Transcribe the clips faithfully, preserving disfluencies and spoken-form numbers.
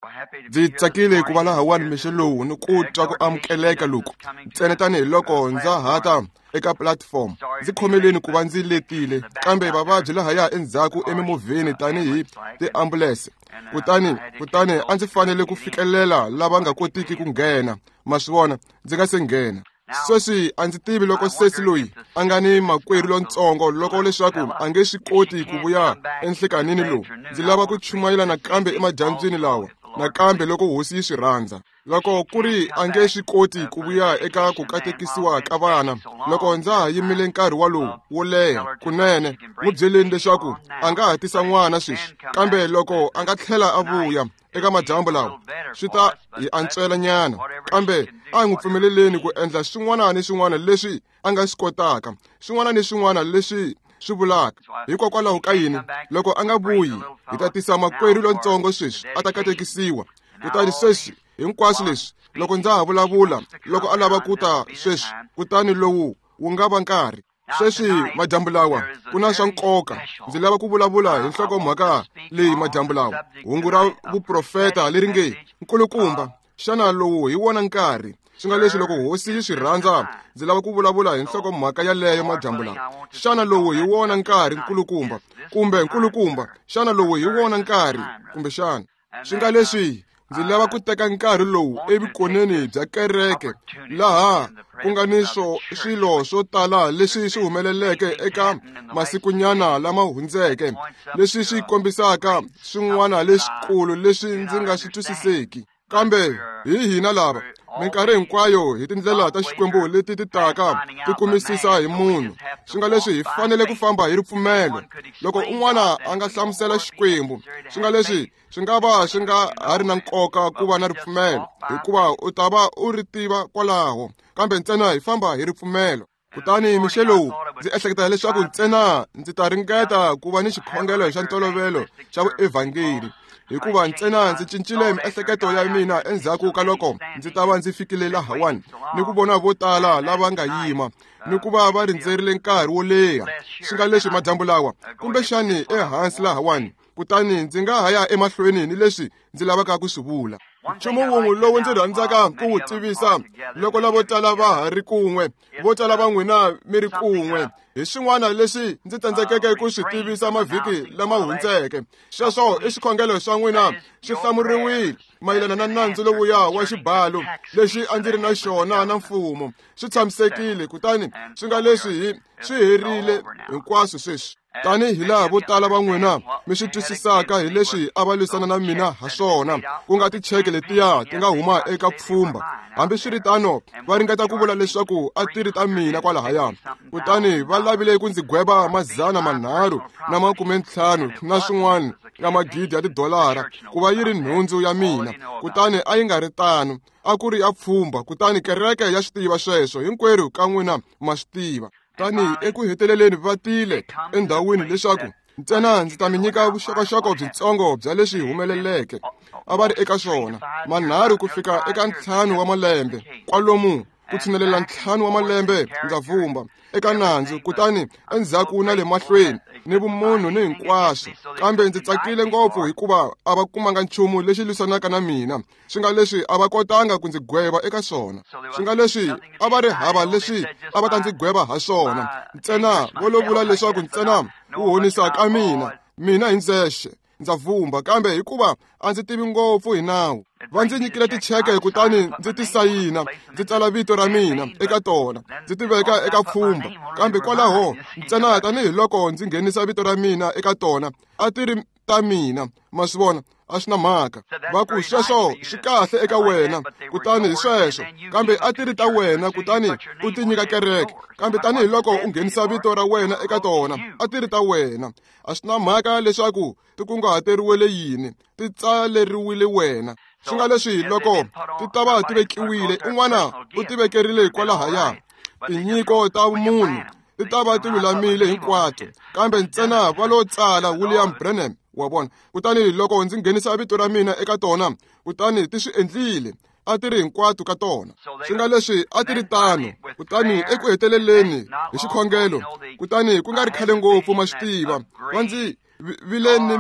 ndzi tsakile ku va lahawani mixo lowu ni ku twa ku amukeleka loku ntsena tanihiloko ndza hata eka platform. Ndzi khomeleni ku va ndzi letile kambe vavabyi lahaya endzhaku emimovheni tanihi tiambulense kutani kutani a ndzi fanele ku fikelela lava nga kotiki ku nghena ma swi vona ndzi nga se nghena. Sweswi a ndzi tivi loko sesi loyi a nga ni makwerhu lontsongo loko leswaku a nge swi koti ku vuya enhlekanini lowu. Ndzi lava ku chumayela nakambe emadyambyini lawa nakambe loko hosi yi swi rhandza. Loko ku ri a nge swi koti ku vuya eka ku katekisiwa ka vana loko ndza ha yimile nkarhi walowu wo leha kunene n'wi byeleni leswaku a nga ha tisa n'wana sweswi kambe loko a nga tlhela a vuya eka madyambu lawa swi ta hi antswela nyana kambe a n'wi pfumeleleni ku endla swin'wana ni swin'wana leswi a nga swi kotaka swin'wana ni swin'wana leswi swi vulaka. Hikokwalaho ka yini loko a nga vuyi hi ta tisa makwerhu lontsongo sweswi a ta katekisiwa kutani sweswi hinkwaswo leswi loko ndza ha vulavula loko a lava ku ta sweswi kutani lowu wu nga va nkarhi. Sweswi madyambu lawa ku na swa nkoka ndzi lava ku vulavula hi nhlokomhaka leyi madyambu lawa hungu ra vuprofeta leri nge nkulukumba xana lowu hi wona nkarhi swi nga leswi loko hosi yi swi rhandza ndzi lava ku vulavula hi nhlokomhaka yaleyo madyambu lawa. Xana lowu hi wona nkarhi nkulukumba kumbe nkulukumba xana lowu hi wona nkarhi kumbe xana swi nga leswi ndzi lava ku teka nkarhi lowu evukoneni bya kereke laha ku nga ni swo swilo swo tala leswi swi humeleleke eka masikunyana lama hundzeke leswi swi kombisaka swin'wana leswikulu leswi ndzi nga swi twisiseki kambe hi hina lava minkarhi hinkwayo hi tindlela ta xikwembu leti ti taka ti kumisisa hi munhu swi nga leswi hi fanele ku famba hi ripfumelo. Loko un'wana a nga hlamusela xikwembu swi nga leswi swi nga va swi nga ha ri na nkoka ku va na ripfumelo hikuva u ta va u ri tiva kwalaho kambe ntsena hi famba hi ripfumelo. Kutani mixo lowu ndzi ehleketa leswaku ntsena ndzi ta ringeta ku va ni xikhongelo xa ntolovelo xa vuevhangeli hikuva ntsena ndzi cincile miehleketo ya mina endzhaku ka loko ndzi ta va ndzi fikile lahawani ni ku vona vo tala lava nga yima ni ku va va rindzerile nkarhi wo leha swi nga leswi madyambu lawa kumbexani ehansi lahawani kutani ndzi nga ha ya emahlweni ni leswi ndzi lavaka ku swi vula. Nchumu wun'we lowu ndzi rhandzaka ku wu tivisa loko lavo tala va ha ri kun'we vo tala va n'wina mi ri kun'we hi swin'wana leswi ndzi tsandzekeke ku swi tivisa mavhiki lama hundzeke. Sweswo i xikhongelo xa n'wina swi hlamuriwile mayelana na nandzu lowuya wa xibalo lexi a ndzi ri na xona na mfumo swi tshamisekile kutani swi nga leswi swi herile hinkwaswo sweswi. Tanihi laha vo tala va n'wina mi swi twisisaka hi leswi a va lwisana na mina ha swona ku nga ticheke letiya ti nga huma eka pfhumba. Hambi swi ri tano va ringeta ku vula leswaku a ti ri ta mina kwalahaya kutani va lavile ku ndzi gweba mazana manharhu na makume ntlhanu na swin'wana ya magidi ya tidolara ku va yi ri nhundzu ya mina kutani a yi nga ri tano a ku ri ya pfhumba kutani kereke ya swi tiva sweswo hinkwerhu ka n'wina ma swi tiva. Tani eku heteleleni va tile endhawini leswaku ntsena ndzi ta mi nyika vuxokoxoko byitsongo bya leswi humeleleke a va ri eka swona manharhu ku fika eka ntlhanu wa malembe kwalomu ku tshinelela ntlhanu wa malembe ndza vumba eka nandzu kutani endzhaku na le mahlweni ni vumunhu ni hinkwaswo kambe ndzi tsakile ngopfu hikuva a va kumanga nchumu lexi lwisanaka na mina swi nga leswi a va kotanga ku ndzi gweva eka swona swi nga leswi a va ri hava leswi a va ta ndzi gweva ha swona ntsena vo lo vula leswaku ntsena wu honisa ka mina mina hi ndzexe ndza vumba kambe hikuva a ndzi tivi ngopfu hi nawu va ndzi nyikile ticheke kutani ndzi ti sayina ndzi tsala vito ra mina eka tona ndzi ti veka eka pfhumba kambe kwalaho ntsena tanihiloko ndzi nghenisa vito ra mina eka tona a ti ri ta mina ma swi vona a swi na mhaka va ku sweswo swi kahle eka wena kutani hi sweswo kambe a ti ri ta wena kutani u ti nyika kereke kambe tanihiloko u nghenisa vito ra wena eka tona a ti ri ta wena a swi na mhaka leswaku ti kunguhateriwile yini ti tsaleriwile wena swi nga leswi loko ti ta va ti vekiwile un'wana u ti vekerile hikwalahaya tinyiko ta munhu ti ta va ti lulamile hinkwato kambe ntsena va lo tsala William Branham wa vona kutani loko ndzi nghenisa vito ra mina eka tona kutani ti swi endlile a ti ri hinkwato ka tona swi nga leswi a ti ri tano kutani eku heteleleni hi xikhongelo kutani ku nga ri khale ngopfu ma swi tiva va ndzi vile ni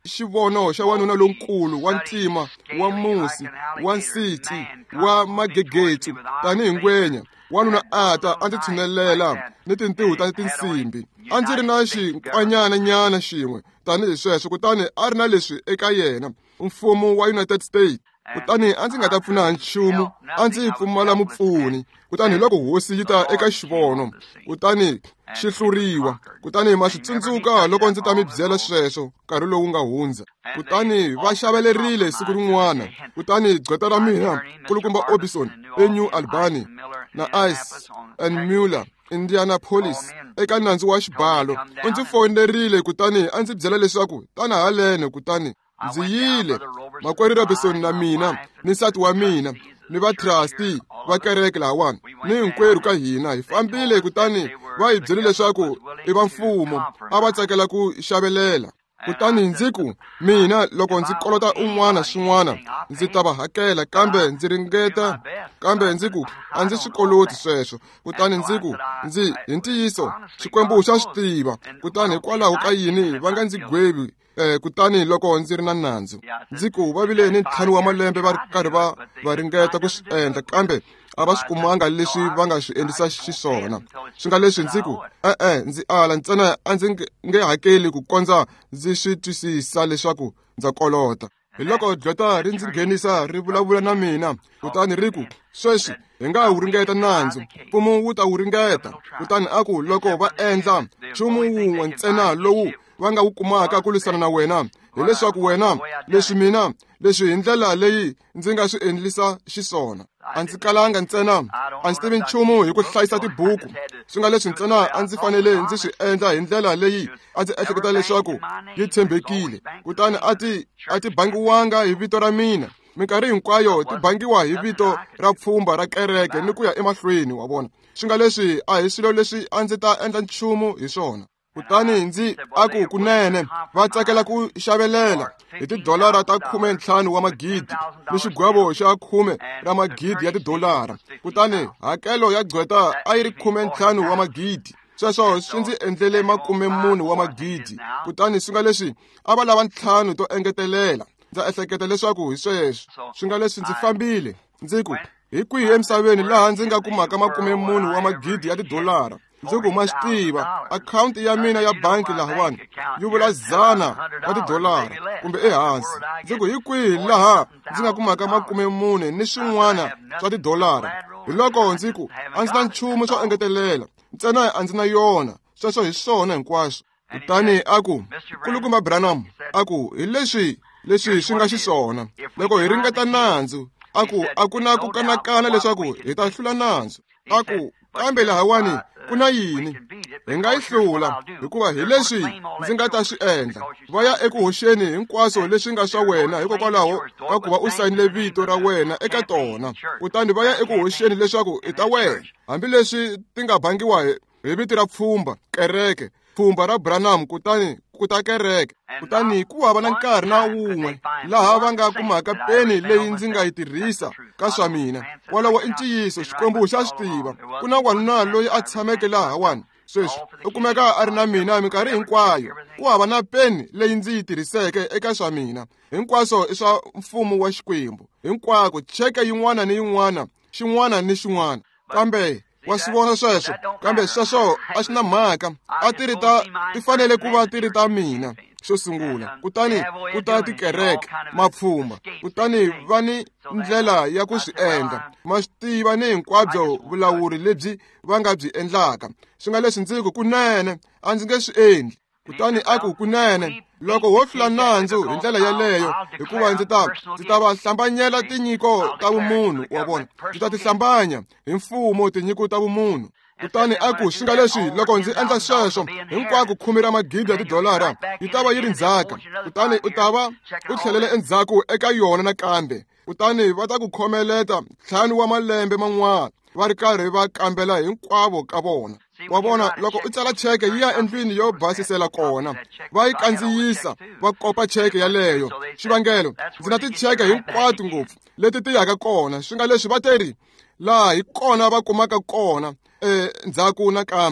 xivono xa wanuna lonkulu wa ntima wa musi wa nsiti wa magegetsu tanihi ngwenya. Wanuna a ta a ndzi tshunelela ni tintihu ta tinsimbi. A ndzi ri na xinkwanyana nyana xin'we tanihi sweswo, kutani a ri na leswi eka yena mfumo wa United States. Kutani a ndzi nga ta pfuna nchumu, a ndzi pfumala mupfuni. Kutani loko hosi yi ta eka xivono, kutani xi hluriwa, kutani ma swi tsundzuka loko ndzi ta mi byela sweswo nkarhi lowu nga hundza. Kutani va xavelerile siku rin'wana, kutani gqweta ra mina kulukumba Orbison eNew Albany na Ice and Muller Indianapolis eka nandzu wa xibalo u ndzi fonerile, kutani a ndzi byela leswaku tana halene. Kutani ndzi yile makwerhu Robinson na mina ni nsati wa mina ni va trustee va kereke lahawani ni hinkwerhu ka hina hi fambile. Kutani va hi byele leswaku i va mfumo a va tsakela ku xavelela. Kutani ndzi ku mina loko ndzi kolota un'wana swin'wana ndzi ta va hakela, kambe ndzi ringeta, kambe ndzi ku a ndzi swi koloti sweswo. Kutani ndzi ku ndzi hi ntiyiso Xikwembu xa swi tiva, kutani hikwalaho ka yini va nga ndzi gwevi. Eh, kutani loko ndzi ri na nandzu ndzi ku va vile ni ntlhanu wa malembe va ri karhi va va ringeta ku swi endla, kambe a va swi kumanga leswi va nga swi endlisa xiswona. Swi nga leswi ndzi ku e-e ndzi ala ntsena a ndzi nge hakeli ku kondza ndzi swi twisisa leswaku ndza kolota. Hi loko dlota ri ndzi nghenisa ri vulavula na mina, kutani ri ku sweswi hi nga wu ringeta nandzu, mfumo wu ta wu ringeta. Kutani a ku loko va endla nchumu wun'we ntsena lowu va nga wu kumaka ku lwisana na wena, hileswaku wena leswi mina leswi hi ndlela leyi ndzi nga swi endlisa xiswona. A ndzi kalanga ntsena, a ndzi tivi nchumu hi ku hlayisa tibuku. Swi nga leswi ntsena a ndzi fanele ndzi swi endla hi ndlela leyi a ndzi ehleketa leswaku yi tshembekile. Kutani a ti a ti bangiwanga hi vito ra mina, minkarhi hinkwayo ti bangiwa hi vito ra pfhumba ra kereke ni ku ya emahlweni wa vona. Swi nga leswi a hi swilo leswi a ndzi ta endla nchumu hi swona. Kutani ndzi aku kunene va tsakela ku xavelela hi tidolara ta khume ntlhanu wa magidi ni xigwavo xa khume ra magidi ya tidolara. Kutani hakelo ya gqweta a yi ri khume ntlhanu wa magidi. Sweswo swi ndzi endlele makume mune wa magidi. Kutani swi nga leswi a va lava ntlhanu to engetelela. Ndza ehleketa leswaku hi sweswo swi nga leswi ndzi fambile ndzi ku hi kwihi emisaveni laha ndzi nga kumaka makume mune wa magidi ya tidolara. Ndzi ku ma swi tiva akhawunti ya mina ya banki lahawani yi vula dzana wa tidolara kumbe ehansi. Ndzi ku hi kwihi laha ndzi nga kumaka makume mune ni swin'wana swa tidolara. Hi loko ndzi ku a ndzi na nchumu swo engetelela ntsena a ndzi na yona, sweswo hi swona hinkwaswo. Kutani a ku kulukumba Branham a ku hi leswi leswi swi nga xiswona. Loko hi ringeta nandzu a ku a ku na ku kanakana leswaku hi ta hlula nandzu. A ku kambe lahawani ku na yini hi nga yi hlula, hikuva hi leswi ndzi nga ta swi endla. Va ya eku hoxeni hinkwaswo leswi nga swa wena hikokwalaho ka ku va u sayinile vito ra wena eka tona. Kutani va ya eku hoxeni leswaku i ta wena, hambileswi ti nga bangiwa hi vito ra pfhumba kereke, pfhumba ra Branham, kutani ku ta kereke. Kutani ku hava na nkarhi na wun'we laha va nga kumaka peni leyi ndzi nga yi tirhisa ka swa mina. Walawo i ntiyiso, Xikwembu xa swi tiva. Ku na wanuna loyi a tshameke lahawani sweswi u kumeka a ri na mina minkarhi hinkwayo. Ku hava na peni leyi ndzi yi tirhiseke eka swa mina. Hinkwaswo i swa mfumo wa Xikwembu, hinkwako cheke yin'wana ni yin'wana, xin'wana ni xin'wana. Kambe wa swi vona sweswo, kambe sweswo a swi na mhaka, a ti ri ta ti fanele ku va ti ri ta mina xo sungula. Kutani ku ta tikereke, mapfhumba, kutani va ni ndlela ya ku swi endla. Ma swi tiva ni hinkwabyo vulawuri lebyi va nga byi endlaka. Swi nga leswi ndzi ku kunene a ndzi nge swi endli. Kutani a ku kunene loko wo hlula nandzu hi ndlela yaleyo, hikuva ndzi ta ndzi ta va hlambanyela tinyiko ta vumunhu wa vona. Ndzi ta ti hlambanya hi mfumo tinyiko ta vumunhu. Kutani a ku swi nga leswi loko ndzi endla sweswo hinkwako khume ra magidi ya tidolara yi ta va yi ri ndzhaka. Kutani u ta va u tlhelele endzhaku eka yona nakambe. Kutani va ta ku khomeleta ntlhanu wa malembe man'wana va ri karhi va kambela hinkwavo ka vona. Wa vona loko u tsala cheke yi ya endlwini yo basisela kona, va yi kandziyisa va kopa cheke yaleyo. Xivangelo ndzi na ticheke hinkwato ngopfu leti ti yaka kona. Swi nga leswi va teri laha hi kona va kumaka kona endzhaku nakambe.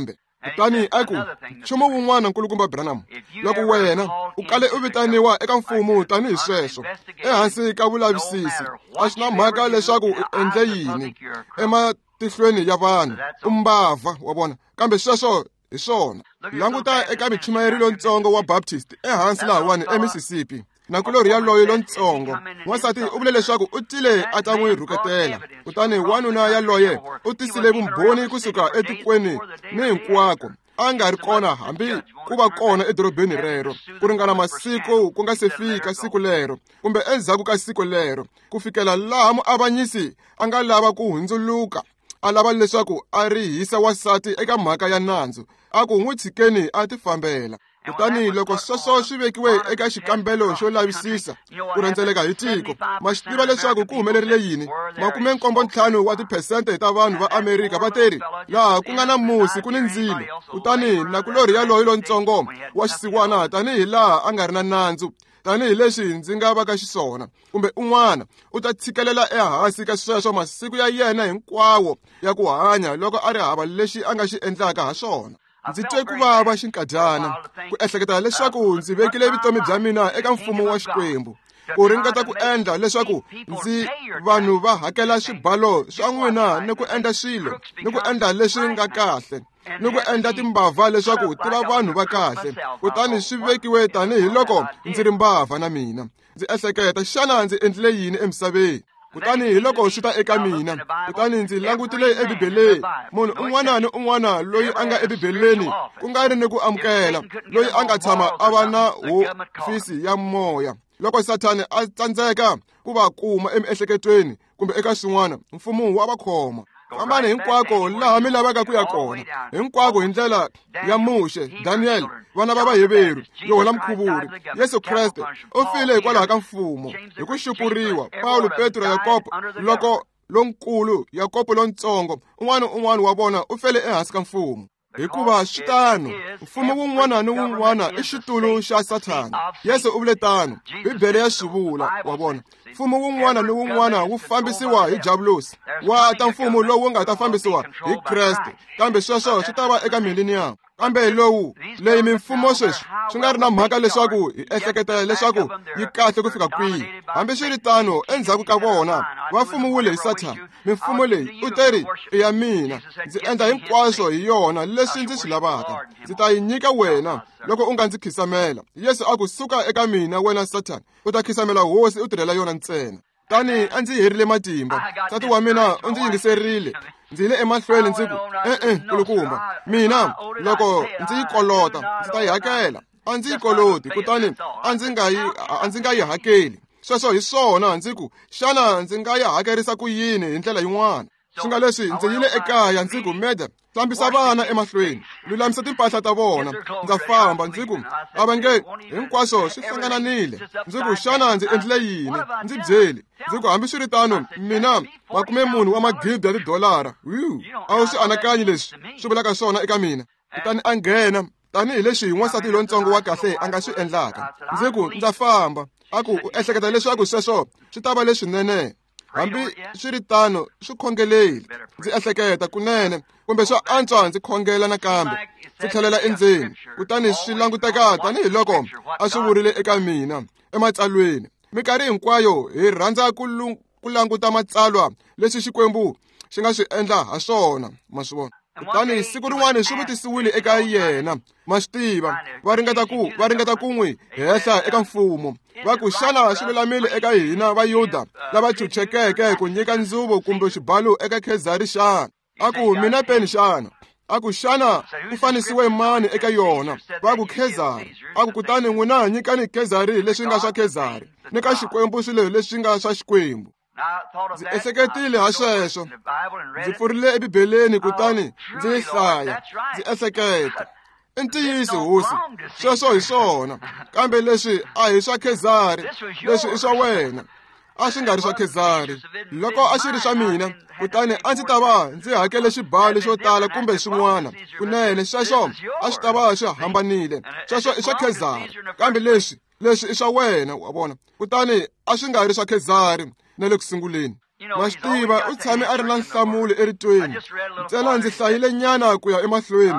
kutani aku nchumu wun'wana nkulukumba Branham, loko wena u kale u vitaniwa eka mfumo tanihi sweswo ehansi ka vulavisisi, a swi na mhaka leswaku u endle yini ematihlweni ya vanhu, u mbabva wa vona, kambe sweswo hi swona. Languta eka michumayeri lontsongo wa Baptist ehansi lahawani eMississippi, na kulori yaloyo lontsongo n'wansati u vule leswaku u tile a ta n'wi rhuketela, kutani wanuna yaloye u tisile vumbhoni kusuka etikweni ni hinkwako a nga ri kona hambi ku va kona edorobeni rero ku ringana masiku ku nga se fika siku lero kumbe endzhaku ka siku lero, ku fikela laha muavanyisi a nga lava ku hundzuluka a lava leswaku a rihisa wasati eka mhaka ya nandzu, a ku n'wi tshikeni a ti fambela. Kutani loko sweswo swi vekiwe eka xikambelo xo lavisisa ku rhendzeleka hi tiko, ma swi tiva leswaku ku humelerile yini. makume nkombo ntlhanu wa tiphesente ta vanhu va Amerika va teri laha ku nga na musi ku ni ndzilo, kutani na kulori yaloyo lontsongo wa xisiwana tanihi laha a nga ri na nandzu, tanihi leswi ndzi nga va ka xiswona, kumbe un'wana u ta tshikelela ehansi ka sweswo masiku ya yena hinkwawo ya ku hanya loko a ri hava lexi a nga xi endlaka ha swona. Ndzi twe ku vava xinkadyana ku ehleketa leswaku ndzi vekile vutomi bya mina eka mfumo wa Xikwembu, ku ringeta ku endla leswaku ndzi vanhu va hakela swibalo swa n'wina ni ku endla swilo ni ku endla leswi nga kahle ni ku endla timbabva leswaku ti va vanhu va kahle, kutani swi vekiwe tanihi loko ndzi ri mbabva na mina. Ndzi ehleketa xana ndzi endlile yini emisaveni? Kutani hi loko swi ta eka mina, kutani ndzi langutile ebibeleni munhu un'wana ni un'wana loyi a nga ebibeleni ku nga ri ni ku amukela, loyi a nga tshama a va na hofisi ya moya. Loko Satani a tsandzeka ku va kuma emiehleketweni kumbe eka swin'wana, mfumo wa va khoma. Fambani hinkwako laha mi lavaka ku ya kona, hinkwako hi ndlela ya Muxe, Daniel, vana va Vaheveru, Yohana Mkhuvuri, Yesu Kreste u file hikwalaho ka mfumo, hi ku xupuriwa, Paulo, Petro, Yakobo, loko lonkulu, Yakobo lontsongo, un'wana un'wana wa vona u fele ehansi ka mfumo. Hikuva swi tano, mfumo wun'wana ni wun'wana i xitulu xa Satani. Yesu u vule tano, Bibele ya swi vula, wa vona. Mfumo wun'wana ni wun'wana wu fambisiwa hi Jabulosi, wa ta mfumo lowu nga ta fambisiwa hi Kreste, kambe sweswo swi ta va eka millennium. Kambe lowu leyi mimfumo sweswi swi nga ri na mhaka leswaku hi ehleketa leswaku yi kahle ku fika kwihi. Hambi swi ri tano endzhaku ka vona va fumiwile hi Satani. Mimfumo leyi u teri i ya mina, ndzi endla hinkwaswo hi yona leswi ndzi swi lavaka, ndzi ta yi nyika wena loko u nga ndzi khisamela. Yesu a ku suka eka mina wena Satani u ta khisamela hosi u tirhela yona ntsena. Tani a ndzi herile matimba, nsati wa mina u ndzi yingiserile, ndzi yile emahlweni ndzi ku e-e nkulukumba, mina loko ndzi yi kolota ndzi ta yi hakela. A ndzi yi koloti, kutani a ndzi nga yi a ndzi nga yi hakeli. Sweswo hi swona ndzi ku xana ndzi nga yi hakerisa ku yini hi ndlela yin'wana? Swi nga leswi ndzi yile ekaya ndzi ku meda hlambisa vana emahlweni, lulamisa timpahla ta vona, ndza famba ndzi ku a va nge hinkwaswo swi hlangananile. Ndzi ku xana ndzi endlile yini? Ndzi byeli. Ndzi ku hambi swi ri tano mina makume munhu wa magidi ya tidolara, a wu swi anakanyi leswi swi vulaka swona eka mina. Kutani a nghena tanihi leswi n'wansati lontsongo wa kahle a nga swi endlaka. Ndzi ku ndza famba. A ku u ehleketa leswaku sweswo swi ta va leswinene? Hambi swi ri tano swi khongeleli. Ndzi ehleketa kunene, kumbe swo antswa ndzi khongela nakambe, ndzi tlhelela endzeni. Kutani swi languteka tanihi loko a swi vurile eka mina ematsalweni. Mikarhi hinkwayo hi rhandza ku ku languta matsalwa leswi Xikwembu xi nga swi endla ha swona, ma swi vona. Kutani siku rin'wana swi vutisiwile eka yena, ma swi tiva, va ringeta ku va ringeta ku n'wi hehla eka mfumo. Va ku xana swi lulamile eka hina Vayuda lava chuchekeke ku nyika nzuvo kumbe xibalo eka Khezari xana? A ku mina peni xana? A ku xana ku fanisiwe mani eka yona? Va ku Khezari. A ku kutani n'wina nyikani Khezari leswi nga swa Khezari, ni ka Xikwembu swilo leswi nga swa Xikwembu. Ndzi ehleketile ha sweswo, ndzi pfurile ebibeleni kutani ndzi yi hlaya, ndzi ehleketa i ntiyiso hosi, sweswo hi swona, kambe leswi a hi swa Khezari, leswi i swa wena. A swi nga ri swa Khezari. Loko a swi ri swa mina, kutani a ndzi ta va ndzi hakele xibalo xo tala kumbe swin'wana kunene, sweswo a swi ta va swi hambanile. Sweswo i swa Khezari, kambe leswi leswi i swa wena, wa vona. Kutani a swi nga ri swa Khezari na le kusunguleni. Ma swi tiva u tshame a ri na nhlamulo eritweni, ntsena ndzi hlayile nyana ku ya emahlweni.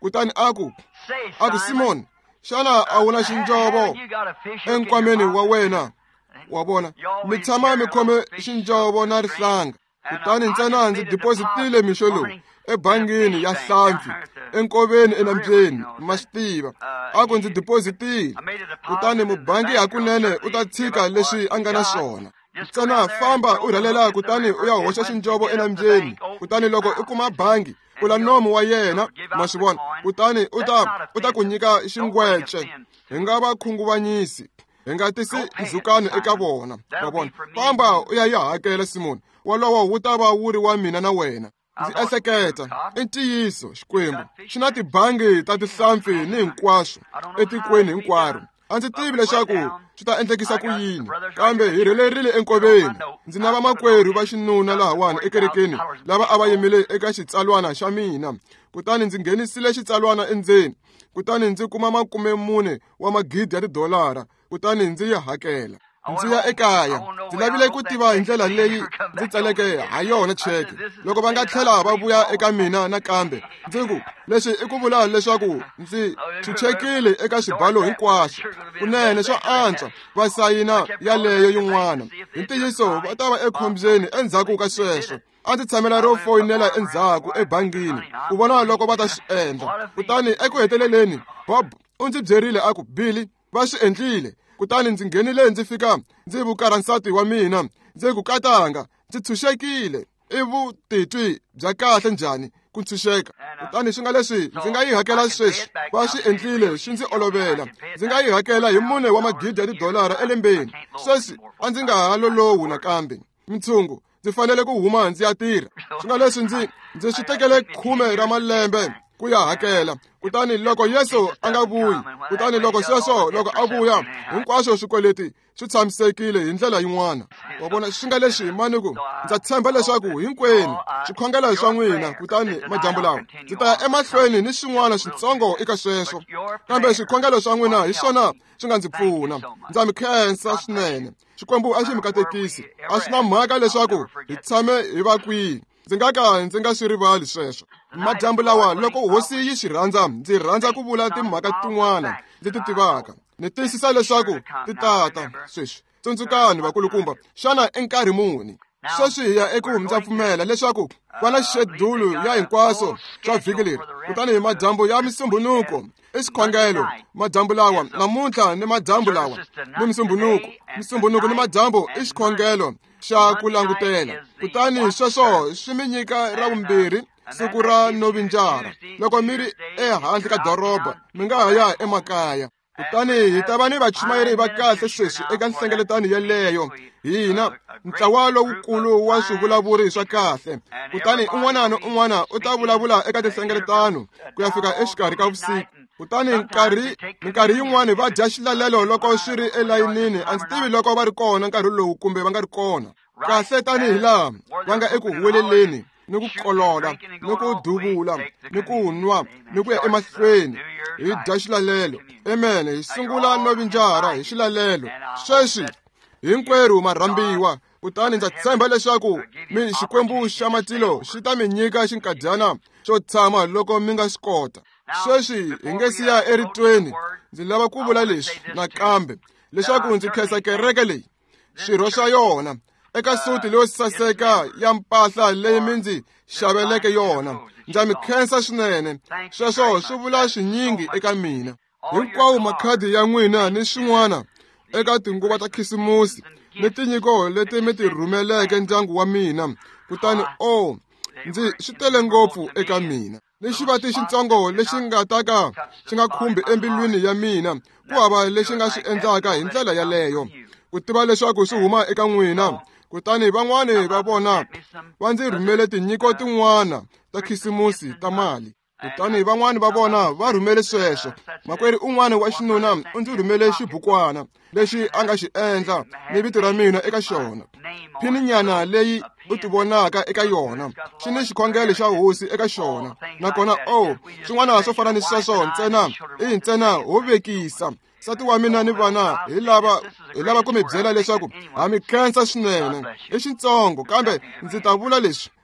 kutani aku aku Simon, xana a wu na xinjovo enkwameni wa wena? Wa vona mi tshama mi khome xinjovo na rihlanga. Kutani ntsena ndzi depositile mixo lowu ebangini ya hlampfi enkoveni enambyeni, ma swi tiva. Aku ndzi depositile. Kutani mubangi hakunene u ta tshika leswi a nga na swona. Ntsena famba u rhalela kutani u ya hoxa xinjovo enambyeni. Kutani loko u kuma bangi pfula nomu wa yena, ma swi vona. Kutani u ta u ta ku nyika xingwece. Hi nga va khunguvanyisi, hi nga tisi ndzhukano eka vona. Wa vona, famba u ya yi hakela Simon. Wolowo wu ta va wu ri wa mina na wena. Ndzi ehleketa i ntiyiso Xikwembu xi na tibangi ta tihlampfi ni hinkwaswo etikweni hinkwaro. A ndzi tivi leswaku swi ta endlekisa ku yini, kambe hi rhelerile enkoveni. Ndzi na vamakwerhu va xinuna lahawani ekerekeni lava a va yimile eka xitsalwana xa mina. Kutani ndzi nghenisile xitsalwana endzeni. Kutani ndzi kuma makume mune wa magidi ya tidolara. Kutani ndzi yi hakela. Ndzi ya ekaya. Ndzi lavile ku tiva hi ndlela leyi ndzi tsaleke ha yona cheke. Loko va nga tlhela va vuya eka mina nakambe, ndzi ku leswi i ku vula leswaku ndzi chuchekile eka xibalo hinkwaswo. Kunene swo antswa va sayina yaleyo yin'wana. Hi ntiyiso va ta va ekhombyeni endzhaku ka sweswo. A ndzi tshamela ro foyinela endzhaku ebangini ku vona loko va ta swi endla. Kutani eku heteleleni Bob u ndzi byerile aku, Billy, va swi endlile. Kutani ndzi nghenile ndzi fika ndzi vukara nsati wa mina, ndzi ku katanga, ndzi tshunxekile. I vutitwi bya kahle njhani ku tshunxeka. Kutani swi nga leswi ndzi nga yi hakela sweswi. Va swi endlile swi ndzi olovela. Ndzi nga yi hakela hi mune wa magidi ya tidolara elembeni. Sweswi a ndzi nga ha lolowi nakambe. Mintshungu ndzi fanele ku huma ndzi ya tirha. Swi nga leswi ndzi ndzi swi tekele khume ra malembe ku ya hakela. Kutani loko Yesu a nga vuyi, kutani loko sweswo loko a vuya, hinkwaswo swikweleti swi tshamisekile hi ndlela yin'wana. Wa vona swi nga leswi maniku ndza tshemba leswaku hinkwenu swikhongelo swa n'wina. Kutani majambu lawa ndzi ta ya emahlweni ni swin'wana switsongo eka sweswo, kambe swikhongelo swa n'wina hi swona swi nga ndzi pfuna. Ndza mi khensa swinene. Xikwembu a xi mi katekisi. A swi na mhaka leswaku hi tshame hi va kwihi. Ndzi nga ka ndzi nga swi rivali sweswo. Majambu lawa loko hosi yi xi rhandza, ndzi rhandza ku vula timhaka tin'wana ndzi ti tivaka. Ni tiyisisa leswaku ti tata sweswi. Tsundzukani vakulukumba, xana i nkarhi muni? Sweswi hi ya eku ndza pfumela leswaku ku na xedulu ya hinkwaswo swa vhiki leri. Kutani hi majambu ya misumbunuko i xikhongelo. Majambu lawa namuntlha ni majambu lawa ni misumbunuko. Misumbunuko ni majambu i xikhongelo xa ku langutela. Kutani sweswo swi mi nyika ra vumbirhi siku ra Novinjara. Loko mi ri ehandle ka doroba mi nga ha ya emakaya. Kutani hi ta va ni vachumayeri va kahle sweswi eka nhlengeletano yeleyo. Hina ntlawa lowukulu wa swivulavuri swa kahle. Kutani un'wana na un'wana u ta vulavula eka tinhlengeletano ku ya fika exikarhi ka vusiku. Kutani nkarhi minkarhi yin'wana va dya xilalelo loko swi ri elayinini. A ndzi tivi loko va ri kona nkarhi lowu kumbe va nga ri kona. Kahle tanihi laha va nga eku huweleleni ni ku kolola ni ku duvula ni ku nwa ni ku ya emahlweni hi dya xilalelo. Amen. Hi sungula Novinjara hi xilalelo. Sweswi hinkwerhu marhambiwa. Kutani ndza tshemba leswaku mi Xikwembu xa matilo xi ta mi nyika xinkadyana xo tshama loko mi nga swi kota. Sweswi hi nge siya eritweni ndzi lava ku vula leswi nakambe leswaku ndzi khensa kereke leyi, swirho swa yona, eka suti leyo saseka ya mpahla leyi mi ndzi xaveleke yona. Ndza mi khensa swinene. Sweswo swi vula swinyingi eka mina. Hinkwawo makhadi ya n'wina ni swin'wana eka tinguva ta khisimusi ni tinyiko leti mi ti rhumeleke ndyangu wa mina. Kutani o ndzi swi tele ngopfu eka mina. Ni xivati xitsongo lexi nga ta ka xi nga khumbi embilwini ya mina ku hava lexi nga swi endlaka hi ndlela yaleyo. Ku tiva leswaku swi huma eka n'wina. Kutani van'wani va vona va ndzi rhumele tinyiko tin'wana ta khisimusi ta mali. Kutani van'wani va vona va rhumele sweswo. Makwerhu un'wana wa xinuna u ndzi rhumele xibukwana lexi a nga xi endla ni vito ra mina eka xona. Phininyana leyi u ti vonaka eka yona xi ni xikhongelo xa hosi eka xona. Nakona o swin'wana swo fana ni sweswo ntsena i ntsena ho vekisa. Nsati wa mina ni vana hi lava hi lava ku mi byela leswaku ha mi khensa swinene. I xitsongo kambe ndzi ta vula leswi.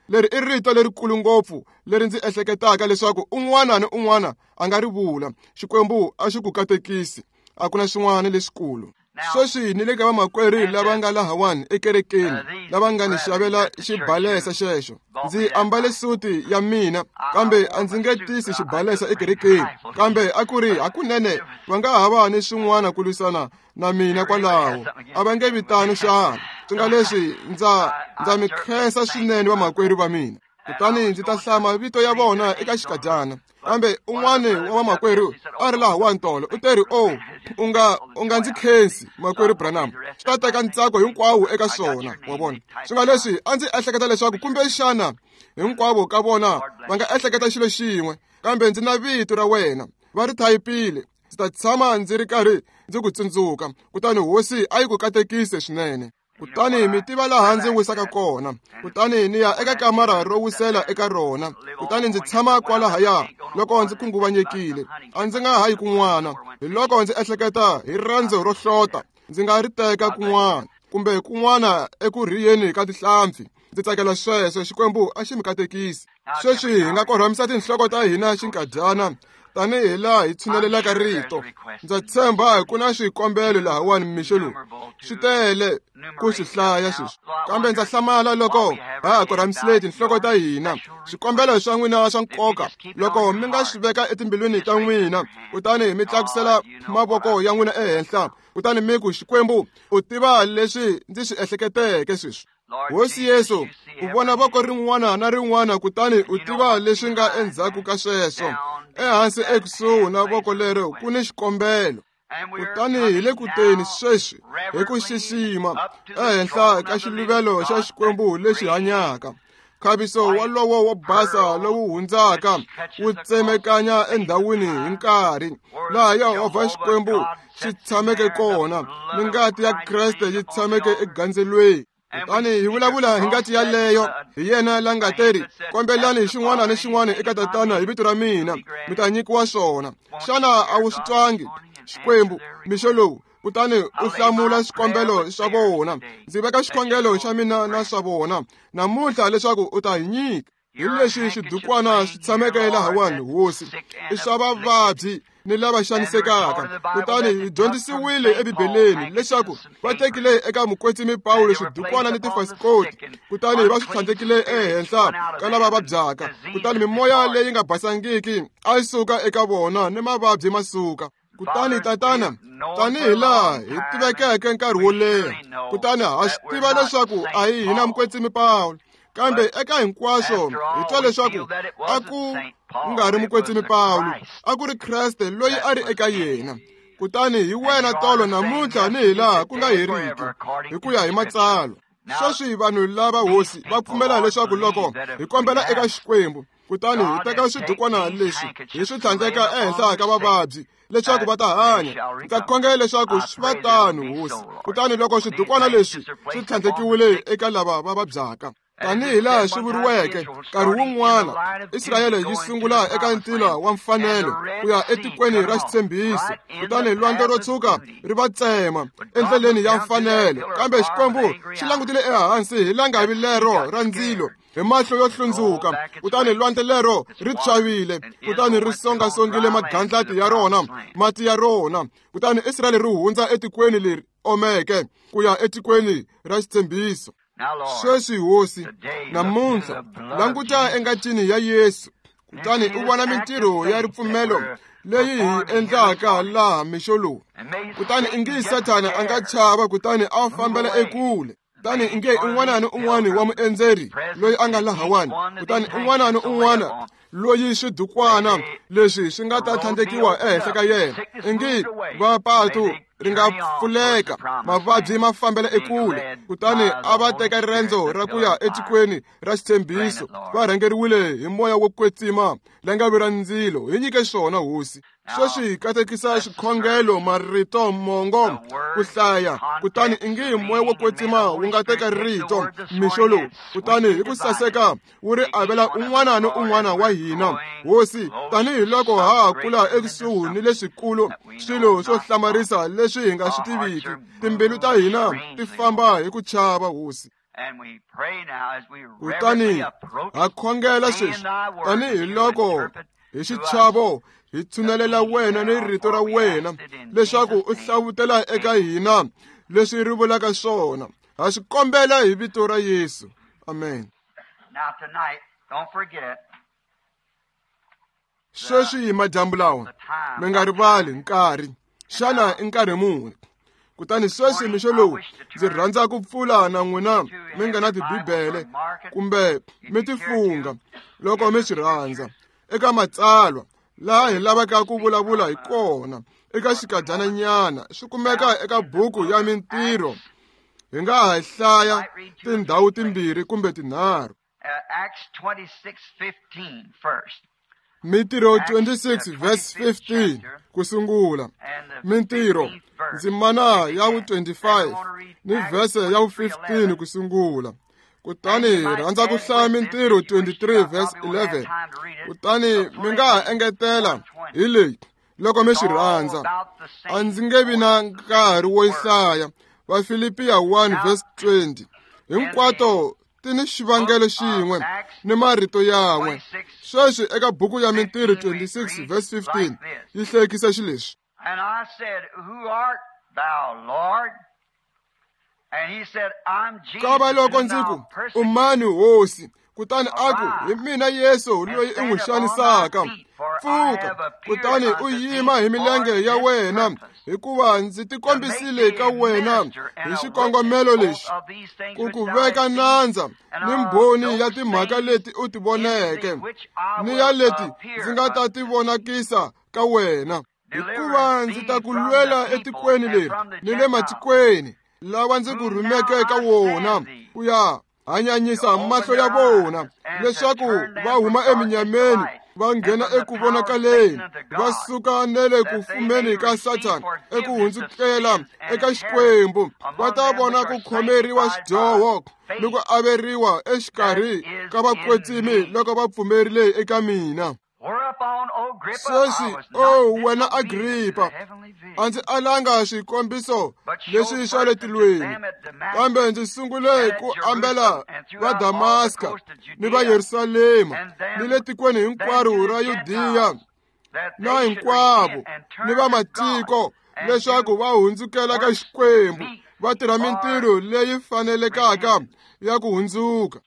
leri i rito lerikulu ngopfu leri ndzi ehleketaka leswaku un'wana na un'wana a nga ri vula. Xikwembu a xi ku katekisi, a ku na swin'wana leswikulu. Sweswi ni le ka vamakwerhu lava nga lahawani ekerekeni lava nga ni xavela xibalesa xexo. Ndzi ambale suti ya mina kambe a ndzi nge tisi xibalesa ekerekeni, kambe a ku ri hakunene va nga hava ni swin'wana ku lwisana na mina kwalaho, a va nge vitani xana. Swi nga leswi ndza ndza mi khensa swinene vamakwerhu va mina. Kutani ndzi ta hlama vito ya vona eka xikadyana. Kambe un'wana wa vamakwerhu a ri lahawani tolo u teri, o u nga u nga ndzi khensi makwerhu Branham, swi ta teka ntsako hinkwawo eka swona, wa vona. Swi nga leswi a ndzi ehleketa leswaku kumbe xana hinkwavo ka vona va nga ehleketa xilo xin'we, kambe ndzi na vito ra wena, va ri thayipile. Ndzi ta tshama ndzi ri karhi ndzi ku tsundzuka. Kutani hosi a yi ku katekise swinene. Kutani mi tiva laha ndzi wisaka kona. Kutani ni ya eka kamara ro wisela eka rona. Kutani ndzi tshama kwalahaya loko ndzi khunguvanyekile. A ndzi nga hayi kun'wana, hi loko ndzi ehleketa hi rhandzu ro hlota ndzi nga ri teka kun'wana, kumbe kun'wana eku rhiyeni ka tihlampfi. Ndzi tsakela sweswo, Xikwembu a xi mi katekisi. Sweswi hi nga korhamisa tinhloko ta hina xinkadyana tanihi laha hi tshunelelaka rito. Ndza tshemba ku na swikombelo lahawani mixo lowu, swi tele ku swi hlaya sweswi, kambe ndza hlamala loko ha ha korhamisile tinhloko ta hina. Swikombelo swa n'wina swa nkoka loko mi nga swi veka etimbilwini ta n'wina, kutani mi tlakusela mavoko ya n'wina ehenhla, kutani mi ku Xikwembu u tiva leswi ndzi swi ehleketeke sweswi. Hosi Yesu, u vona voko rin'wana na rin'wana, kutani u tiva leswi nga endzhaku ka sweswo. Ehansi ekusuhi na voko lero ku ni xikombelo. Kutani hi le kuteni sweswi hi ku xixima ehenhla ka xiluvelo xa Xikwembu lexi hanyaka. Khaviso walowo wo basa lowu hundzaka wu tsemekanya endhawini hi nkarhi laha Yehovha Xikwembu xi tshameke kona, ni ngati ya Kreste yi tshameke egandzelweni. Kutani hi vulavula hi ngati yaleyo, hi yena la nga teri, kombelani hi xin'wana ni xin'wana eka tatana hi vito ra mina, mi ta nyikiwa swona. Xana a wu swi twangi, Xikwembu, mixo lowu? Kutani u hlamula swikombelo swa vona. Ndzi veka xikhongelo xa mina na swa vona namuntlha leswaku u ta hi nyika. Hi leswi swidukwana swi tshameke lahawani hosi, i swa vavabyi ni lava xanisekaka. Kutani hi dyondzisiwile ebibeleni leswaku va tekile eka mukwetsimi Pawulo swidukwana ni tifasikoti, kutani va swi tlhandlekile ehenhla ka lava vabyaka. Kutani mimoya leyi nga basangiki a yi suka eka vona ni mavabyi ma suka. Kutani tatana, tanihi laha hi tivekeke nkarhi wo leha, kutani ha swi tiva leswaku a hi hina mukwetsimi Pawulo, kambe eka hinkwaswo hi twa leswaku a ku nga ri mukwetsimi Pawulo, a ku ri Kreste loyi a ri eka yena. Kutani hi wena tolo namuntlha ni hi laha ku nga heriki hi ku ya hi matsalwa. Sweswi vanhu lava hosi va pfumela leswaku loko hi kombela eka Xikwembu, kutani hi teka swidukwana leswi hi swi tlhandleka ehenhla ka vavabyi leswaku va ta hanya. Hi ta khongela leswaku swi va tano hosi. Kutani loko swidukwana leswi swi tlhandlekiwile eka lava va vabyaka, tanihi laha swi vuriweke, nkarhi wun'wana Israyele yi sungula eka ntila wa mfanelo ku ya etikweni ra xitshembiso. Kutani lwandle ro tshuka ri va tsema endleleni ya mfanelo, kambe Xikwembu xi langutile ehansi hi langavi lero ra ndzilo hi mahlo yo hlundzuka. Kutani lwandle lero ri tshwavile, kutani ri songasongile magandlati ya rona, mati ya rona. Kutani Israyele ri hundza etikweni leri omeke ku ya etikweni ra xitshembiso. Sweswi hosi, namuntlha languta engatini ya Yesu, kutani u vona mintirho ya ripfumelo leyi hi endlaka laha mixo lowu. Kutani ingi Satana a nga chava, kutani a fambela ekule. Kutani inge un'wana ni un'wana wa muendzeri loyi a nga lahawani, kutani un'wana ni un'wana loyi swidukwana leswi swi nga ta tlhandlekiwa ehenhla ka yena. Ingi va patu ri nga pfuleka, mavabyi ma fambela ekule. Kutani a va teka riendzo ra ku ya etikweni ra xitshembiso, va rhangeriwile hi moya wo kwetsima langavi ra ndzilo. Hi nyike swona hosi. Sweswi hi katekisa xikhongelo, marito, mongo, ku hlaya. Kutani ingi moya wo kwetsima wu nga teka rito mixo lowu, kutani hi ku saseka wu ri avela un'wana ni un'wana wa hina hosi, tanihi loko ha ha kula ekusuhi ni leswikulu swilo swo hlamarisa leswi hi nga swi tiviki. Timbilu ta hina ti famba hi ku chava hosi. kutani ha khongela sweswi tanihiloko hi xichavo hi tshunelela wena ni rito ra wena leswaku u hlavutela eka hina leswi ri vulaka swona. Ha swi kombela hi vito ra Yesu, amen. Sweswi hi madyambu lawa mi nga rivali nkarhi, xana i nkarhi muni? Kutani sweswi mixo lowu ndzi rhandza ku pfula na n'wina mi nga na tibibele kumbe mi tifunga loko mi swi rhandza eka matsalwa laha hi lavaka ku vulavula hi kona eka xikadyana nyana swi kumeka eka buku ya mintirho. Hi nga ha hlaya tindhawu timbirhi kumbe tinharhu. Mintirho twenty-six verse fifteen ku sungula. Mintirho ndzimana ya vu twenty-five ni verse ya vu fifteen ku sungula. Kutani hi rhandza ku hlaya Mintirho twenty-three verse eleven. Kutani mi nga ha engetela hi leyi loko mi swi rhandza. A ndzi nge vi na nkarhi wo yi hlaya. Vafilipiya one verse twenty. Hinkwato tini xivangelo xin'we ni marito yan'we. Sweswi eka buku ya Mintirho twenty-six verse fifteen yi hlekisa xileswi. And I said, Who art thou, Lord? And he said, I'm Jesus. Kava loko ndzi ku umani hosi, kutani aku hi mina Yesu loyi i n'wi xanisaka. Pfuka kutani u yima hi milenge ya wena hikuva ndzi tikombisile ka wena hi xikongomelo lexi ku ku veka nandza ni mbhoni ya timhaka leti u ti voneke ni ya leti ndzi nga ta ti vonakisa ka wena, hikuva ndzi ta ku lwela etikweni leri ni le matikweni lava ndzi ku rhumeke eka wona ku ya hanyanyisa mahlo ya vona leswaku va huma eminyameni va nghena eku vonakaleni, va suka nele ku fumeni ka Satani eku hundzukela eka Xikwembu. Va ta vona ku khomeriwa xidyoho ni ku averiwa exikarhi ka vakwetsimi loko va pfumerile eka mina. Sweswi o wena Agripa, a ndzi alanga swikombiso leswi swa le tilweni, kambe ndzi sungule ku ambela va Damaska ni va Yerusalema ni le tikweni hinkwaro ra Yudiya na hinkwavo ni va matiko leswaku va hundzukela ka Xikwembu va tirha mintirho leyi fanelekaka ya ku hundzuka.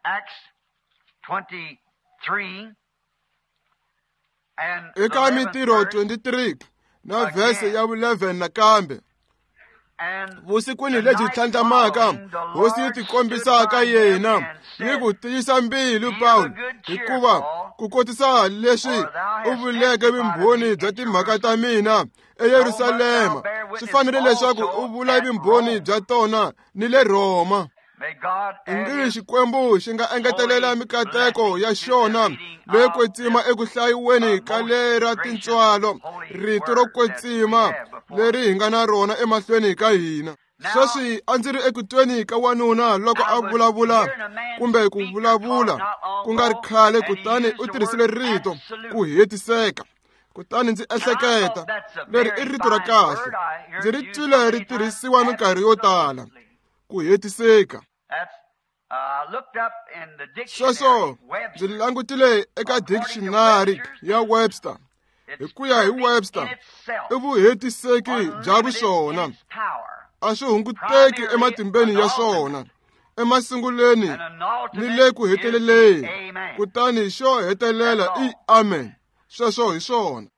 Eka Mintirho twenty-three na verse ya eleven nakambe. Vusikwini lebyi tlhandlamaka hosi yi tikombisaka yena yi ku tiyisa mbilu Paulo hikuva ku kotisa leswi u vuleke vumbhoni bya timhaka ta mina eYerusalema swi fanele leswaku u vula vumbhoni bya tona ni le Roma. Ingi Xikwembu xi nga engetelela mikateko ya xona leyi kwetsima eku hlayiweni ka lera tintswalo rito ro kwetsima leri hi nga na rona emahlweni ka hina. Sweswi a ndzi ri ekutweni ka wanuna loko a vulavula kumbe ku vulavula ku nga ri khale, kutani u tirhisile rito ku hetiseka. Kutani ndzi ehleketa leri i rito ra kahle, ndzi ri twile ri tirhisiwa minkarhi yo tala, ku hetiseka. Sweswo ndzi langutile eka dictionary ya Webster. Hi ku ya hi Webster, i vuhetiseki bya vuswona a swi hunguteki ematimbeni ya swona emasunguleni ni le ku heteleleni, kutani xo hetelela i amen. Sweswo hi swona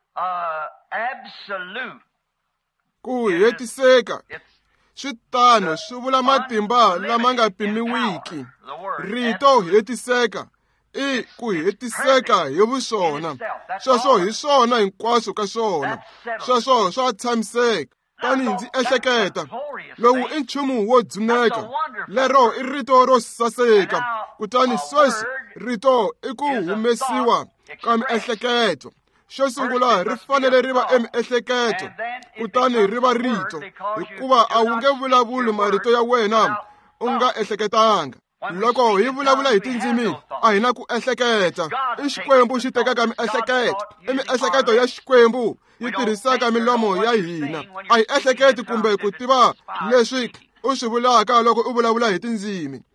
ku hetiseka. Switano swi vula matimba lama nga pimiwiki. Rito hetiseka i ku hetiseka hi vuswona. Sweswo hi swona hinkwaswo ka swona. Sweswo swa tshamiseka. Tani ndzi ehleketa lowu i nchumu wo dzuneka, lero i rito ro saseka. Kutani sweswi rito i ku humesiwa ka miehleketo. Xo sungula ri fanele ri va emiehleketo, kutani ri va rito, hikuva a wu nge vulavuli marito ya wena u nga ehleketanga. Loko hi vulavula hi tindzimi a hi na ku ehleketa. I Xikwembu xi tekaka miehleketo. I miehleketo ya Xikwembu yi tirhisaka milomo ya hina. A hi ehleketi kumbe ku tiva leswi u swi vulaka loko u vulavula hi tindzimi.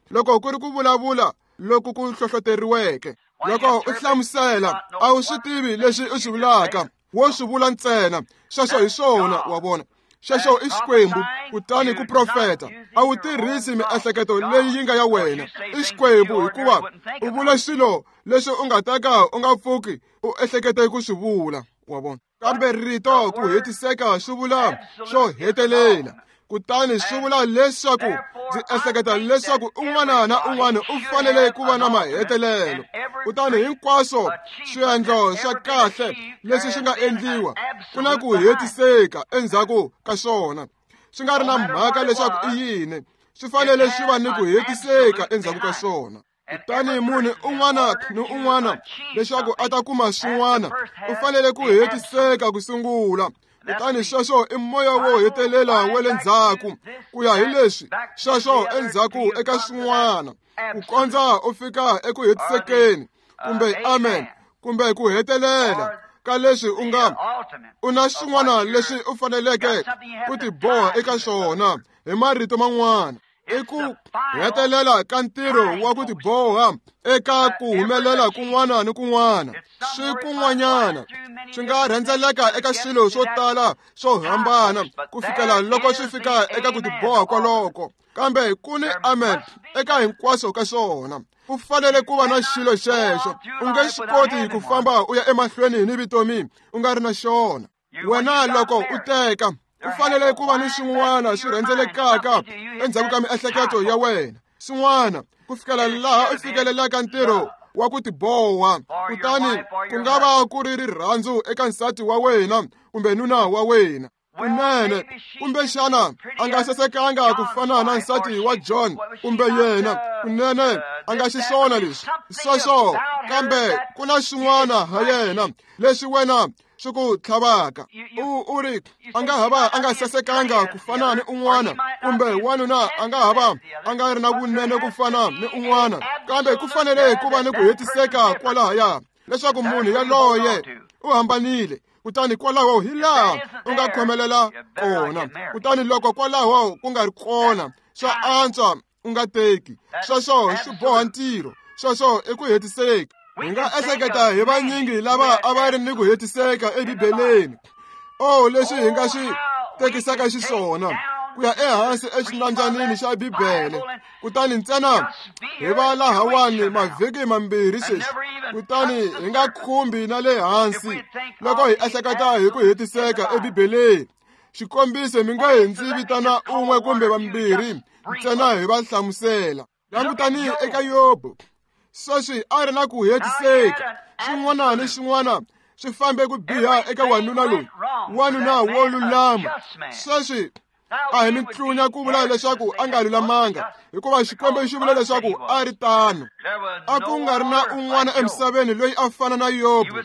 loko ku ri ku vulavula loku ku hlohloteriweke. Loko u hlamusela a wu swi tivi leswi u swi vulaka, wo swi vula ntsena, xexo hi swona wa vona. Xexo i xikwembu, kutani ku profeta. A wu tirhisi miehleketo leyi yi nga ya wena. I xikwembu hikuva u vula swilo leswi u nga ta ka u nga pfuki u ehlekete ku swi vula, wa vona. Kambe rito ku hetiseka swi vula xo hetelela. Kutani swi vula leswaku ndzi ehleketa leswaku un'wana na un'wana u fanele ku va na mahetelelo. Kutani hinkwaswo swiendlo swa kahle leswi swi nga endliwa ku na ku hetiseka endzhaku ka swona. Swi nga ri na mhaka leswaku i yini, swi fanele swi va ni ku hetiseka endzhaku ka swona. Kutani munhu un'wana ni un'wana leswaku a ta kuma swin'wana u fanele ku hetiseka ku sungula. Kutani sweswo i moya wo hetelela wa le ndzhaku ku ya hi leswi sweswo endzhaku eka swin'wana ku kondza u fika eku hetisekeni kumbe amen kumbe ku hetelela ka leswi u nga u na swin'wana leswi u faneleke ku tiboha eka swona. Hi marito man'wana i ku hetelela ka ntirho wa ku tiboha eka ku humelela kun'wana ni kun'wana. Swi kun'wanyana swi nga rhendzeleka eka swilo swo tala swo hambana ku fikela loko swi fika eka ku tiboha kwaloko. Kambe ku ni amen eka hinkwaswo ka swona. Ku fanele ku va na xilo xexo. U nge swi koti ku famba u ya emahlweni ni vitomi u nga ri na xona. Wena loko u teka ku fanele ku va ni swin'wana swi rhendzelekaka endzhaku ka miehleketo ya wena. Swin'wana ku fikela laha u fikelelaka ntirho wa ku tiboha. Kutani ku nga va ku ri rirhandzu eka nsati wa wena kumbe nuna wa wena. Kunene kumbe xana a nga sasekanga ku fana na nsati wa John kumbe yena kunene a nga xiswona leswi sweswo. Kambe ku na swin'wana ha yena leswi wena swi ku tlhavaka. U u ri a nga hava a nga sasekanga ku fana ni un'wana kumbe wanuna a nga hava a nga ri na vunene ku fana ni un'wana. Kambe ku fanele ku va ni ku hetiseka kwalahaya leswaku munhu yaloye u hambanile. Kutani kwalaho hi laha u nga khomelela kona. Kutani loko kwalaho ku nga ri kona swa antswa u nga teki. Sweswo swi boha ntirho. Sweswo i ku hetiseka. Hi nga ehleketa hi vanyingi lava a va ri ni ku hetiseka ebibeleni. Oh, leswi hi nga swi tekisaka xiswona ku ya ehansi exinambyanini xa Bibele. Kutani ntsena hi va lahawani mavhiki mambirhi sweswi. Kutani hi nga khumbi na le hansi loko hi ehleketa hi ku hetiseka ebibeleni. Xikombiso mi nga hi ndzi vitana un'we kumbe vambirhi ntsena hi va hlamusela. Langutani eka Yobu. Sweswi a ri na ku hetiseka. Xin'wana ni xin'wana swi fambe ku biha eka wanuna loyi, wanuna wo lulama. Sweswi a hi mitlunya ku vula leswaku a nga lulamanga hikuva Xikwembu xi vula leswaku a ri tano. A ku nga ri na un'wana emisaveni loyi a fana na Yobu.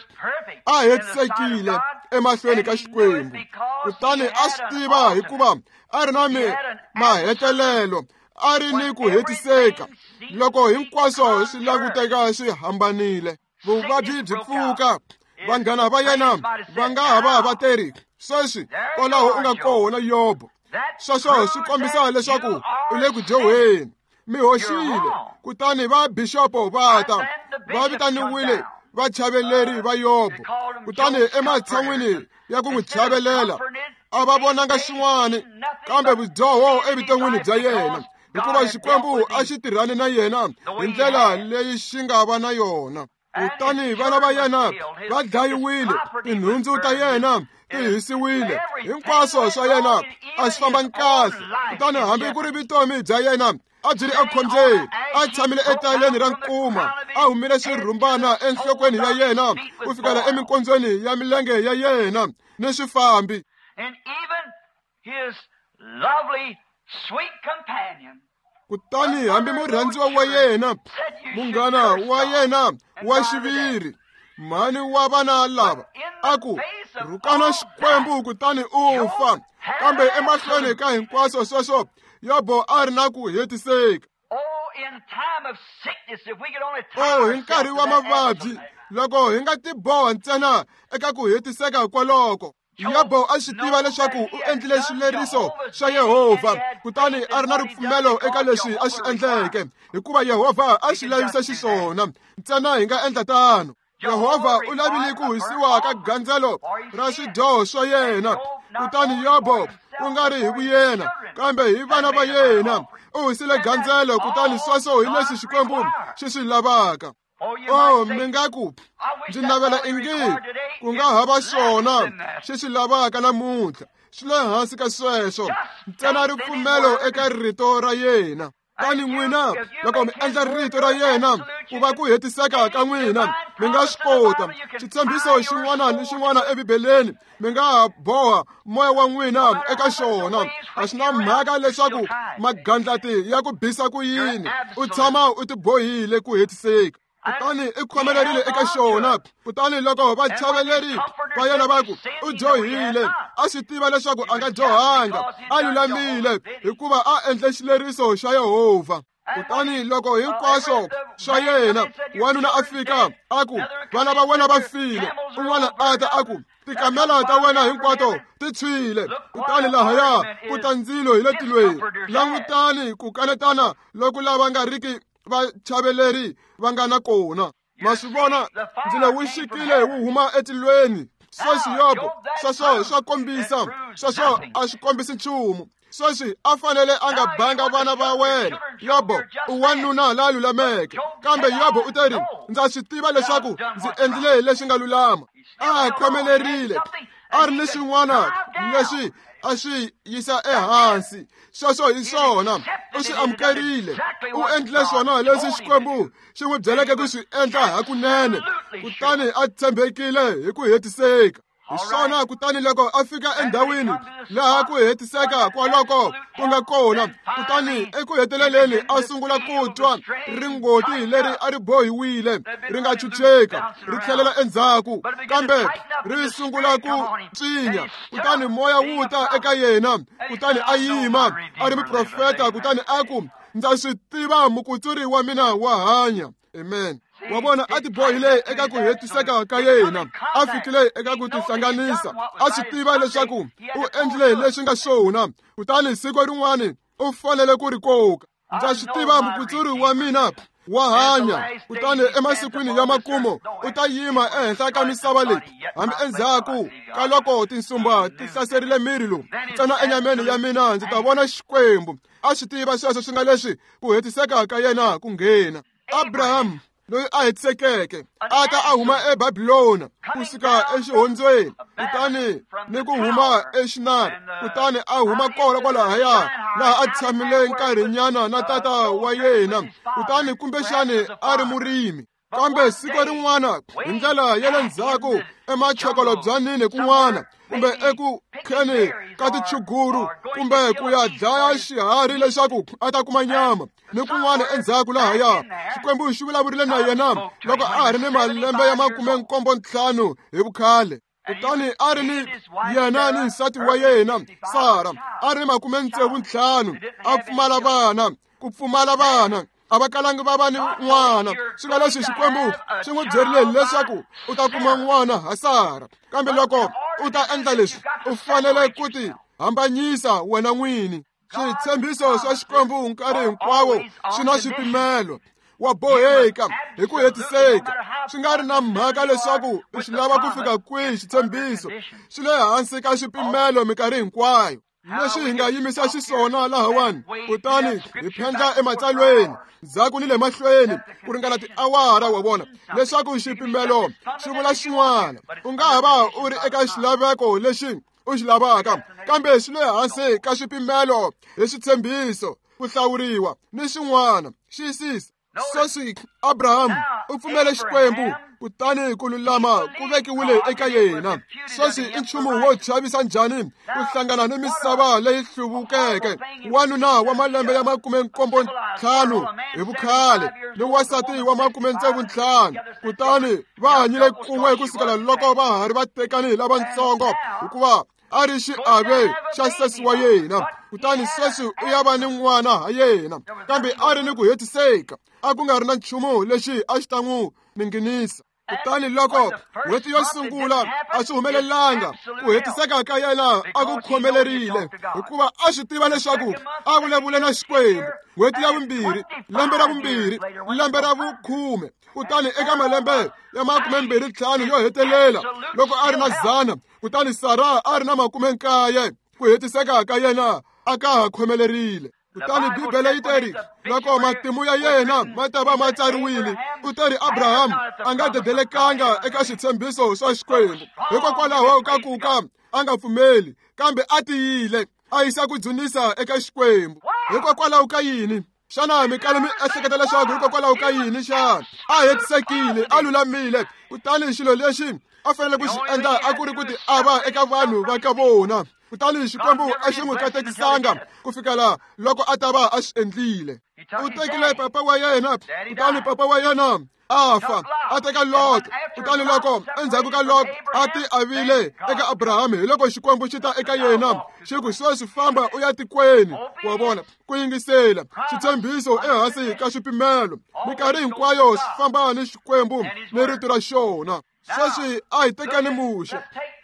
A hetisekile emahlweni ka Xikwembu. Kutani a swi tiva hikuva a ri na mahetelelo. A ri ni ku hetiseka loko hinkwaswo swi languteka swi hambanile. Vuvabyi byi pfuka. Vanghana va yena va nga ha va vateri. Sweswi kwalaho u nga kona Yobu. Sweswo swi kombisa leswaku u le ku dyoheni. Mi hoxile. Kutani va bishopo va ta va vitaniwile vachaveleri va Yobu. Kutani ematshan'wini ya ku n'wi chavelela a va vonanga xin'wana kambe vudyoho evuton'wini bya yena. Hikuva Xikwembu a xi tirhani na yena hi ndlela leyi xi nga va na yona. Kutani vana va yena va dlayiwile, tinhundzu ta yena ti hisiwile, hinkwaswo swa yena a swi famba kahle. Kutani hambi ku ri vutomi bya yena a byi ri ekhombyeni, a tshamile etaleni ra nkuma, a humile swirhumbana enhlokweni ya yena ku fikela eminkondzweni ya milenge ya yena ni swifambi. Kutani hambi murhandziwa wa yena, munghana wa yena wa xiviri, mhani wa vana lava, a ku rhukana Xikwembu kutani u fa. Kambe emahlweni ka hinkwaswo sweswo Yobu a ri na ku hetiseka. Oh, hi nkarhi wa mavabyi loko hi nga tiboha ntsena eka ku hetiseka kwaloko. Yobo a swi tiva leswaku u endlile xileriso xa Yehovha, kutani a ri na ripfumelo eka leswi a swi endleke, hikuva Yehovha a swi lavisa xiswona. Ntsena hi nga endla tano. Yehovha u lavile ku hisiwa ka gandzelo ra swidyoho swa yena, kutani Yobo ku nga ri hi vuyena kambe hi vana va yena u hisile gandzelo, kutani sweswo hi leswi Xikwembu xi swi lavaka. Oh, mi nga ku ndzi navela ingi ku nga hava swona xi swi lavaka namuntlha. Swi le hansi ka sweswo, ntsena ripfumelo eka rito ra yena. Tani n'wina loko mi endla rito ra yena ku va ku hetiseka ka n'wina, mi nga swi kota. Xitshembiso xin'wana ni xin'wana ebibeleni mi nga boha moya wa n'wina eka xona. A swi na mhaka leswaku magandlati ya ku bisa ku yini, u tshama u tibohile ku hetiseka. Kutani i khomelerile eka xona. Kutani loko vachaveleri va yena va ku u dyohile, a swi tiva leswaku a nga dyohanga, a lulamile hikuva a endle xileriso xa Yehovha. Kutani loko hinkwaswo swa yena, wanuna a fika a ku vana va wena va file, un'wana a ta a ku tikamela ta wena hinkwato ti tshwile. Kutani lahaya ku ta ndzilo hi le tilweni. Langutani ku kanetana loku lava nga riki vachaveleri va nga na kona. Ma swi vona ndzilo wu xikile wu huma etilweni. Sweswi Yobo sweswo swa kombisa, sweswo a swi kombisi nchumu. Sweswi a fanele a nga banga vana va wena. Yobo u wanuna la lulameke, kambe Yobo u teri ndza swi tiva leswaku ndzi endlile leswi nga lulama. A khomelerile, a ri ni swin'wana leswi a swi yisa ehansi. Sweswo hi swona u swi amukerile, u endlile swona leswi Xikwembu xi n'wi byeleke ku swi endla hakunene, kutani a tshembekile hi ku hetiseka. Hi swona kutani loko a fika endhawini laha ku hetiseka kwaloko ku nga kona, kutani eku heteleleni a sungula ku twa ringoti leri a ri bohiwile ri nga chucheka ri tlhelela endzhaku, kambe ri sungula ku tsinya. Kutani moya wu ta eka yena, kutani a yima a ri muprofeta, kutani a ku ndza swi tiva mukutsuri wa mina wa hanya. Amen. Wa vona a ti bohile eka ku hetiseka ka yena, a fikile eka ku tihlanganisa, a swi tiva leswaku u endlile leswi nga swona, kutani siku rin'wana u fanele ku ri koka. Ndza swi tiva mukutsuri wa mina wa hanya, kutani emasikwini ya makumo u ta yima ehenhla ka misava leyi, hambi endzhaku ka loko tinsumba ti hlaserile miri lowu, ntsena enyameni ya mina ndzi ta vona Xikwembu. A swi tiva sweswo swi nga leswi ku hetiseka ka yena ku nghena. Abrahamu loyi a hetisekeke a ta a huma eBabilona kusuka exihondzweni, kutani ni ku huma eXinari, kutani a huma kona kwalahaya laha a tshamile nkarhinyana na tata wa yena, kutani kumbexani a ri murimi. Kambe siku rin'wana hi ndlela ya le ndzhaku emachokolobyanini kun'wana, kumbe eku kheni ka tichuguru, kumbe ku ya dlaya xiharhi leswaku a ta kuma nyama, ni kun'wana endzhaku lahaya Xikwembu xi vulavurile na yena loko a ha ri ni malembe ya makume nkombo ntlhanu hi vukhale. Kutani a ri ni yena ni nsati wa yena Sara a ri ni makume ntsevu ntlhanu, a pfumala vana, ku pfumala vana a va kalangi va va ni n'wana. Swi nga leswi Xikwembu xi n'wi byerile leswaku u ta kuma n'wana ha Sara, kambe loko u ta endla leswi u fanele ku ti hambanyisa wena n'wini. Switshembiso swa Xikwembu nkarhi hinkwawo swi na swipimelo. Wa boheka hi ku hetiseka, swi nga ri na mhaka leswaku u xi lava ku fika kwihi. Xitshembiso xi le hansi ka swipimelo minkarhi hinkwayo. Leswi hi nga yimisa xiswona lahawani, kutani hi phendla ematsalweni ndzhaku ni le mahlweni ku ringana tiawara, wa vona leswaku xipimelo xi vula xin'wana. U nga ha va u ri eka xilaveko lexi u xi lavaka, kambe swi le hansi ka swipimelo hi switshembiso, ku hlawuriwa ni xin'wana. Xiyisisa sweswi Abrahamu u pfumele Xikwembu, kutani ku lulama ku vekiwile eka yena. Sweswi i nchumu wo chavisa njhani ku hlangana ni misava leyi hluvukeke. Wanuna wa malembe ya makume nkombo ntlhanu hi vukhale ni wasati wa makume ntsevu ntlhanu, kutani va hanyile kun'we kusukela loko va ha ri vatekani lavatsongo, hikuva a ri xiave xa sesi wa yena. Kutani sweswi u ya va ni n'wana ha yena, kambe a ri ni ku hetiseka, a ku nga ri na nchumu lexi a xi ta n'wi minginisa. kutani loko n'hweti yo sungula a swi humelelanga ku hetiseka ka yena a ku khomelerile hikuva a swi tiva leswaku a vulavula na Xikwembu. N'hweti ya vumbirhi, lembe ra vumbirhi, lembe ra vukhume, kutani eka malembe ya makume mbirhi ntlhanu yo hetelela loko a ri na dzana, kutani Sara a ri na makume nkaye, ku hetiseka ka yena a ka ha khomelerile. Kutani Bibele yi teri loko matimu ya yena ma ta va ma tsariwile, u teri Abrahamu a nga dedelekanga eka switshembiso swa Xikwembu hikokwalaho ka ku ka a nga pfumeli, kambe a tiyile a yisa ku dzunisa eka Xikwembu. Hikokwalaho ka yini? Xana mi kale mi ehleketa leswaku hikokwalaho ka yini xana a hetisekile, a lulamile, kutani xilo lexi a fanele ku xi endla a ku ri ku ti ava eka vanhu va ka vona, kutani Xikwembu a xi n'wi katekisanga ku fikela loko a ta va a swi endlile. U tekile papa wa yena, kutani papa wa yena a fa, a teka Lot, kutani loko endzhaku ka Lot a ti avile eka Abrahamu hi loko Xikwembu xi ta eka yena xi ku sweswi famba u ya tikweni. Wa vona ku yingisela switshembiso ehansi ka swipimelo, mikarhi hinkwayo swi famba ni Xikwembu ni rito ra xona. Sweswi a hi tekani Muxe.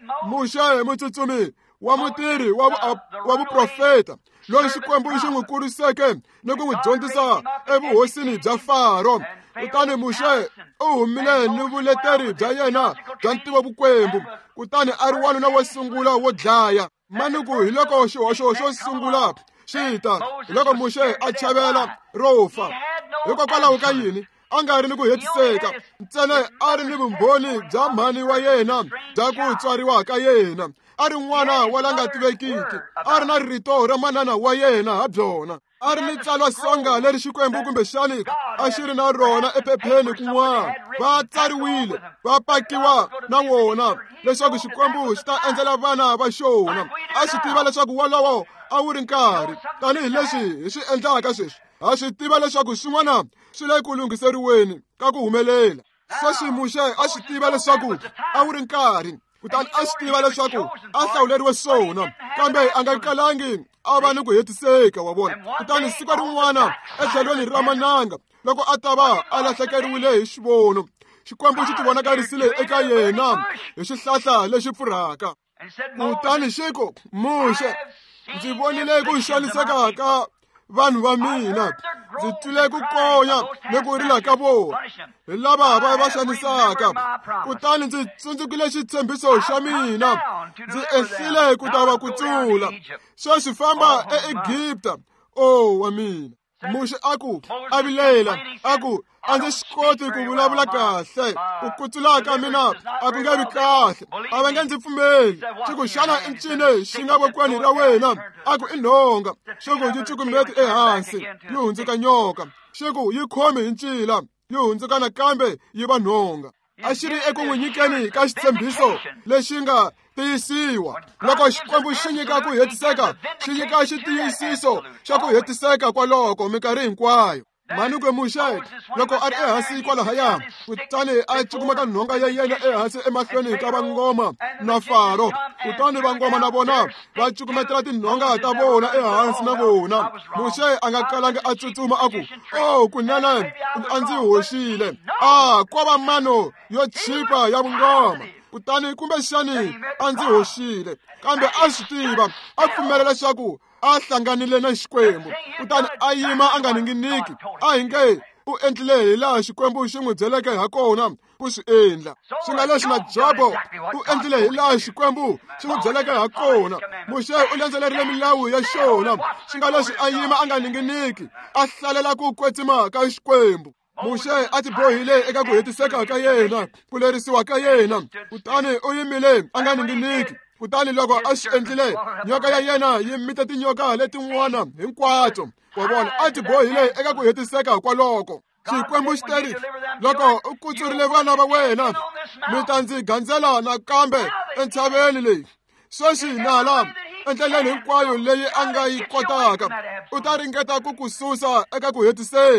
Muxe mutsutsumi wa mutirhi wa vuprofeta loyi Xikwembu xi n'wi kuriseke ni ku n'wi dyondzisa evuhosini bya Faro. Kutani Muxe u humile ni vuleteri bya yena bya ntivovukwembu, kutani a ri wanuna wo sungula wo dlaya. Maniku hi loko xihoxo xo sungula xi ta, hi loko Muxe a chavela ro fa. Hikokwalaho ka yini? A nga ri ni ku hetiseka, ntsena a ri ni vumbhoni bya mhani wa yena bya ku tswariwa ka yena. A ri n'wana wa la nga tivekiki, a ri na rito ra manana wa yena ha byona, a ri ni tsalwa songa leri Xikwembu kumbe xani a xi ri na rona ephepheni kun'wana. Va tsariwile, va pakiwa na wona leswaku Xikwembu xi ta endlela vana va xona. A swi tiva leswaku wolowo a wu ri nkarhi, tanihileswi hi swi endlaka sweswi. A swi tiva leswaku swin'wana swi le ku lunghiseriweni ka ku humelela. Sweswi Muxe a swi tiva leswaku a wu ri nkarhi, kutani a swi tiva leswaku a hlawuleriwe swona, kambe a nga kalangi a va ni ku hetiseka. Wa vona, kutani siku rin'wana etlhelweni ra mananga loko a ta va a lahlekeriwile hi xivono, Xikwembu xi tivonakarisile eka yena hi xihlahla lexi pfurhaka. Kutani xi ku, Muxe, ndzi vonile ku xaniseka ka vanhu va mina, ndzi twile ku konya ni ku rila ka vona hi lava va va xanisaka. Kutani ndzi tsundzukile xitshembiso xa mina, ndzi ehlile ku ta va kutsula. Sweswi famba eEgipta, o wa mina. Muxe a ku a vilela, a ku a ndzi swi koti ku vulavula kahle, ku kutsula ka mina a ku nge vi kahle, a va nge ndzi pfumeli. Xi ku xana i ncini xi nga vokweni ra wena? A ku i nhonga. Xi ku yi cukumeti ehansi yi hundzuka nyoka. Xi ku yi khomi hi ncila yi hundzuka nakambe yi va nhonga. A xi ri eku n'wi nyikeni ka xitshembiso lexi nga tiyisiwa. Loko Xikwembu xi nyika ku hetiseka, xi nyika xitiyisiso xa ku hetiseka kwaloko mikarhi hinkwayo. Maniku Muxe loko a ri ehansi kwalahaya, kutani a cukumeta nhonga ya yena ehansi emahlweni ka vangoma na Faro. Kutani vangoma na vona va cukumetela tinhonga ta vona ehansi na vona. Muxe a nga kalangi a tsutsuma a ku, o kunene a ndzi hoxile. A ko va mano yo chipa ya vungoma. Kutani kumbexani a ndzi hoxile, kambe a swi tiva, a pfumela leswaku a hlanganile na Xikwembu. Kutani a yima a nga ninginiki, a hi nge u endlile hi laha Xikwembu xi n'wi byeleke ha kona ku swi endla. Swi nga leswi na Jobo, u endlile hi laha Xikwembu xi n'wi byeleke ha kona. Muxe u landzelerile milawu ya xona. Swi nga leswi a yima a nga ninginiki, a hlalela ku kwetsima ka Xikwembu. Muxe a ti bohile eka ku hetiseka ka yena, ku lerisiwa ka yena. Kutani u yimile a nga ninginiki. Kutani loko a swi endlile, nyoka ya yena yi mita tinyoka letin'wana hinkwato. Wa vona, a ti bohile eka ku hetiseka kwaloko. Xikwembu xi teri, loko u kutsurile vana va wena, mi ta ndzi gandzela nakambe entshaveni leyi. Sweswi nala endleleni hinkwayo leyi a nga yi kotaka, u ta ringeta ku ku susa eka ku hetiseka.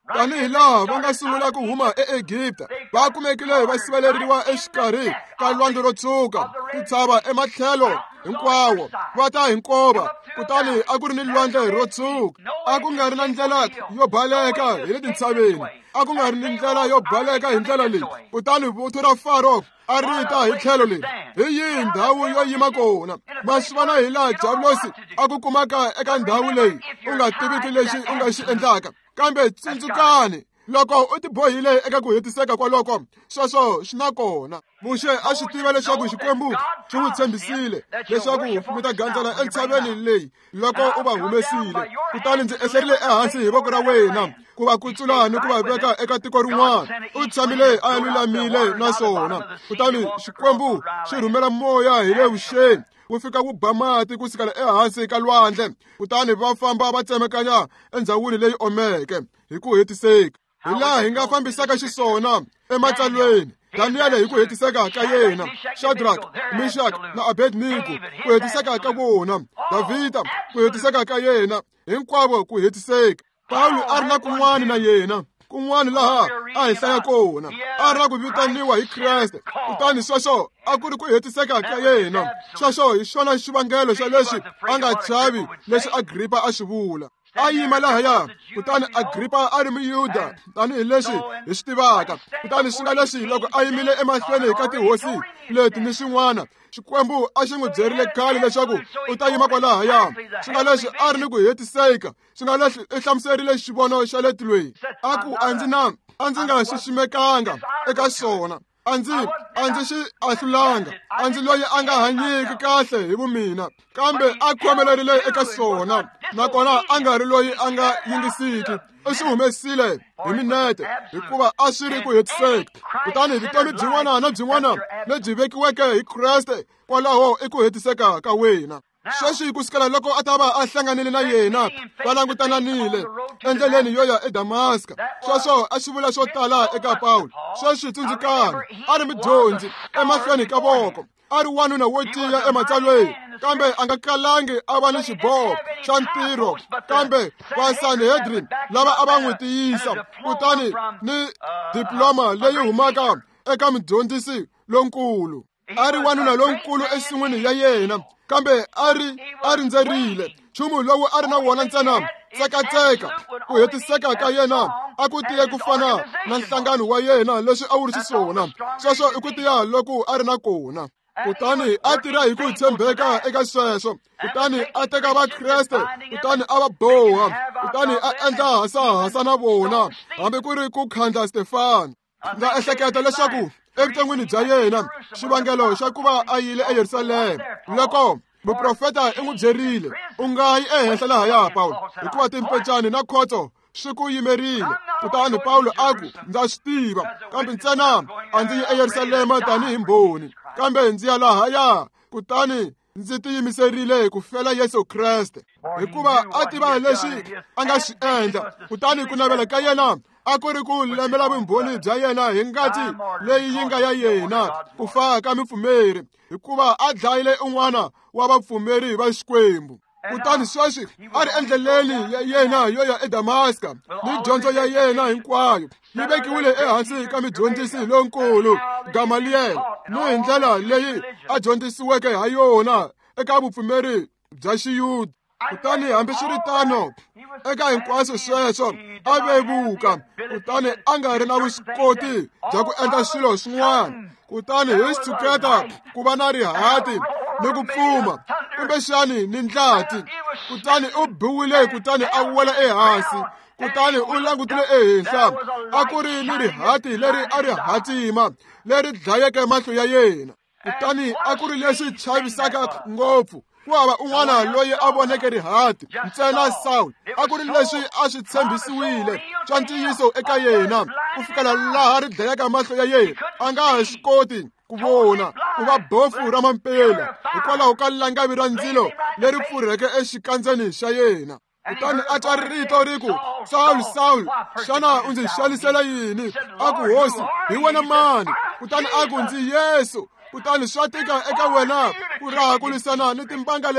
tanihi laha va nga sungula ku huma eEgipta va kumekile va siveleriwa exikarhi ka lwandle ro tshuka ku tshava ematlhelo hinkwawo va ta hi nkova kutani a ku ri ni lwandle ro tshuka a ku nga ri na ndlela yo baleka hi le tintshaveni a ku nga ri ni ndlela yo baleka hi ndlela leyi kutani vuthu ra Faro a rita hi tlhelo leri hi yihi ndhawu yo yima kona ma swi vona hi laha Javulosi a ku kumaka eka ndhawu leyi u nga tiviki lexi u nga xi endlaka kambe tsundzukani loko u tibohile eka ku hetiseka kwaloko sweswo swi na kona Muxe a swi tiva leswaku Xikwembu xi n'wi tshembisile leswaku mi ta gandzela entshaveni leyi loko u va humesile kutani ndzi eserile ehansi hi voko ra wena ku va kutsula ni ku va veka eka tiko rin'wana u tshamile a lulamile naswona kutani Xikwembu xi rhumela moya hi le vuxeni wu fika wu ba mati ku sukela ehansi ka lwandle kutani va famba va tsemakanya endzhawini leyi omeke hi ku hetiseka hi laha hi nga fambisaka xiswona ematsalweni Daniel hi ku hetiseka ka yena Shadrach, Meshach na Abednego ku hetiseka ka vona Davida ku hetiseka ka yena hinkwavo ku hetiseka Paulo a ri na kun'wana na yena kun'wana laha a hi hlaya kona a ri na ku vitaniwa hi Kreste kutani sweswo a ku ri ku hetiseka ka yena sweswo hi xona xivangelo xa leswi a nga chavi leswi Agripa a swi vula a yima lahaya kutani Agripa a ri Muyuda tanihi leswi hi swi tivaka kutani swi nga leswi loko a yimile emahlweni ka tihosi leti ni swin'wana Xikwembu a xi n'wi byerile khale leswaku u ta yima kwalahaya swi nga leswi a ri ni ku hetiseka swi nga leswi i hlamuserile xivono xa le tilweni a ku a ndzi na a ndzi nga xiximekanga eka swona a ndzi a ndzi xi ahlulanga a ndzi loyi a nga hanyiki kahle hi vumina kambe a khomelerile eka swona nakona a nga ri loyi a nga yingisiki u swi humesile hi minete hikuva a swi ri ku hetiseka kutani vutomi byin'wana na byin'wana lebyi vekiweke hi Kreste kwalaho i ku hetiseka ka wena sweswi ku sukela loko a ta va a hlanganile na yena va langutananile endleleni yo ya eDamaska sweswo a swi vula swo tala eka Paulo sweswi tsundzukani a ri mudyondzi emahlweni ka voko a ri wanuna wo tiya ematsalweni kambe a nga kalangi a va ni xiboho xa ntirho kambe va Sanhedrin lava a va n'wi tiyisa kutani ni diploma leyi humaka eka mudyondzisi lonkulu a ri wanuna lonkulu esin'wini ya yena kambe a ri a rindzerile nchumu lowu a ri na wona ntsena tsekatseka ku hetiseka ka yena a ku tiye ku fana na nhlangano wa yena leswi a wu ri xiswona sweswo i ku tiya loko a ri na kona kutani a tirha hi ku tshembeka eka sweswo kutani a teka va Kreste kutani a va boha kutani a endla hasahasa na vona hambi ku ri ku khandla Stefano ndza ehleketa leswaku evuton'wini bya yena xivangelo xa ku va a yile eYerusalema loko muprofeta i n'wi byerile u nga yi ehenhla lahaya Paulo hikuva timpecani na khotso swi ku yimerile kutani Paulo a ku ndza swi tiva kambe ntsena a ndzi yi eYerusalema tanihi mbhoni kambe ndzi ya lahaya kutani ndzi tiyimiserile ku fela Yesu Kreste hikuva a tiva leswi a nga swi endla kutani ku navela ka yena a ku ri ku lembela vumbhoni bya yena hi ngati leyi yi nga ya yena ku fa ka mipfumeri hikuva a dlayile un'wana wa vapfumeri va Xikwembu kutani sweswi a ri endleleni ya yena yo ya eDamaska ni dyondzo ya yena hinkwayo yi vekiwile ehansi ka mudyondzisi lonkulu Gamaliyeli ni hi ndlela leyi a dyondzisiweke ha yona eka vupfumeri bya Xiyuda kutani hambi swi ri tano eka hinkwaswo sweswo a vevuka kutani a nga ri na vuswikoti bya ku endla swilo swin'wana kutani hi xitshuketa ku va na rihati ni ku pfuma kumbexani ni ndlati kutani u biwile kutani a wela ehansi kutani u langutile ehenhla a ku ri ni rihati leri a ri hatima leri dlayeke mahlo ya yena kutani a ku ri leswi chavisaka ngopfu ku hava un'wana loyi a voneke rihati ntsena Saul a ku ri leswi a swi tshembisiwile swa ntiyiso eka yena ku fikela laha ri dlayaka mahlo ya yena a nga ha swi koti ku vona ku va bofu ra mampela hikwalaho ka langavi ra ndzilo leri pfurheke exikandzeni xa yena kutani a twa rito ri ku Saul Saul xana u ndzi xalisela yini a ku hosi hi wena mani kutani a ku ndzi Yesu kutani swa tika eka wena ku raha ku lwisana ni timbanga leti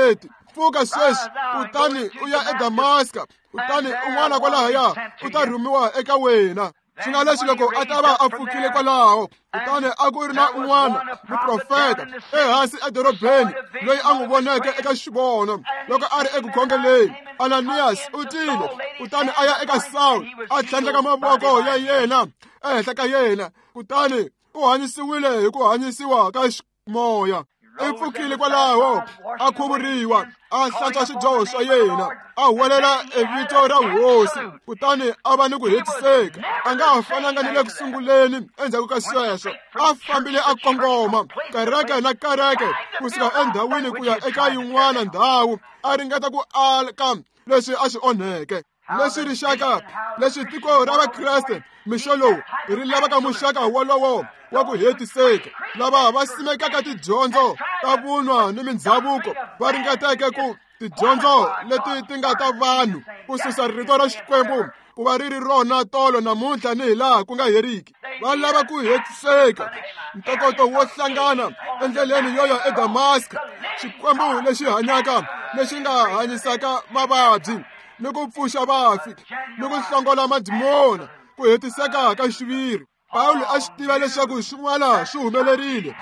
pfuka sweswi kutani u ya eDamaska, kutani un'wana kwalahaya u ta rhumiwa eka wena. Swi nga leswi loko a ta va a pfukile kwalaho, kutani a ku ri na un'wana muprofeta ehansi edorobeni loyi a n'wi voneke eka xivono loko a ri eku khongeleni. Ananias u tile kutani a ya eka Sawule a tlhandleka mavoko ya yena ehenhla ka yena, kutani u hanyisiwile hi ku hanyisiwa ka moya. I pfukile kwalaho a khuvuriwa, a hlantswa swidyoho swa yena, a huwelela evito ra hosi, kutani a va ni ku hetiseka. A nga ha fananga ni le ku sunguleni endzhaku ka sweswo. A fambile a kongoma kereke na kereke kusuka endhawini ku ya eka yin'wana ndhawu, a ringeta ku aka leswi a swi onheke. Leswi rixaka leswi tiko ra vakreste mixo lowu ri lavaka muxaka wolowo wa ku hetiseka, lava va simekaka tidyondzo ta vunwa ni mindhavuko, va ringeteke ku tidyondzo leti ti nga ta vanhu ku susa rito ra Xikwembu ku va ri ri rona tolo namuntlha ni hi laha ku nga heriki. Va lava ku hetiseka, ntokoto wo hlangana endleleni yo ya eDamaska, Xikwembu lexi hanyaka lexi nga hanyisaka mavabyi ni ku pfuxa vafi ni ku hlongola madimoni, ku hetiseka ka xiviri. Pawulo a swi tiva leswaku swin'wana swi humelerile,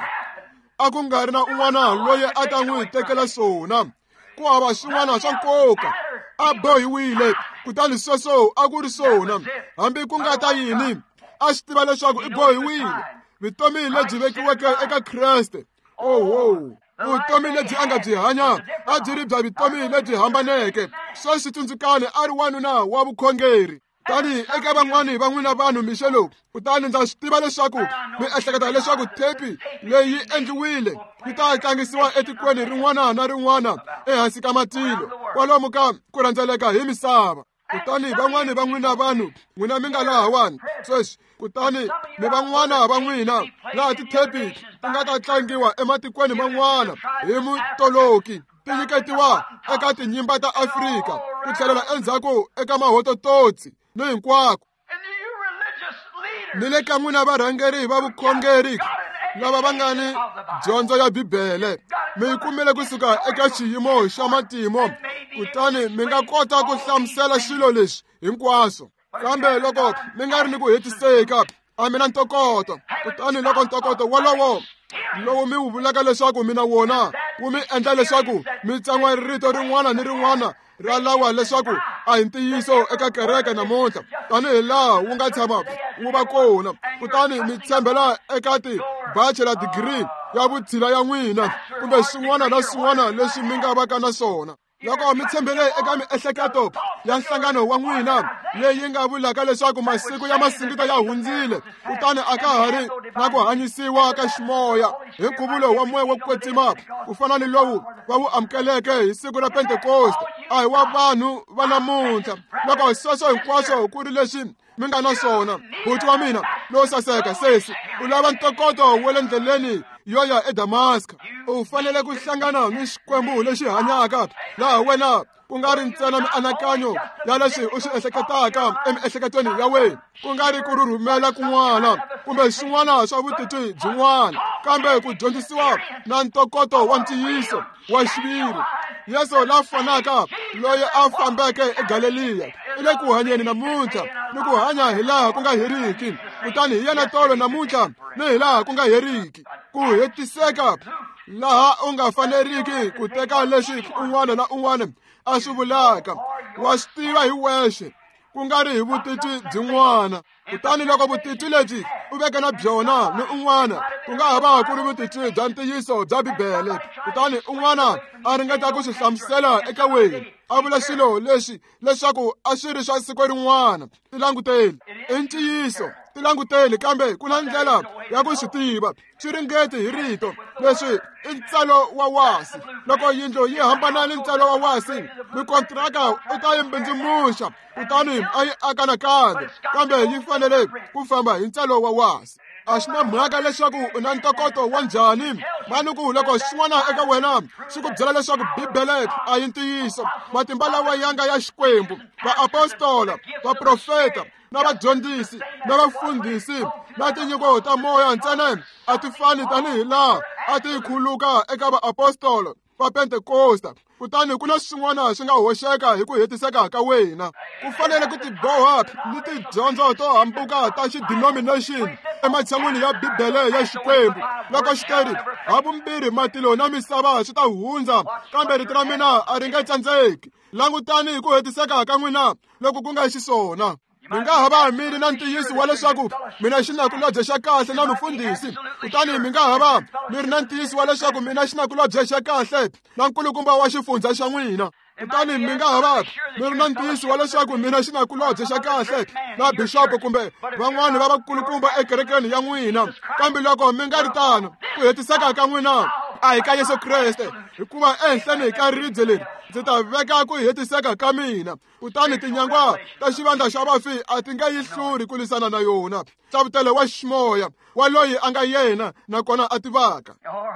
a ku nga ri na un'wana loyi a ta n'wi tekela swona. Ku hava swin'wana swa nkoka, a bohiwile, kutani sweswo a ku ri swona. Hambi ku nga ta yini, a swi tiva leswaku i bohiwile. Vutomi lebyi vekiweke eka Kreste, oho, vutomi lebyi a nga byi hanya a byi ri bya vutomi lebyi hambaneke. Sweswi tsundzukani a ri wanuna wa vukhongeri. Tani eka van'wani va n'wina vanhu mixo lowu, kutani ndza swi tiva leswaku mi ehleketa leswaku thepi leyi endliwile yi ta tlangisiwa etikweni rin'wana na rin'wana ehansi ka matilo kwalomu ka ku rhendzeleka hi misava. Kutani van'wani va n'wina vanhu n'wina mi nga lahawani sweswi, kutani mi van'wana va n'wina laha tithepi ti nga ta tlangiwa ematikweni man'wana hi mutoloki, ti nyiketiwa eka tinyimba ta Afrika, ku tlhelela endzhaku eka mahotototsi ni hinkwako. Ni le ka n'wina varhangeri va vukhongeri lava va nga ni dyondzo ya Bibele, mi yi kumile kusuka eka xiyimo xa matimo, kutani mi nga kota ku hlamusela xilo lexi hinkwaswo. Kambe loko mi nga ri ni ku hetiseka, a mi na ntokoto, kutani loko ntokoto wolowo lowu mi wu vulaka leswaku mina wona wu mi endla leswaku mi tsan'wa rito rin'wana ni rin'wana ra lawa leswaku a hi ntiyiso eka kereke namuntlha, tanihi laha wu nga tshama wu va kona. Kutani mi tshembela eka ti-bachelor degree ya vutshila ya n'wina kumbe swin'wana na swin'wana leswi mi nga vaka na swona. Loko mi tshembele eka miehleketo ya nhlangano wa n'wina leyi nga vulaka leswaku masiku ya masingita ya hundzile, kutani a ka ha ri na ku hanyisiwa ka ximoya hi nkhuvulo wa moya wo kwetsima ku fana ni lowu va wu amukeleke hi siku ra Pentekoste, a hi wa vanhu va namuntlha. Loko sweswo hinkwaswo ku ri leswi mi nga na swona, buti wa mina no saseka sesi, u lava ntokoto wa le ndleleni yo ya eDamaska. U fanele ku hlangana ni Xikwembu lexi hanyaka, laha wena ku nga ri ntsena mianakanyo ya leswi u swi ehleketaka emiehleketweni ya wena, ku nga ri ku rhurhumela kun'wana kumbe swin'wana swa vutitwi byin'wana, kambe ku dyondzisiwa na ntokoto wa ntiyiso wa xiviri. Yesu la fanaka loyi a fambeke eGalileya i le ku hanyeni namuntlha ni ku hanya hi laha ku nga heriki, kutani hi yena tolo namuntlha ni hi laha ku nga heriki. Ku hetiseka laha u nga faneriki ku teka leswi un'wana na un'wana a swi vulaka, wa swi tiva hi wexe, ku nga ri hi vutitwi byin'wana. Kutani loko vutitwi lebyi u veke na byona ni un'wana ku nga ha va ku ri vutitwi bya ntiyiso bya Bibele, kutani un'wana a ringeta ku swi hlamusela eka wena, a vula swilo leswi leswaku a swi ri swa siku rin'wana. Ti languteli, i ntiyiso, ti languteli, kambe ku na ndlela ya ku swi tiva. Swi ringeti hi rito, leswi i ntsalo wa wasi. Loko yindlu yi hambana ni ntsalo wa wasi, mikontraka u ta yi mbindzumuxa kutani a yi aka nakambe, kambe yi fanele ku famba hi ntsalo wa wasi. A swi na mhaka leswaku u na ntokoto wa njhani, mani ku loko swin'wana eka wena swi ku byela leswaku Bibele a yi ntiyiso, matimba lawa ya nga ya Xikwembu, vaapostola, vaprofeta na vadyondzisi na vafundhisi na tinyiko ta moya ntsena a ti fani tanihi laha a ti khuluka eka vaapostola va Pentecosta. Kutani ku na swin'wana swi nga hoxeka hi ku hetiseka ka wena. Ku fanele ku tiboha ni tidyondzo to hambuka ta xidenomination ematshan'wini ya Bibele ya Xikwembu. Loko xiteri havumbirhi matilo na misava swi ta hundza, kambe rito ra mina a ri nge tsandzeki. Langutani hi ku hetiseka ka n'wina loko ku nga xiswona. Mi nga ha va mi ri na ntiyiso wa leswaku mina xinakulobye xa kahle na mufundhisi. Kutani mi nga ha va mi ri na ntiyiso wa leswaku mina xinakulobye xa kahle na nkulukumba wa xifundza xa n'wina. Kutani mi nga ha va mi ri na ntiyiso wa leswaku mina xinakulobye xa kahle na bishopo kumbe van'wani va vakulukumba ekerekeni ya n'wina. Kambe loko mi nga ri tano, ku hetiseka ka n'wina a hi ka Yesu Kreste, hikuva ehenhleni ka ribye leri ndzi ta veka ku hetiseka ka mina. Kutani tinyangwa ta xivandla xa vafi a ti nge yi hluri ku lwisana na yona. Hlavutelo wa ximoya wa loyi a nga yena nakona a tivaka.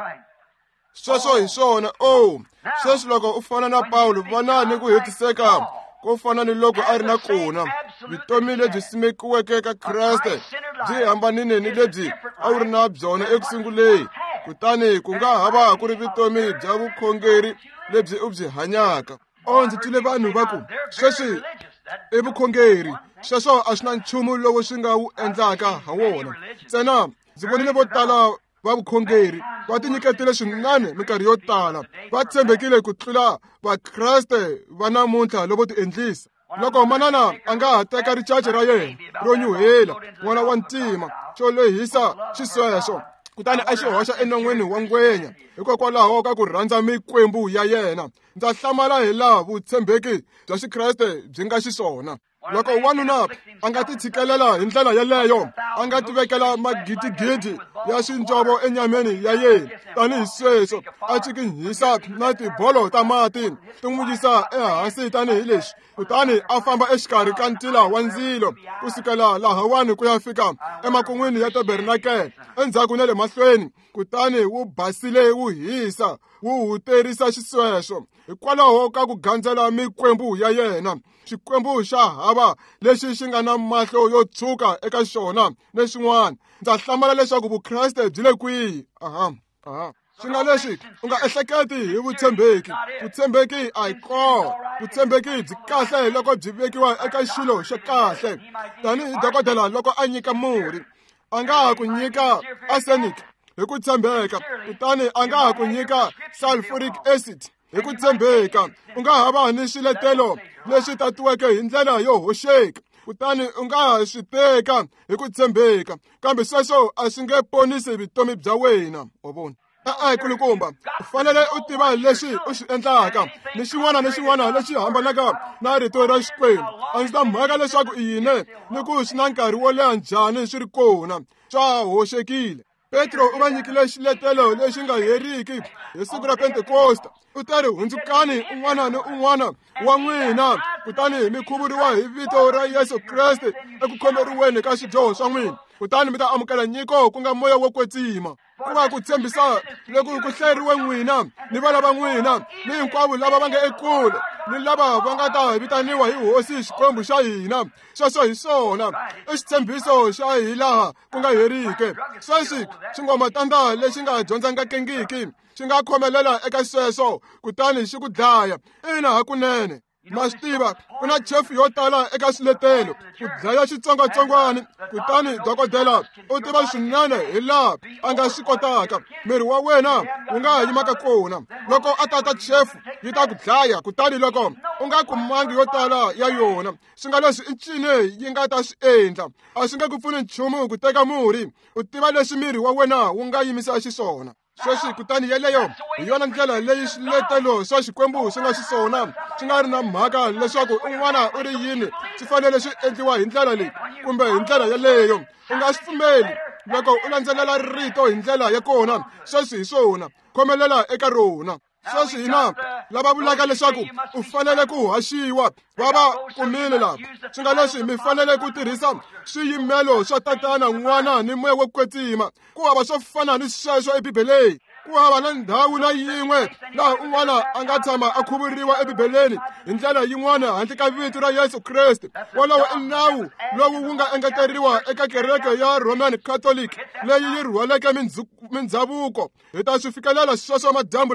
Sweswo hi swona. Oh, sweswi loko u fana na Paulo, vonani ku hetiseka ko fana ni loko a ri na kona. Vutomi lebyi simekiweke ka Kreste byi hambanile ni lebyi a wu ri na byona ekusunguleni. Kutani ku nga ha va ku ri vutomi bya vukhongeri lebyi u byi hanyaka. O ndzi twile vanhu va ku sweswi i vukhongeri, sweswo a swi na nchumu lowu swi nga wu endlaka ha wona. Ntsena ndzi vonile vo tala va vukhongeri va tinyiketile swinene minkarhi yo tala, va tshembekile ku tlula Vakreste va namuntlha lovo ti endlisa. Loko manana a nga ha teka ricaci ra yena ro nyuhela, n'wana wa ntima, xo lehisa xisweswo, kutani a xi hoxa enon'weni wa ngwenya hikokwalaho ka ku rhandza mikwembu ya yena, ndza hlamala hi laha vutshembeki bya Xikreste byi nga xiswona. Loko wanuna a nga ti tshikelela hi ndlela yeleyo, a nga ti vekela magidigidi ya swinjovo enyameni ya yena, tanihi sweswo a cikinyisa na tibolo ta mati ti n'wi yisa ehansi tanihi lexi, kutani a famba exikarhi ka ntila wa ndzilo ku sukela lahawani ku ya fika emakun'wini ya tabernakele, endzhaku na le mahlweni, kutani wu basile wu hisa wu huterisa xisweswo hikwalaho ka ku gandzela mikwembu ya yena. Xikwembu xa hava lexi xi nga na mahlo yo tshuka eka xona ni swin'wana. Ndza hlamala leswaku vukreste byi le kwihi. Aha, aha. Swi nga leswi u nga ehleketi hi vutshembeki. Vutshembeki a hi kona. Vutshembeki byi kahle loko byi vekiwa eka xilo xa kahle. Tanihi dokodela loko a nyika murhi, a nga ha ku nyika arsenic hi ku tshembeka, kutani a nga ha ku nyika sulfuric acid hi ku tshembeka. U nga ha va ni swiletelo leswi tatiweke hi ndlela yo hoxeka, kutani u nga ha swi teka hi ku tshembeka, kambe sweswo a swi nge ponisi vutomi bya wena. Wa vona? E-e kulukumba, u fanele u tiva leswi u swi endlaka ni xin'wana ni xin'wana lexi hambanaka na rito ra Xikwembu. A ndzi ta mhaka leswaku i yini ni ku swi na nkarhi wo leha njhani swi ri kona, swa hoxekile. Petro u va nyikile xiletelo lexi nga heriki hi siku ra Pentecosta. U ta ri hundzukani un'wana ni un'wana wa n'wina, kutani mi khuvuriwa hi vito ra Yesu Kreste eku khomeriweni ka swidyoho swa n'wina, kutani mi ta amukela nyiko ku nga moya wo kwetsima. Ku va ku tshembisa loko ku hleriwe n'wina ni va lava n'wina ni hinkwavo lava va nga ekule ni lava va nga ta vitaniwa hi hosi Xikwembu xa hina. Sweswo hi swona i xitshembiso xa hi laha ku nga heriki. Sweswi xingomatanda lexi nga dyondzangakengiki xi nga khomelela eka sweswo kutani xi ku dlaya. Ina hakunene. Ma swi tiva ku na chefu yo tala eka swiletelo ku dlaya xitsongwatsongwana, kutani dokodela u tiva swinene hi laha a nga swi kotaka. Miri wa wena wu nga ha yimaka kona loko a tata chefu yi ta ku dlaya, kutani loko u nga kumangi yo tala ya yona, swi nga leswi i ncini yi nga ta swi endla. A swi nge ku pfuni nchumu ku teka murhi u tiva leswi miri wa wena wu nga yimisa xiswona. Sweswi kutani yeleyo hi yona ndlela leyi swiletelo swa Xikwembu swi nga xiswona. Swi nga ri na mhaka leswaku un'wana u ri yini swi fanele swi endliwa hi ndlela leyi kumbe hi ndlela yeleyo. U nga swi pfumeli loko u landzelela rito hi ndlela ya kona. Sweswi hi swona, khomelela eka rona. Sweswi hina lava vulaka leswaku u fanele ku haxiwa va va kumile lava. Swi nga leswi mi fanele ku tirhisa swiyimelo swa tatana, n'wana ni moya wo kwetsima. Ku hava swo fana ni sweswo ebibeleni. Ku hava na ndhawu na yin'we laha un'wana a nga tshama a khuvuriwa ebibeleni hi ndlela yin'wana handle ka vito ra Yesu Kreste. Wolowo i nawu lowu wu nga engeteriwa eka kereke ya Roman Catholic leyi yi rhwaleke mindhavuko. Hi ta swi fikelela sweswo madyambu lawa.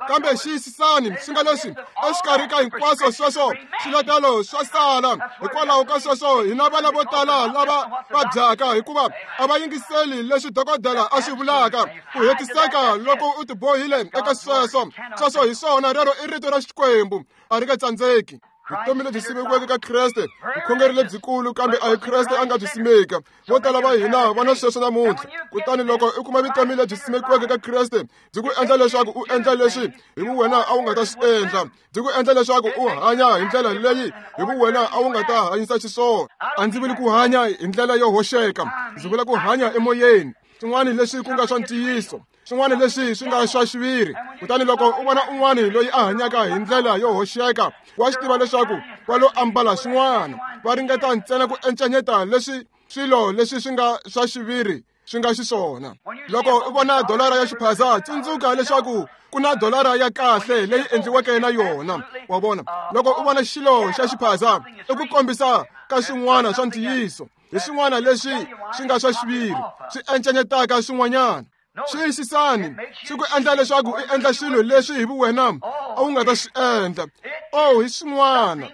kambe xiyisisani swi nga leswi exikarhi ka hinkwaswo sweswo swiletelo swa sala hikwalaho ka sweswo hi na vana vo tala lava va dyaka hikuva a va yingiseli leswi dokodela a swi vulaka ku hetiseka loko u tibohile eka sweswo sweswo hi swona rero i rito ra xikwembu a ri nga tsandzeki vutomi lebyi simekiweke ka Kreste vukhongeri lebyikulu kambe a hi Kreste a nga byi simeka vo tala va hina va na sweswo namuntlha kutani loko i kuma vutomi lebyi simekiweke ka Kreste byi ku endla leswaku u endla leswi hi vu wena a wu nga ta swi endla byi ku endla leswaku u hanya hi ndlela leyi hi vu wena a wu nga ta hanyisa xiswona a ndzi vuli ku hanya hi ndlela yo hoxeka ndzi vula ku hanya emoyeni swin'wana leswi ku nga swa ntiyiso swin'wana leswi swi nga swa xiviri kutani loko u vona un'wana loyi a hanyaka hi ndlela yo hoxeka wa swi tiva leswaku va lo ambala swin'wana va ringeta ntsena ku encenyeta leswi swilo leswi swi nga swa xiviri swi nga xiswona loko u vona dolara ya xiphaza tsundzuka leswaku ku na dolara ya kahle leyi endliweke na yona wa vona loko u vona xilo xa xiphaza i ku kombisa ka swin'wana swa ntiyiso hi swin'wana leswi swi nga swa xiviri swi encenyetaka swin'wanyana xiyisisani swi ku endla leswaku i endla swilo leswi hi vu wena a wu nga ta swi endla oh hi swin'wana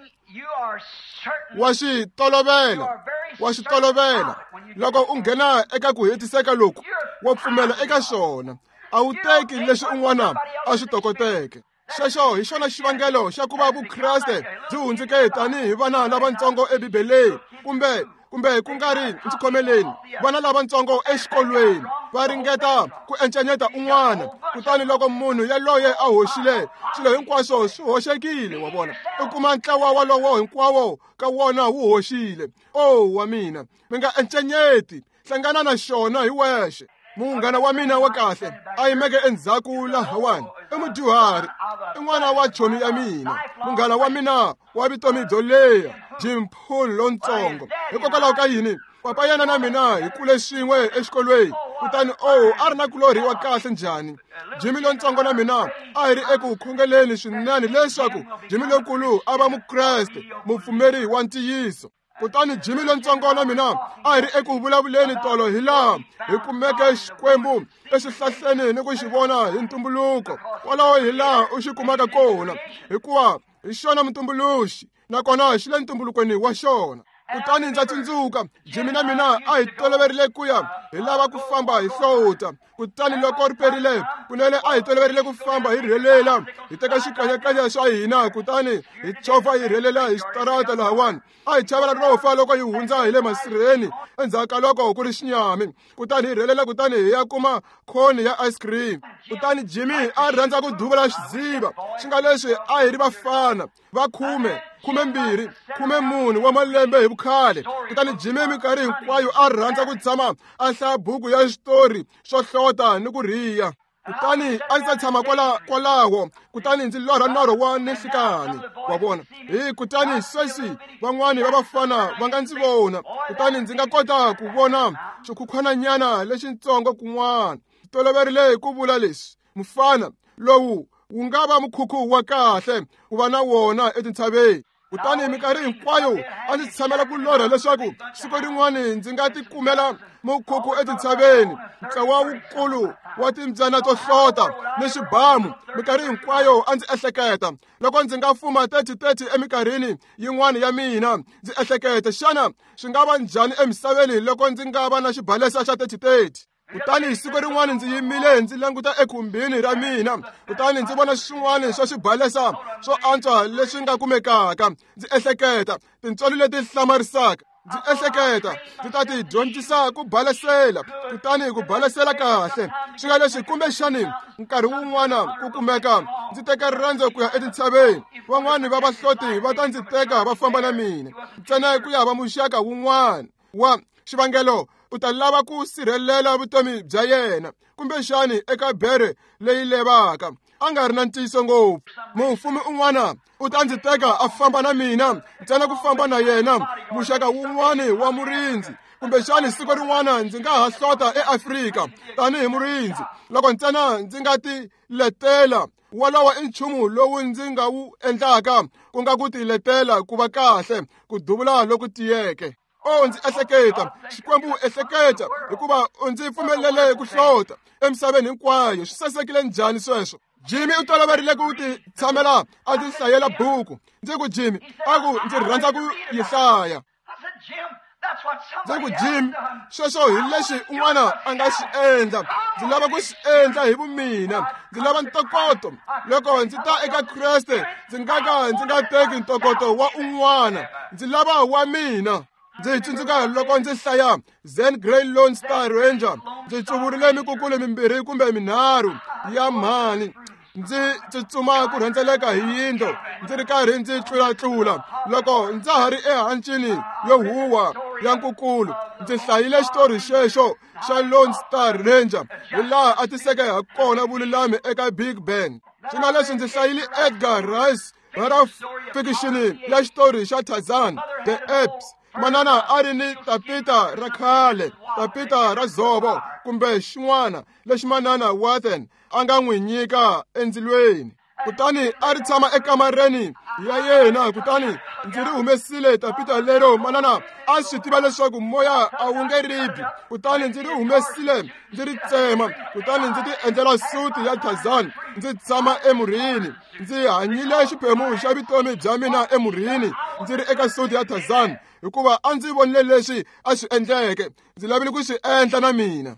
wa swi tolovela wa swi tolovela loko u nghena eka ku hetiseka loku wa pfumela eka swona a wu teki leswi un'wana a swi tokoteke xexo hi xona xivangelo xa ku va vukreste byi hundzike tanihi vana lavatsongo ebibeleni kumbe kumbe ku nga ri ntshikhomeleni vana lavatsongo exikolweni va ringeta ku encenyeta un'wana kutani loko munhu yaloye a hoxile swilo hinkwaswo swi hoxekile wa vona u kuma ntlawa walowo hinkwawo ka wona wu hoxile oh wa mina mi nga encenyeti hlangana na xona hi wexe munghana wa mina wa kahle a yimeke endzhaku lahawani i mudyuhari i n'wana wa chomi ya mina munghana wa mina wa vutomi byo leha Jim Paul lontsongo hikokwalaho ka yini papa yena na mina hi kule swin'we exikolweni kutani oh a ri na kulorhi wa kahle njhani Jimmy lontsongo na mina a hi ri eku khongeleni swinene leswaku Jimmy lonkulu a va mukreste mupfumeri wa ntiyiso kutani Jimmy lontsongo na mina a hi ri eku vulavuleni tolo hi laha hi kumeke xikwembu exihlahleni ni ku xi vona hi ntumbuluko kwalaho hi laha u xi kumaka kona hikuva hi xona mutumbuluxi nakona xi le ntumbulukweni wa xona kutani ndza tsundzuka Jimmy na mina a hi toloverile ku ya hi lava ku famba hi hlota kutani loko ri perile kunene a hi toloverile ku famba hi rhelela hi teka xikanyakanya xa hina kutani hi chofa hi rhelela hi xitarata lahawani a hi chavela rofa loko hi hundza hi le masirheni endzhaku ka loko ku ri xinyami kutani hi rhelela kutani hi ya kuma khoni ya ice cream kutani Jimmy a rhandza ku duvula xidziva swi nga leswi a hi ri vafana va khume khume mbirhi khume mune wa malembe hi vukhale kutani Jimmy minkarhi hinkwayo a rhandza ku tshama a hlaya buku ya xitori xo hlota ni ku riya kutani a ndzi tshama kwala kwalaho kutani ndzi lorha norho wa nehlikani wa vona hi kutani sweswi van'wani va vafana va nga ndzi vona kutani ndzi nga kota ku vona xikhukhwananyana lexintsongo kun'wana toloverile ku vula leswi mufana lowu wu nga va mukhukhu wa kahle ku va na wona etintshaveni kutani minkarhi hinkwayo a ndzi tshamela ku lorha leswaku siku rin'wana ndzi nga ti kumela mukhukhu etintshaveni ntlawa wukulu wa timbyana to hlota ni xibamu minkarhi hinkwayo a ndzi ehleketa loko ndzi nga fuma thirty thirty eminkarhini yin'wana ya mina ndzi ehleketa xana swi nga va njhani emisaveni loko ndzi nga va na xibalesa xa thirty thirty kutani hi siku rin'wana ndzi yimile ndzi languta ekhumbini ra mina kutani ndzi vona swin'wana swa swibalesa swo antswa leswi nga kumekaka ndzi ehleketa tintswalo leti hlamarisaka ndzi ehleketa ndzi ta ti dyondzisa ku balesela kutani ku balesela kahle swi nga leswi kumbexani nkarhi wun'wana ku kumeka ndzi teka rirhandzu ku ya etintshaveni van'wani va vahloti va ta ndzi teka va famba na mina ntsena ku ya va muxaka wun'wana wa xivangelo u ta lava ku sirhelela vutomi bya yena kumbexani eka bere leyi levaka a nga ri na ntiyiso ngopfu mufumi un'wana u ta ndzi teka a famba na mina ntsena ku famba na yena muxaka wun'wani wa murinzi kumbexani siku rin'wana ndzi nga ha hlota eAfrika tanihi murinzi loko ntsena ndzi nga ti letela walawa i nchumu lowu ndzi nga wu endlaka ku nga ku ti letela ku va kahle ku duvula loku tiyeke oh ndzi ehleketa xikwembu ehleketa hikuva ndzi pfumelele ku hlota emisaveni hinkwayo swi sasekile njhani sweswo Jimmy u toloverile ku ti tshamela a ti hlayela buku. Ndzi ku Jimmy a ku ndzi rhandza ku yi hlaya. Ndzi ku Jimmy sweswo hi lexi un'wana a nga xi endla. Ndzi lava ku xi endla hi vumina. Ndzi lava ntokoto. Loko ndzi ta eka Kreste ndzi nga ka ndzi nga teki ntokoto wa un'wana. Ndzi lava wa mina. Ndzi tsundzuka loko ndzi hlaya Zen Grey Lone Star Ranger. Ndzi tsuvurile mikukulu mimbirhi kumbe minharhu ya mhani. Ndzi tsutsuma ku rhendzeleka hi yindlo ndzi ri karhi ndzi tlulatlula loko ndza ha ri ehancini yo huwa ya nkukulu. Ndzi hlayile xitori xexo xa Lone Star Ranger hi laha a tiseke ha kona vululami eka Big Ben. Swi nga leswi ndzi hlayile Edgar Rice ra fiction ya xitori xa Tarzan the Apes. Manana a ri ni tapita ra khale, tapita ra dzovo kumbe xin'wana lexi manana Wathen a nga n'wi nyika endzilweni. Kutani a ri tshama ekamareni ya yena. Kutani ndzi ri humesile tapita lero manana a swi tiva leswaku moya a wu nge ribyi. Kutani ndzi ri humesile ndzi ri tsema. Kutani ndzi ti endlela suti ya Tarzan ndzi tshama emurhini. Ndzi hanyile xiphemu xa vutomi bya mina emurhini ndzi ri eka suti ya Tarzan hikuva a ndzi vonile leswi a swi endleke. Ndzi lavile ku swi endla na mina.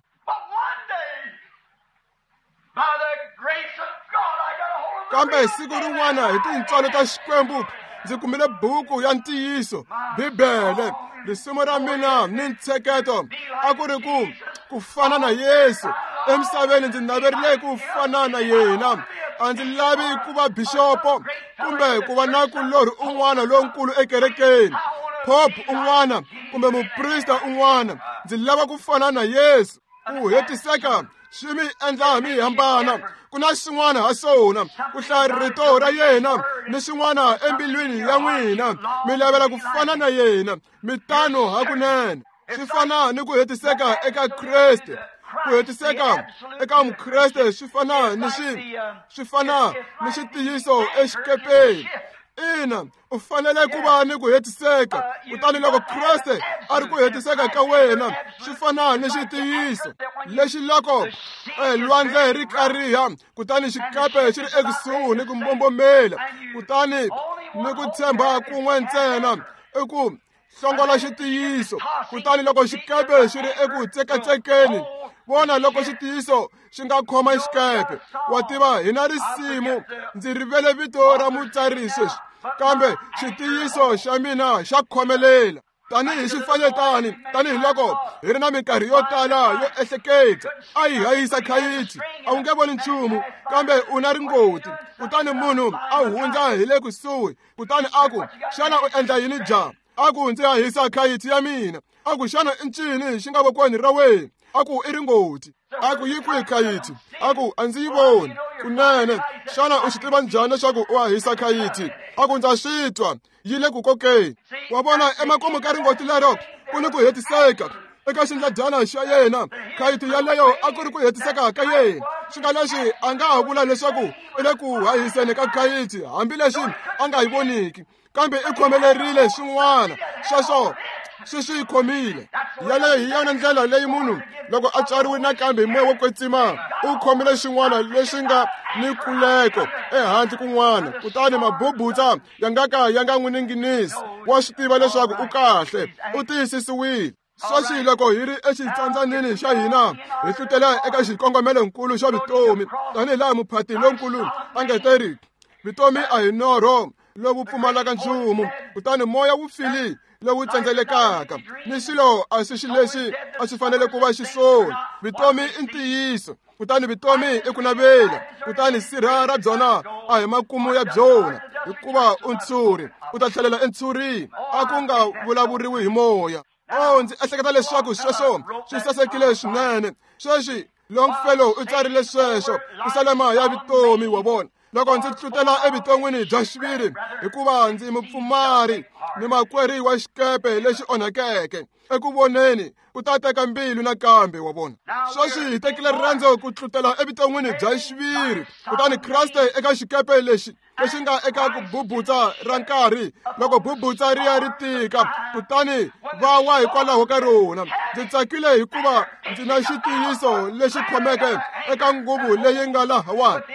Kambe siku rin'wana hi tintswalo ta Xikwembu ndzi kumile buku ya ntiyiso, Bibele. Risimu ra mina ni ntsheketo a ku ri ku ku fana na Yesu. Emisaveni ndzi naverile ku fana na yena. A ndzi lavi ku va bishopo kumbe ku va na kulorhi un'wana lonkulu ekerekeni, pope un'wana kumbe muprista un'wana. Ndzi lava ku fana na Yesu. Ku hetiseka swi mi endla mi hambana. Ku na xin'wana ha swona ku hlaya rito ra yena ni xin'wana embilwini ya n'wina. Mi lavela ku fana na yena mi tano hakunene. Swi fana ni ku hetiseka eka Kreste. Ku hetiseka eka Mukreste swi fana ni xi swi fana ni xitiyiso exikepeni. Ina u fanele ku va ni ku hetiseka. Kutani loko Kreste a ri ku hetiseka ka wena swi fana ni xitiyiso lexi loko lwandle ri kariha kutani xikepe xi ri ekusuhi ni ku mbombomela. Kutani ni ku tshemba kun'we ntsena i ku hlongola xitiyiso. Kutani loko xikepe xi ri eku tsekatsekeni vona loko xitiyiso xi nga khoma xikepe. Wa tiva hi na risimu ndzi rivele vito ra mutsarisi kambe xitiyiso xa mina xa khomelela. Tanihi xifanyetani tanihiloko hi ri na minkarhi yo tala yo ehleketa a yi hayisa khayiti a wu nge voni nchumu kambe u na ringoti. Kutani munhu a hundza hi le kusuhi kutani a ku xana u endla yini jaha. A ku ndzi hahisa khayiti ya mina. A ku xana i ncini xi nga vokweni ra wena. A ku i ringoti. A ku yi kwihi khayiti. A ku a ndzi yi voni. Kunene xana u swi tiva njhani leswaku u hahisa khayiti. A ku ndza swi twa yi le ku kokeni. Wa vona emakumu ka ringoti lero ku ni ku hetiseka eka xindladyana xa yena. Khayiti yaleyo a ku ri ku hetiseka ka yena. Swi nga leswi a nga ha vula leswaku i le ku hahiseni ka khayiti hambileswi a nga yi voniki kambe i khomelerile swin'wana sweswo swi swi khomile. Yaleyo hi yona ndlela leyi munhu loko a tswariwe nakambe hi moya wo kwetsima u khomile xin'wana leswi nga ni kuleko ehandle kun'wana. Kutani mabubutsa ya nga ka ya nga n'wi ninginisi. Wa swi tiva leswaku u kahle u tiyisisiwile. Sweswi loko hi ri exitsandzanini xa hina hi hlutela eka xikongomelonkulu xa vutomi tanihi laha muphati lonkulu a ngeteri vutomi a hi norho lowu pfumalaka nchumu. Kutani moya wu fili lowu tsandzelekaka ni swilo a swi xi lexi a swi fanele ku va xisoni. Vutomi i ntiyiso. Kutani vutomi i ku navela. Kutani sirha ra byona a hi makumu ya byona hikuva u ntshuri u ta tlhelela entshurini a ku nga vulavuriwi hi moya. Oh ndzi ehleketa leswaku sweswo swi sasekile swinene. Sweswi Longfellow u tsarile sweswo ku salema ya vutomi wa vona. Loko ndzi tlutela evuton'wini bya xiviri hikuva ndzi mupfumari ni makwerhi wa xikepe lexi onhakeke eku voneni ku ta teka mbilu nakambe wa vona. Sweswi hi tekile riendzo ku tlutela evuton'wini bya xiviri kutani Kriste eka xikepe lexi lexi nga eka ku bubutsa ra nkarhi. Loko bubutsa ri ya ri tika kutani va wa hikwalaho ka rona. Ndzi tsakile hikuva ndzi na xitiyiso lexi khomeke eka nguvu leyi nga lahawani.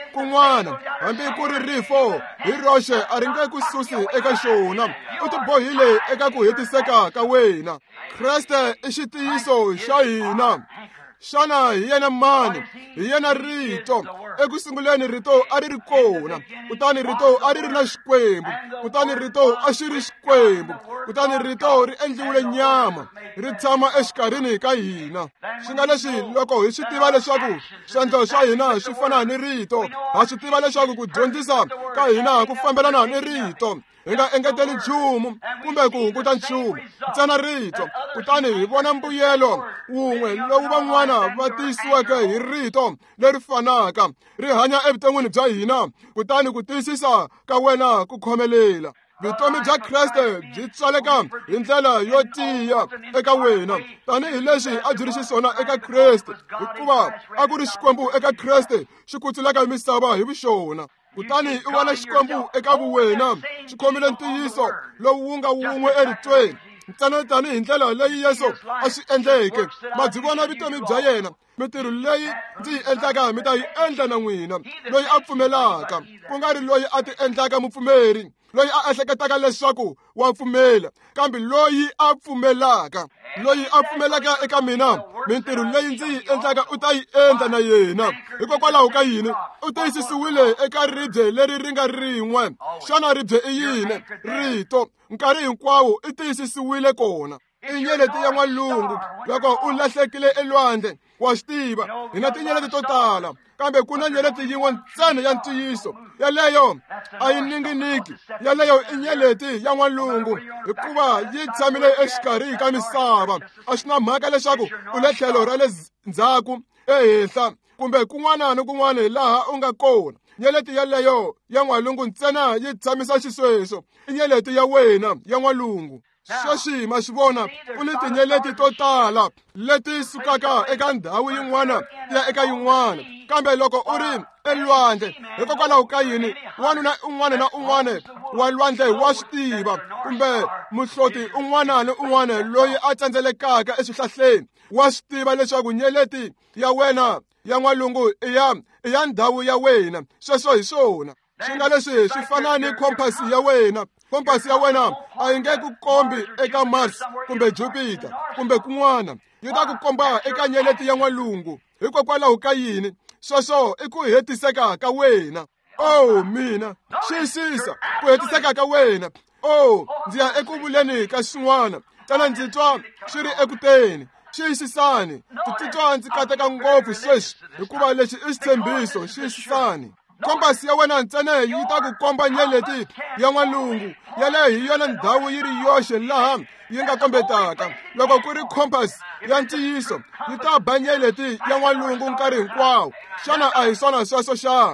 kun'wana hambi ku ri rifo hi roxe a ri nge ku susi eka xona. U tibohile eka ku hetiseka ka wena. Kreste i xitiyiso xa hina. Xana hi yena mani? Hi yena rito. Eku sunguleni rito a ri ri kona, kutani rito a ri ri na xikwembu, kutani rito a xi ri xikwembu, kutani rito ri endliwile nyama ri tshama exikarhini ka hina. Swi nga leswi loko hi swi tiva leswaku swendlo swa hina swi fana ni rito, ha swi tiva leswaku ku dyondzisa ka hina ku fambelana ni rito. Hi nga engeteli nchumu kumbe ku hunguta nchumu, ntsena rito. Kutani hi vona mbuyelo wun'we lowu van'wana va tiyisiweke hi rito leri fanaka ri hanya evuton'wini bya hina, kutani ku tiyisisa ka wena ku khomelela. Vutomi bya Kreste byi tswaleka hi ndlela yo tiya eka wena, tanihileswi a byi ri xiswona eka Kreste, hikuva a ku ri xikwembu eka Kreste xi kutsulaka misava hi vuxona. Kutani u vona xikwembu eka vuwena xi khomile ntiyiso lowu wu nga wun'we eritweni, ntsena tanihi ndlela leyi Yesu a swi endleke. Ma byi vona vutomi bya yena. Mitirho leyi ndzi yi endlaka mi ta yi endla na n'wina. Loyi a pfumelaka, ku nga ri loyi a ti endlaka mupfumeri, loyi a ehleketaka leswaku wa pfumela, kambe loyi a pfumelaka, loyi a pfumelaka eka mina, mitirho leyi ndzi yi endlaka u ta yi endla na yena. Hikokwalaho ka yini? U tiyisisiwile eka ribye leri ri nga rin'we. Xana ribye i yini? Rito. Nkarhi hinkwawo i tiyisisiwile kona. I nyeleti ya n'walungu. Loko u lahlekile elwandle, wa swi tiva hi na tinyeleti to tala, kambe ku na nyeleti yin'we ntsena ya ntiyiso. Yaleyo a yi ninginiki. Yaleyo i nyeleti ya n'walungu, hikuva yi tshamile exikarhi ka misava. A swi na mhaka leswaku u le tlhelo ra le ndzhaku, ehenhla, kumbe kun'wana ni kun'wana laha u nga kona. Nyeleti yaleyo ya n'walungu ntsena yi tshamisa xisweswo. I nyeleti ya wena ya n'walungu. Sweswi ma swi vona ku ni tinyeleti to tala leti sukaka eka ndhawu yin'wana ya eka yin'wana, kambe loko u ri elwandle, hikokwalaho ka yini wanuna un'wana na un'wana wa lwandle wa swi tiva, kumbe muhloti un'wana ni un'wana loyi a tsandzelekaka eswihlahleni wa swi tiva leswaku nyeleti ya wena ya n'walungu i ya i ya ndhawu ya wena. Sweswo hi swona swi nga leswi swi fana ni khompasi ya wena. Kompasi ya wena a yi nge ku kombi eka Mars kumbe Jupiter kumbe kun'wana, yi ta ku komba eka nyeleti ya n'walungu. Hikokwalaho ka yini? Sweswo i ku hetiseka ka wena. Oh mina, xiyisisa ku hetiseka ka wena. Oh, ndzi ya eku vuleni ka swin'wana, tana ndzi twa swi ri ekuteni. Xiyisisani, ndzi titwa ndzi kateka ngopfu sweswi, hikuva lexi i xitshembiso. Xiyisisani. Kompasi ya wena ntsena yi ta ku komba nyeleti ya n'walungu. Yaleyo hi yona ndhawu yi ri yoxe laha yi nga kombetaka. Loko ku ri kompasi ya ntiyiso, yi ta ba nyeleti ya n'walungu nkarhi hinkwawo. Xana a hi swona sweswo xa?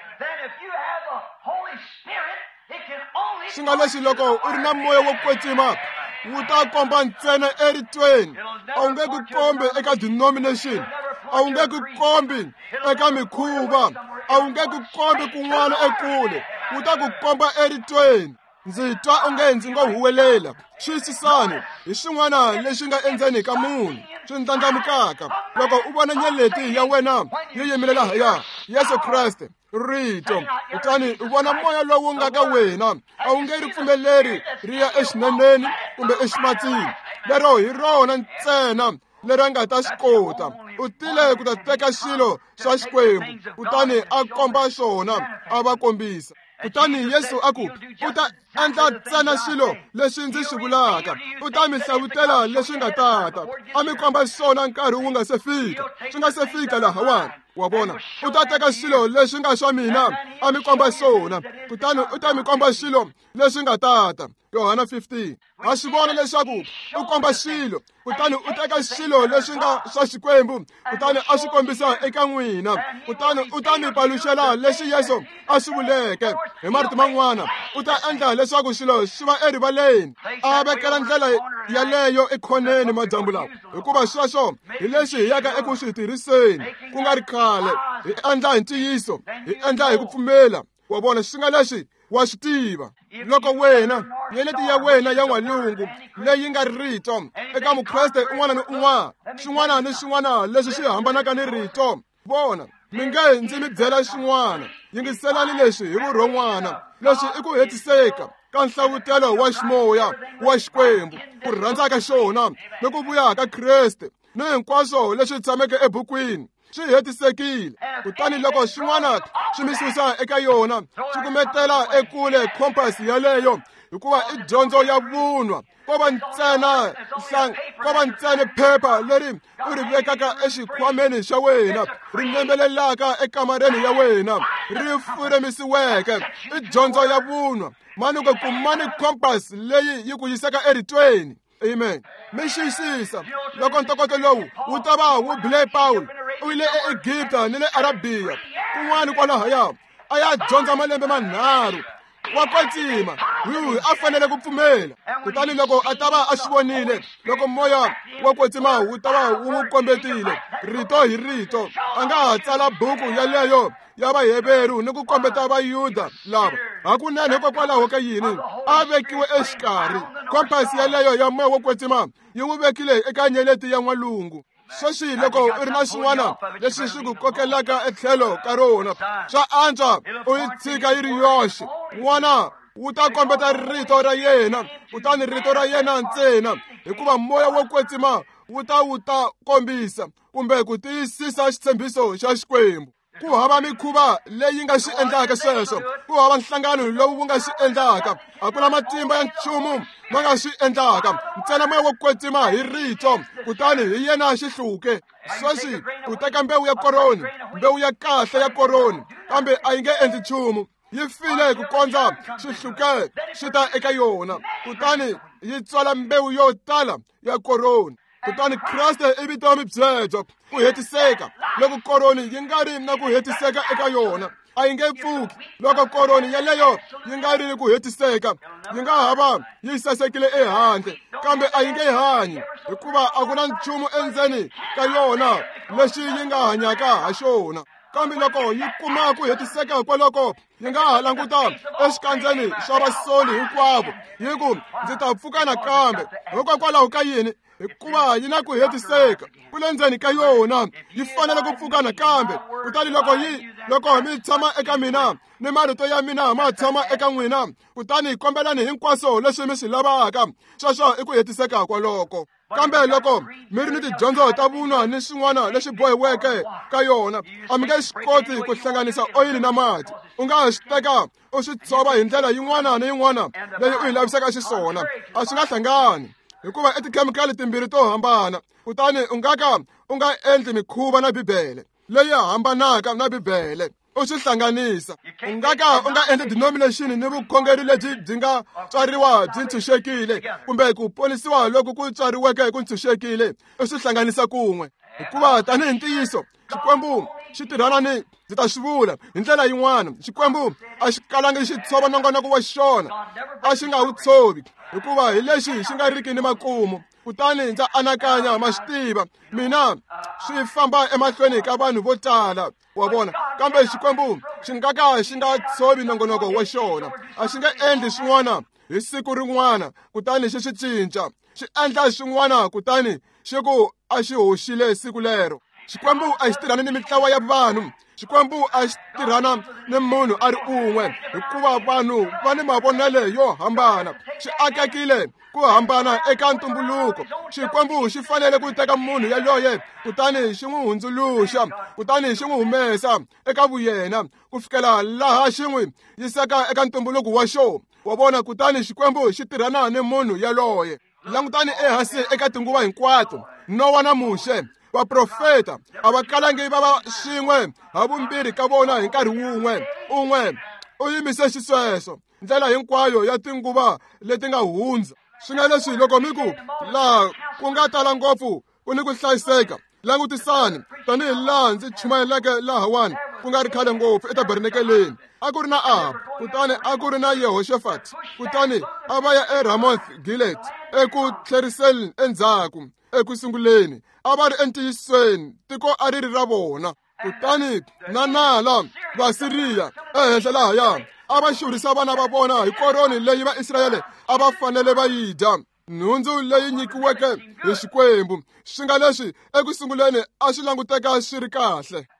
Swi nga leswi loko u ri na moya wo kwetsima, wu ta komba ntsena eritweni. A wu nge ku kombi eka denomination, a wu nge ku kombi eka mikhuva, a wu nge ku kombi kun'wana ekule, wu ta ku komba eritweni. Ndzi twa onge ndzi nga huwelela. Xiyisisani hi swin'wana leswi nga endzeni ka munhu swi ndlandlamukaka. Loko u vona nyeleti ya wena yi yimile lahaya, Yesu Kreste, rito, kutani u vona moya lowu nga ka wena, a wu nge ri pfumeleri ri ya exineneni kumbe eximatsini. Lero hi rona ntsena leri nga ta swi kota. U tile ku ta teka xilo xa xikwembu, kutani a komba xona, a va kombisa. Kutani Yesu a ku, u ta endla ntsena xilo leswi ndzi swi vulaka. U ta mi hlavutela leswi nga tata. A mi komba swona nkarhi wu nga se fika. Swi nga se fika lahawani. Wa vona, u ta teka xilo leswi nga swa mina, a mi komba swona. Kutani u ta mi komba xilo leswi nga tata. Yohana fifteen. Ha swi vona leswaku u komba xilo, kutani u teka xilo leswi nga swa xikwembu, kutani a swi kombisa eka n'wina. Kutani u ta mi paluxela leswi Yesu a swi vuleke. Hi marito man'wana, u ta endla leswaku xilo xi va erivaleni. A vekela ndlela yaleyo ekhoneni madyambu lawa, hikuva sweswo hi leswi hi yaka eku swi tirhiseni, ku nga ri khale. Hi endla hi ntiyiso, hi endla hi ku pfumela. Wa vona swi nga leswi wa swi tiva. Loko wena nyeleti ya wena ya n'walungu leyi nga rito eka mukreste un'wana ni un'wana, xin'wana ni xin'wana leswi xi hambanaka ni rito, vona mi nge ndzi mi byela xin'wana, yingiselani leswi hi vurhon'wana. Leswi i ku hetiseka ka nhlavutelo wa ximoya wa Xikwembu, ku rhandza ka xona ni ku vuya ka Kreste ni hinkwaswo leswi tshameke ebukwini swi hetisekile. Kutani loko xin'wana xi mi susa eka yona xi kumetela ekule khompasi yaleyo, hikuva i dyondzo ya vunwa, ko va ntsena ko va ntsena phepha leri u ri vekaka exikhwameni xa wena, ri nembelelaka ekamareni ya wena, ri furemisiweke. I dyondzo ya vunwa. Mani ku kumani khompasi leyi yi ku yisaka eritweni. Amen. Mi xiyisisa loko ntokoto lowu wu ta va wu bile Paul u yile eEgipta ni le Arabiya kun'wana kwalahaya a ya dyondza malembe manharhu. Wa kwatsima wihi a fanele ku pfumela. Kutani loko a ta va a swi vonile, loko moya wa kwatsima wu ta va wu n'wi kombetile rito hi rito, a nga ha tsala buku yaleyo ya Vaheberu ni ku kombeta Vayuda lava. Hakunene hikokwalaho ka yini a vekiwe exikarhi. Khompasi yaleyo ya moya wa kwatsima yi n'wi vekile eka nyeleti ya n'walungu. Sweswi loko u ri na xin'wana lexi xi ku kokelaka etlhelo ka rona, swa antswa u yi tshika yi ri yoxe. N'wana wu ta kombeta rito ra yena, kutani rito ra yena ntsena, hikuva moya wo kwetsima wu ta wu ta kombisa kumbe ku tiyisisa xitshembiso xa Xikwembu. Ku hava mikhuva leyi nga xi endlaka sweswo, ku hava nhlangano lowu wu nga xi endlaka, a ku na matimba ya nchumu ma nga xi endlaka, ntsena moya wo kwetsima hi rito, kutani hi yena xi hluke. Sweswi u teka mbewu ya koroni, mbewu ya kahle ya koroni, kambe a yi nge endli nchumu. Yi file ku kondza xi hluke xi ta eka yona, kutani yi tswala mbewu yo tala ya koroni. Kutani Kriste i vutomi byebyo, ku hetiseka. Loko koroni yi nga ri na ku hetiseka eka yona, a yi nge pfuki. Loko koroni yaleyo yi nga ri ku hetiseka, yi nga hava yi sasekile ehandle, kambe a yi nge hanyi, hikuva a ku na nchumu endzeni ka yona lexi yi nga hanyaka ha xona. Kambe loko yi kuma ku hetiseka hikwaloko yi nga ha languta exikandzeni xa vasoli hinkwavo, yi ku ndzi ta pfuka nakambe. Hikokwalaho ka yini? Hikuva yi na ku hetiseka ku le ndzeni ka yona, yi fanele ku pfuka nakambe. Kutani loko yi loko mi tshama eka mina ni marito ya mina ma tshama eka n'wina, kutani kombelani hinkwaswo leswi mi swi lavaka, sweswo i ku hetiseka kwaloko. Kambe loko mi ri ni tidyondzo ta vunwa ni swin'wana leswi bohiweke ka yona, a mi nge swi koti ku hlanganisa oyili na mati. U nga ha swi teka u swi tshova hi ndlela yin'wana na yin'wana leyi u yi lavisaka xiswona, a swi nga hlangani, hikuva i tikhemikhali timbirhi to hambana. Kutani u nga ka u nga endli mikhuva na Bibele leyi hambanaka na Bibele u swi hlanganisa. U nga ka u nga endli denomination ni vukhongeri lebyi byi nga tswariwa byi ntshunxekile, kumbe ku ponisiwa loko ku tswariweke ku ntshunxekile, u swi hlanganisa kun'we. Hikuva tanihi ntiyiso Xikwembu xi tirhana ni, ndzi ta swi vula hi ndlela yin'wana, Xikwembu a xi kalangi xi tshova nongonoko wa xona, a xi nga wu tshovi, hikuva hi lexi xi nga riki ni makumu. Kutani ndza anakanya ma xi tiva mina swi famba emahlweni ka vanhu vo tala, wa vona. Kambe Xikwembu xi nga ka xi nga tshovi nongonoko wa xona, a xi nga endli swin'wana hi siku rin'wana kutani xi swi cinca, xi endla swin'wana kutani xi ku a xi hoxile siku lero. Xikwembu a xi tirhana ni mitlawa ya vanhu, Xikwembu a xi tirhana ni munhu a ri un'we, hikuva vanhu va ni mavonele yo hambana. Xi akekile ku hambana eka ntumbuluko. Xikwembu xi fanele ku teka munhu yaloye kutani xi n'wi hundzuluxa, kutani xi n'wi humesa eka vuyena ku fikela laha xi n'wi yisaka eka ntumbuluko wa xona, wa vona. Kutani Xikwembu xi tirhana ni munhu yaloye. Langutani ehansi eka tinguva hinkwato, Nowa na Muxe, vaprofeta a va kalangi va va swin'we havumbirhi ka vona hi nkarhi wun'we. Un'we u yimise xisweswo ndlela hinkwayo ya tinguva leti nga hundza. Swi nga leswi loko mi ku laha ku nga tala ngopfu ku ni ku hlayiseka, langutisani tanihi laha ndzi chumayeleke lahawani ku nga ri khale ngopfu etabernekeleni. A ku ri na Ahabu, kutani a ku ri na Yehoshafati, kutani a va ya eRamoth Gilead, eku tlheriseni endzhaku. Eku sunguleni a va ri entiyisweni, tiko a ri ri ra vona. Kutani na Nala vaSiriya ehenhla lahaya a va xurhisa vana va vona hi koroni leyi Vaisirayele a va fanele va yi dya, nhundzu leyi nyikiweke hi Xikwembu. Swi nga leswi eku sunguleni a swi languteka swi ri kahle.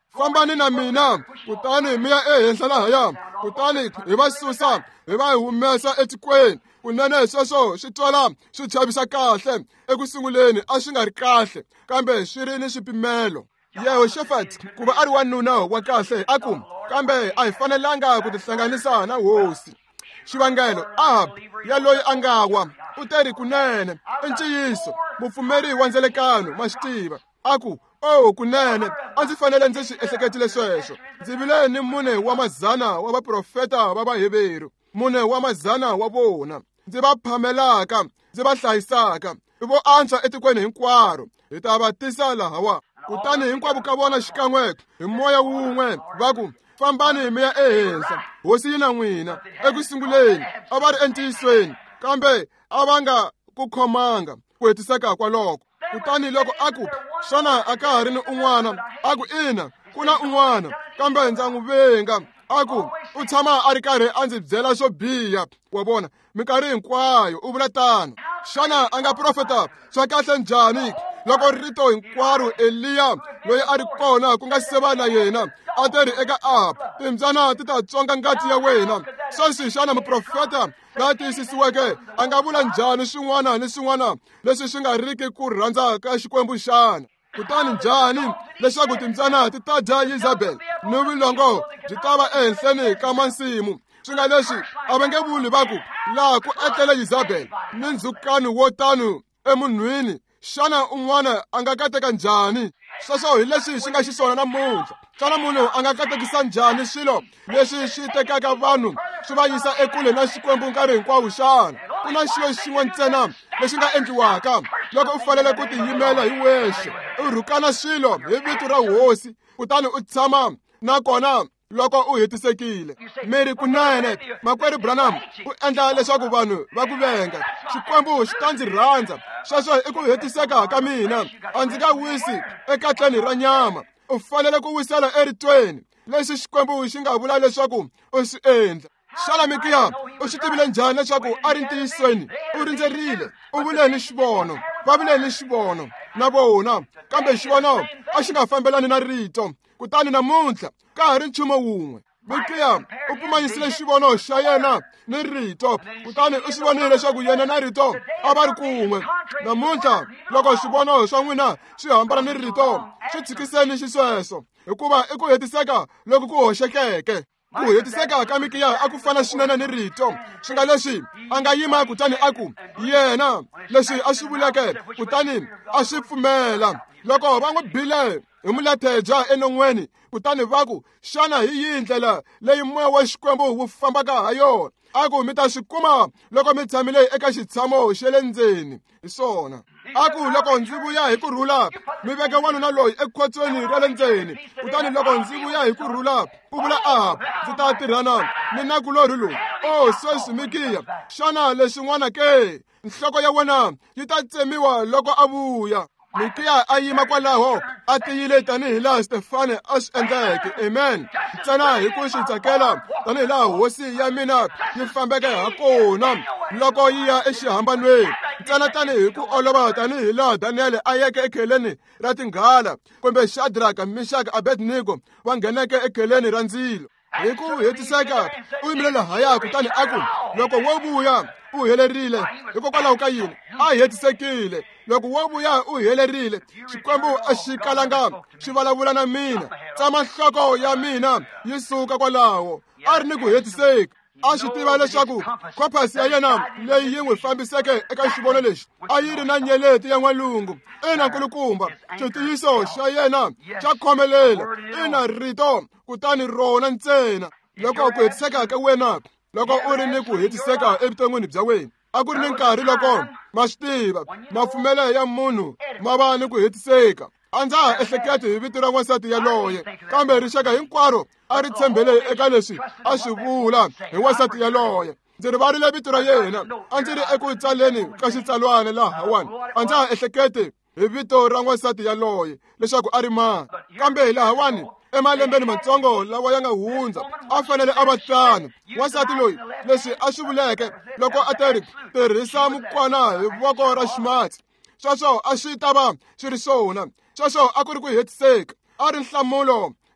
fambani na mina kutani mi ya ehenhla lahaya kutani hi va susa hi va hi humesa etikweni kunene sweswo swi twala swi chavisa kahle ekusunguleni a swi nga ri kahle kambe swi ri ni swipimelo Yehoshafat ku va a ri wanuna wa kahle a ku kambe a hi fanelanga ku tihlanganisa na hosi xivangelo Ahab ya loyi a nga wa u teri kunene i ntiyiso mupfumeri wa ndzelekano ma swi tiva a ku oh kunene a ndzi fanele ndzi swi ehleketile sweswo ndzi vile ni mune wa mazana wa vaprofeta va vaheveru mune wa mazana wa vona ndzi va phamelaka ndzi va hlayisaka i vo antswa etikweni hinkwaro hi ta va tisa lahawa kutani hinkwavo ka vona xikan'we hi moya wun'we va ku fambani mi ya ehenhla hosi yi na n'wina ekusunguleni a va ri entiyisweni kambe a va nga ku khomanga ku hetiseka kwaloko kutani loko a ku xana a ka ha ri ni un'wana a ku ina ku na un'wana kambe ndza n'wi venga a ku u tshama a ri karhi a ndzi byela swo biha wa vona minkarhi hinkwayo u vula tano xana a nga profeta swa kahle njhani loko rito hinkwaro Eliya loyi a ri kona ku nga se va na yena a teri eka Ahab timbyana ti ta tsonga ngati ya wena sweswi xana muprofeta la tiyisisiweke a nga vula njhani swin'wana ni swin'wana leswi swi nga riki ku rhandza ka xikwembu xana kutani njhani leswaku timbyana ti ta dya Yezebeli ni vulongo byi ta va ehenhleni ka masimu swi nga leswi a va nge vuli va ku laha ku etlele Yezebeli ni ndzhukano wo tano emunhwini xana un'wana a nga kateka njhani sweswo hi leswi swi nga xiswona namuntlha xana munhu a nga katekisa njhani swilo leswi swi tekaka vanhu swi va yisa ekule na xikwembu nkarhi hinkwawo xana ku na xilo xin'we ntsena lexi nga endliwaka loko u fanele ku tiyimela hi wexe u rhukana swilo hi vito ra hosi kutani u tshama nakona loko u hetisekile miri kunene makwerhu Branham u endla leswaku vanhu va ku venga xikwembu xi ta ndzi rhandza sweswo i ku hetiseka ka mina a ndzi nga wisi ekatleni ra nyama u fanele ku wisela eritweni leswi xikwembu xi nga vula leswaku u swi endla xana Mikiya u swi tivile njhani leswaku a ri ntiyisweni u rindzerile u vule ni xivono va vule ni xivono na vona kambe xivono a xi nga fambelani na rito kutani namuntlha ka ha ri nchumu wun'we Mikiya u pimanyisile xivono xa yena ni rito kutani u swi vonile leswaku yena na rito a va ri kun'we namuntlha loko xivono swa n'wina swi hambana ni rito swi tshikiseni xisweswo hikuva i ku hetiseka loko ku hoxekeke ku hetiseka ka Mikiya a ku fana swinene ni rito swi nga leswi a nga yima kutani a ku yena leswi a swi vuleke kutani a swi pfumela loko va n'wi bile hi muletheja enon'weni kutani va ku xana hi yihi ndlela leyi moya wa xikwembu wu fambaka ha yona a ku mi ta swi kuma loko mi tshamile eka xitshamo xa le ndzeni hi swona a ku loko ndzi vuya hi kurhula mi veke wanuna loyi ekhotsweni ra le ndzeni kutani loko ndzi vuya hi kurhula u vula Ahab ndzi ta tirhana ni nakulorhi lowu o sweswi Mikiya xana leswin'wana ke nhloko ya wena yi ta tsemiwa loko a vuya Mikiya a yima kwalaho a tiyile tanihi laha Stefane a swi endleke amen ntsena hi ku swi tsakela tanihi laha hosi ya mina yi fambeke ha kona loko yi ya exihambanweni ntsena tanihi ku olova tanihi laha Daniel a yeke ekheleni ra tinghala kumbe Shadraka Meshaki Abednego va ngheneke ekheleni ra ndzilo hi ku hetiseka u yimile lahaya kutani a ku loko wo vuya u helerile hikokwalaho ka yini a hetisekile loko wo vuya u helerile xikwembu a xi kalanga xi vulavula na mina tsama nhloko ya mina yi suka kwalaho a ri ni ku hetiseka a xi tiva leswaku khophasi ya yena leyi yi n'wi fambiseke eka xivono lexi a yi ri na nyeleti ya n'walungu ina nkulukumba xitiyiso xa yena xa khomelela ina rito kutani rona ntsena loko ku hetiseka ka wena loko u ri ni ku hetiseka evuton'wini bya wena a ku ri ni nkarhi loko ma swi tiva mafumele ya munhu ma va ni ku hetiseka a ndza ha ehleketi hi vito ra n'wansati yaloye kambe rixaka hinkwaro a ri tshembele eka leswi a swi vula hi n'wansati yaloye ndzi rivarile vito ra yena a ndzi ri eku tsaleni ka xitsalwana laha hawani a ndza ha ehleketi hi vito ra n'wansati yaloye leswaku a ri mani kambe hi lahawani emalembeni matsongo lawa ya nga hundza a fanele a va tlanu n'wansati loyi leswi a swi vuleke loko a teri tirhisa mukwana hi voko ra ximatsi sweswo a swi ta va swi ri swona sweswo a ku ri ku hetiseka a ri nhlamulo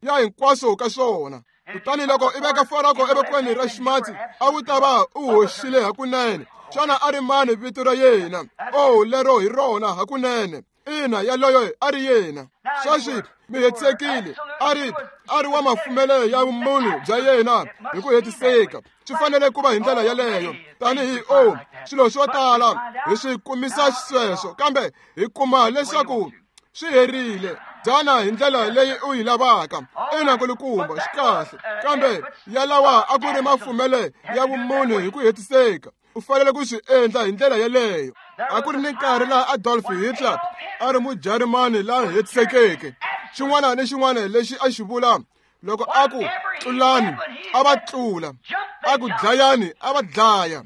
ya hinkwaswo ka swona. Kutani loko i veka foroko evokweni ra ximatsi a wu ta va u hoxile hakunene. Xana a ri mani vito ra yena? Oh, lero hi rona hakunene. Ina, yaloyo a ri yena. Sweswi mi hetisekile. A ri a ri wa mafumelo ya vumunhu bya yena hi ku hetiseka. Swi fanele ku va hi ndlela yaleyo. Tanihi o swilo swo tala hi swi kumisa sweswo, kambe hi kuma leswaku swi herile. Dzana hi ndlela leyi u yi lavaka. Ina nkulukumba swi kahle, kambe ya lawa a ku ri mafumele ya vumunhu hi ku hetiseka. U fanele ku swi endla hi ndlela yaleyo. A ku ri ni nkarhi laha Adolf Hitler a ri mujarimani laha hetisekeke. Xin'wana ni xin'wana lexi a xi vula, loko a ku tlulani a va tlula, a ku dlayani a va dlaya.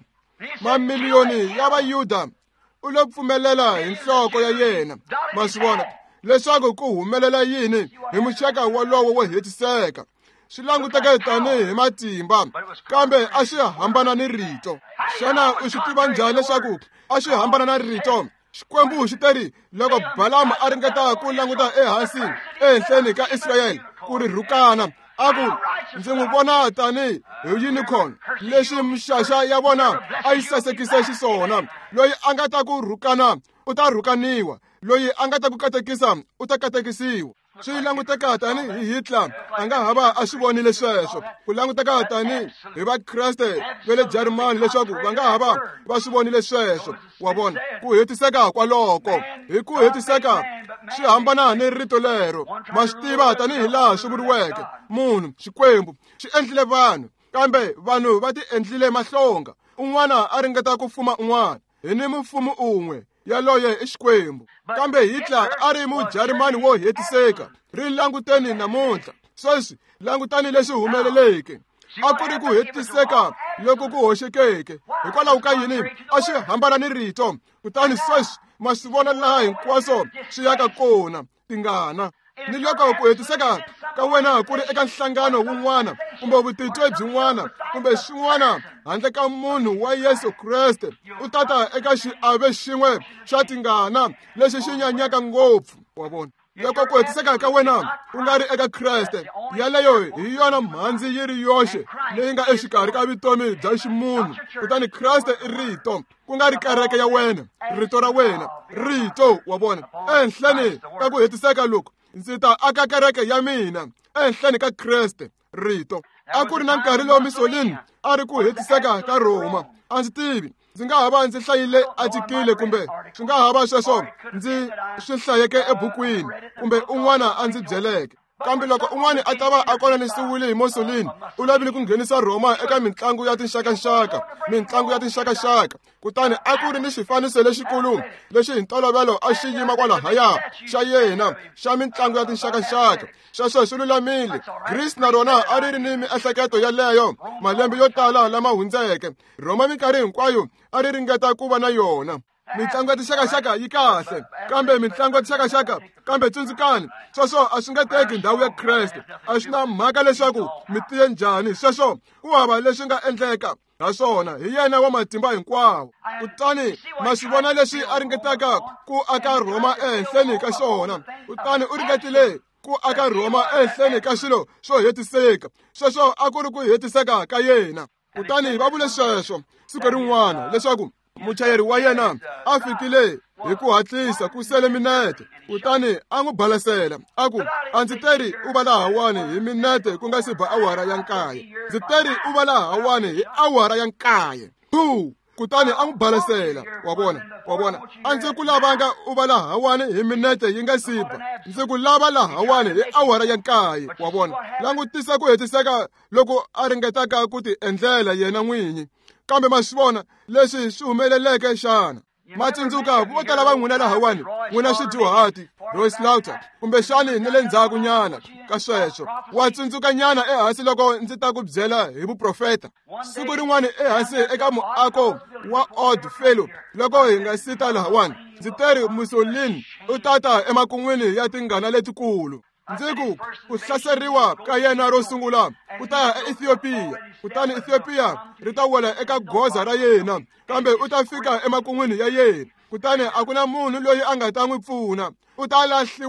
Mamiliyoni ya vayuda u lo pfumelela hi nhloko ya yena. Ma swi vona leswaku ku humelela yini hi muxaka wolowo wo hetiseka. Swi languteke tanihi matimba, kambe a swi hambana ni rito. Xana u swi tiva njhani leswaku a swi hambana na rito? Xikwembu xi teri loko Balamu a ringeta ku languta ehansi ehenhleni ka Israyeli ku ri rhukana, a ku ndzi n'wi vona tanihi hi unicorn lexi mixaxa ya vona a yi sasekise xiswona. Loyi a nga ta ku rhukana u ta rhukaniwa, loyi a nga ta ku katekisa u ta katekisiwa. Swi languteka tani hi Hitler a nga hava a swi vonile sweswo. Ku languteka tani hi vakreste ve le Jarimani leswaku va nga hava va swi vonile sweswo. Wa vona ku hetiseka kwaloko hi ku hetiseka swi hambana ni rito lero. Ma swi tiva tanihi laha swi vuriweke, munhu Xikwembu xi endlile vanhu, kambe vanhu va ti endlile mahlonga. Un'wana a ringeta ku fuma un'wana. Hi ni mfumo un'we yaloye i Xikwembu. Kambe Hitler a ri mujarimani wo hetiseka. Ri languteni namuntlha. Sweswi langutani leswi humeleleke. A ku ri ku hetiseka loko ku hoxekeke. Hikwalaho ka yini a swi hambana ni rito. Kutani sweswi ma swi vona laha hinkwaswo swi yaka kona, tingana. Ni loko ku hetiseka ka wena ku ri eka nhlangano wun'wana kumbe vutitwi byin'wana kumbe swin'wana handle ka munhu wa Yesu Kreste, u tata eka xiave xin'we xa tingana lexi xi nyanyaka ngopfu. Wa vona loko ku hetiseka ka wena ku nga ri eka Kreste, yaleyo hi yona mhandzi yi ri yoxe leyi nga exikarhi ka vutomi bya ximunhu. Kutani Kreste i rito, ku nga ri kereke ya wena, rito ra wena, rito. Wa vona ehenhleni ka ku hetiseka loku ndzi ta aka kereke ya mina ehenhleni ka Kreste, rito. A ku ri na nkarhi lowu Mussolini a ri ku hetiseka ka Roma. A ndzi tivi, ndzi nga ha va ndzi hlayile atikile kumbe swi nga ha va sweswo ndzi swi hlayeke ebukwini kumbe un'wana a ndzi byeleke. Kambe loko un'wana a ta va a kolonisiwile hi Mussolini, u lavile ku nghenisa Roma eka mitlangu ya tinxakaxaka, mitlangu ya tinxakaxaka. Kutani a ku ri ni xifaniso lexikulu lexi hi ntolovelo a xi yima kwalahaya xa yena xa mitlangu ya tinxakaxaka. Sweswo swi lulamile. Greece na rona a ri ri ni miehleketo yaleyo malembe yo tala lama hundzeke. Roma minkarhi hinkwayo a ri ringeta ku va na yona. Mitlangu ya tinxakaxaka yi kahle, kambe mitlangu ya tinxakaxaka, kambe tsundzukani, sweswo a swi nga teki ndhawu ya Kreste. A swi na mhaka leswaku mi tiye njhani, sweswo ku hava leswi nga endleka. Naswona hi yena wa matimba hinkwawo. Kutani ma swi vona leswi a ringetaka ku aka Roma ehenhleni ka swona. Kutani u ringetile ku aka Roma ehenhleni ka swilo swo hetiseka. Sweswo a ku ri ku hetiseka ka yena. Kutani va vule sweswo siku rin'wana leswaku muchayeri wa yena a fikile hi ku hatlisa ku sele minete. Kutani a n'wi balasela a ku, a ndzi teri u va lahawani hi minete ku nga si ba awara ya nkaye. Ndzi teri u va lahawani hi awara ya nkaye. Phu! Kutani a n'wi balasela. Wa vona, wa vona, a ndzi ku lavanga u va lahawani hi minete yi nga si ba. Ndzi ku lava lahawani hi awara ya nkaye. Wa vona, langutisa ku hetiseka loko a ringetaka ku ti endlela yena n'winyi. Kambe ma swi vona leswi swi humeleleke xana. Ma tsundzuka vo tala va n'wina lahawani, n'wina xidyuhati, Roslaughter, kumbe xani ni le ndzhaku nyana ka sweswo. Wa tsundzuka nyana ehansi loko ndzi ta ku byela hi vuprofeta. Siku rin'wana ehansi eka muako wa Odd Fellow, loko hi nga sita lahawani, ndzi teri Mussolini u tata emakun'wini ya tingana letikulu. Ndzi ku ku hlaseriwa ka yena ro sungula ku ta ya eEthiopia. Kutani Ethiopia ri ta wela eka goza ra yena, kambe u ta fika emakun'wini ya yena. Kutani a ku na munhu loyi a nga ta n'wi pfuna. U ta lahliwa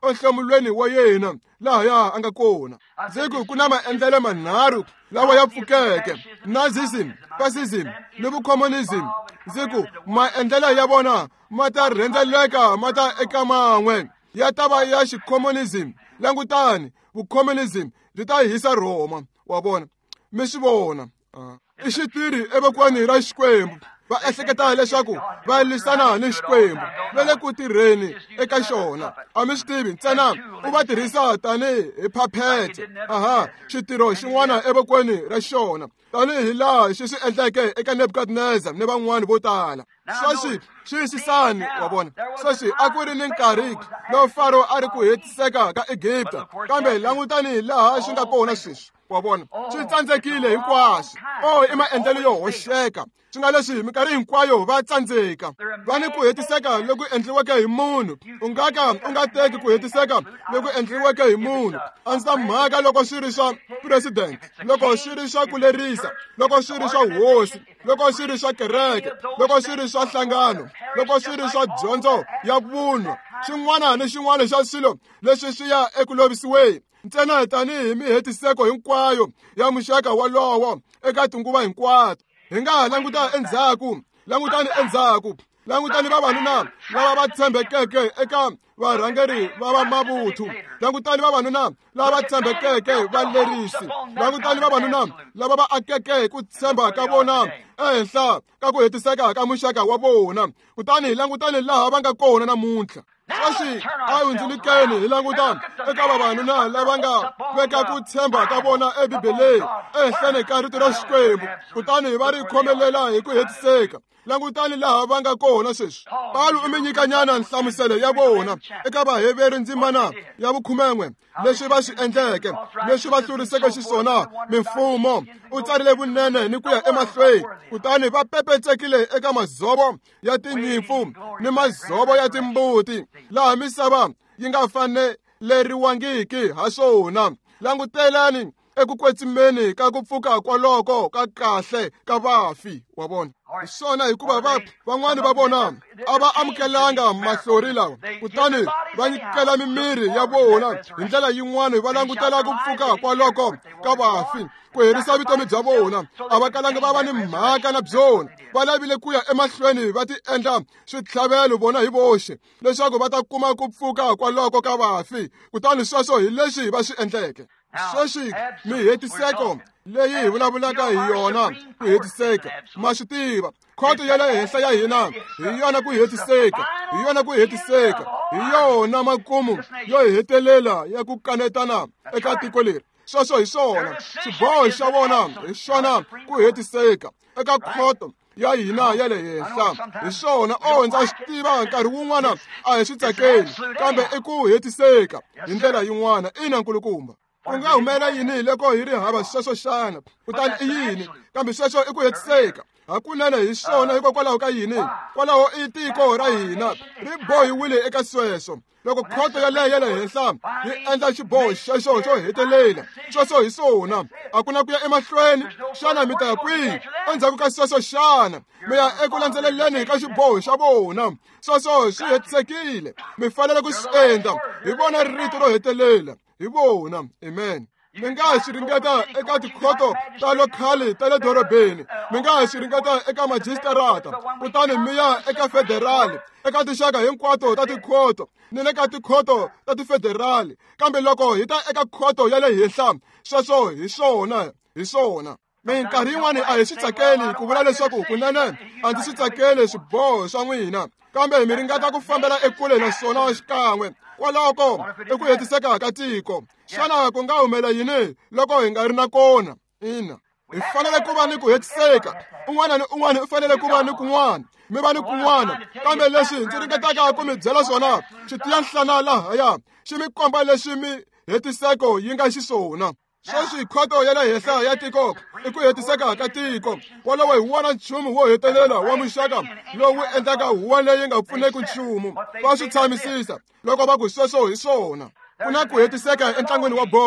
enhlomulweni wa yena lahaya a nga kona. Ndzi ku ku na maendlelo manharhu lawa ya pfukeke, Nazism, fascism ni vucommunism. Ndzi ku maendlelo ya vona ma ta rhendzeleka ma ta eka man'we, ya ta va ya xicommunism. Langutani, vucommunism byi ta hisa Roma, wa vona. Mi swi vona. I xitiri evokweni ra Xikwembu. Va ehleketa leswaku va lwisana ni Xikwembu, va le ku tirheni eka xona. A mi swi tivi ntsena u va tirhisa tanihi hi phaphethe. Aha, xitirho xin'wana evokweni ra xona, tanihi laha xi swi endleke eka Nebukadnezar ni van'wani vo tala. Sweswi xiyisisani, wa vona. Sweswi a ku ri ni nkarhi lowu Faro a ri ku hetiseka ka Egipta, kambe langutani laha xi nga kona sweswi, wa vona. Swi tsandzekile hinkwaswo. O i maendlelo yo hoxeka. Swi nga leswi minkarhi hinkwayo va tsandzeka. Va ni ku hetiseka loku endliweke hi munhu. U nga ka u nga teki ku hetiseka loku endliweke hi munhu. A ndzi ta mhaka loko swi ri swa president, loko swi ri swa ku lerisa, loko swi ri swa hosi, loko swi ri swa kereke, loko swi ri swa nhlangano, loko swi ri swa dyondzo ya vunwa. Xin'wana ni xin'wana xa swilo leswi swi ya eku lovisiweni. Ntsena tanihi mihetiseko hinkwayo ya muxaka wolowo eka tinguva hinkwato. Hi nga languta endzhaku, langutani endzhaku, langutani vavanuna lava va tshembekeke eka varhangeri va va mavuthu, langutani vavanuna lava va tshembekeke valerisi, langutani vavanuna lava va akeke ku tshemba ka vona ehenhla ka ku hetiseka ka muxaka wa vona. Kutani langutani laha va nga kona namuntlha. Sweswi a hi hundzulukeni hi languta eka vavanuna lava nga veka ku tshemba ka vona ebibeleni ehenhleni ka rito ra Xikwembu, kutani va ri khomelela hi ku hetiseka. Langutani laha va nga kona sweswi. Paulo u mi nyikanyana nhlamuselo ya vona eka vaheveri ndzimana ya vukhumen'we, leswi va swi endleke, leswi va hluriseke xiswona mimfumo. U tsarile vunene ni ku ya emahlweni, kutani va pepetsekile eka madzovo ya tinyimpfu ni madzovo ya timbuti, laha misava yi nga faneleriwangiki ha swona. Langutelani eku kwetsimeni ka ku pfuka kwaloko ka kahle ka vafi, wa vona. Hi swona hikuva va van'wani va vona a va amukelanga mahlori lawa, kutani va nyikela mimiri ya vona hi ndlela yin'wana. Va langutela ku pfuka kwaloko ka vafi ku herisa vutomi bya vona. A va kalanga va va ni mhaka na byona. Va lavile ku ya emahlweni va ti endla switlhavelo vona hi voxe leswaku va ta kuma ku pfuka kwaloko ka vafi. Kutani sweswo hi leswi va swi endleke. Sweswi mihetiseko leyi hi vulavulaka hi yona ku hetiseka, ma swi tiva. Khoto ya le henhla ya hina hi yona ku hetiseka, hi yona ku hetiseka, hi yona makumu yo hetelela ya ku kanetana eka tiko leri. Sweswo hi swona xiboho xa vona, hi swona ku hetiseka eka khoto ya hina ya le henhla. Hi swona o ndza swi tiva nkarhi wun'wana a hi swi tsakeli, kambe i ku hetiseka hi ndlela yin'wana. Ina nkulukumba. Ku nga humelela yini loko hi ri hava sweswo xana? Kutani i yini? Kambe sweswo i ku hetiseka. Hakunene hi swona hikokwalaho ka yini? Kwalaho i tiko ra hina ri bohiwile eka sweswo. Loko khoto yaleyo ya le henhla yi endla xiboho xexo xo hetelela, sweswo hi swona. A ku na ku ya emahlweni. Xana mi ta ya kwihi endzhaku ka sweswo xana? Mi ya eku landzeleleni ka xiboho xa vona. Sweswo swi hetisekile. Mi fanele ku swi endla hi vona rito ro hetelela, hi vona. Amen. Mi nga ha swi ringeta eka tikhoto ta lokhali ta le dorobeni, mi nga ha swi ringeta eka majisitarata, kutani mi ya eka federali, eka tinxaka hinkwato ta tikhoto ni le ka tikhoto ta tifederali. Kambe loko hi ta eka khoto ya le henhla, sweswo hi swona, hi swona. Minkarhi yin'wani a hi swi tsakeli ku vula leswaku kunene a ndzi swi tsakeli swiboho swa n'wina, kambe mi ringeta ku fambela ekule na swona xikan'we. Kwaloko i ku hetiseka ka tiko. Xana ku nga humelela yini loko hi nga ri na kona? Ina, hi fanele ku va ni ku hetiseka. Un'wana ni un'wana u fanele ku va ni kun'wana, mi va ni kun'wana. Kambe leswi ndzi ringetaka ku mi byela swona swi tiya nhlana lahaya, xi mi komba leswi mi hetiseko yi nga xiswona. Sweswi khoto ya le henhla ya tiko i ku hetiseka ka tiko. Wolowo hi wona nchumu wo hetelela wa muxaka lowu endlaka huwa leyi nga pfuneki nchumu. Va swi tshamisisa loko va ku sweswo hi swona. Ku na ku hetiseka entlangwini wa bolo.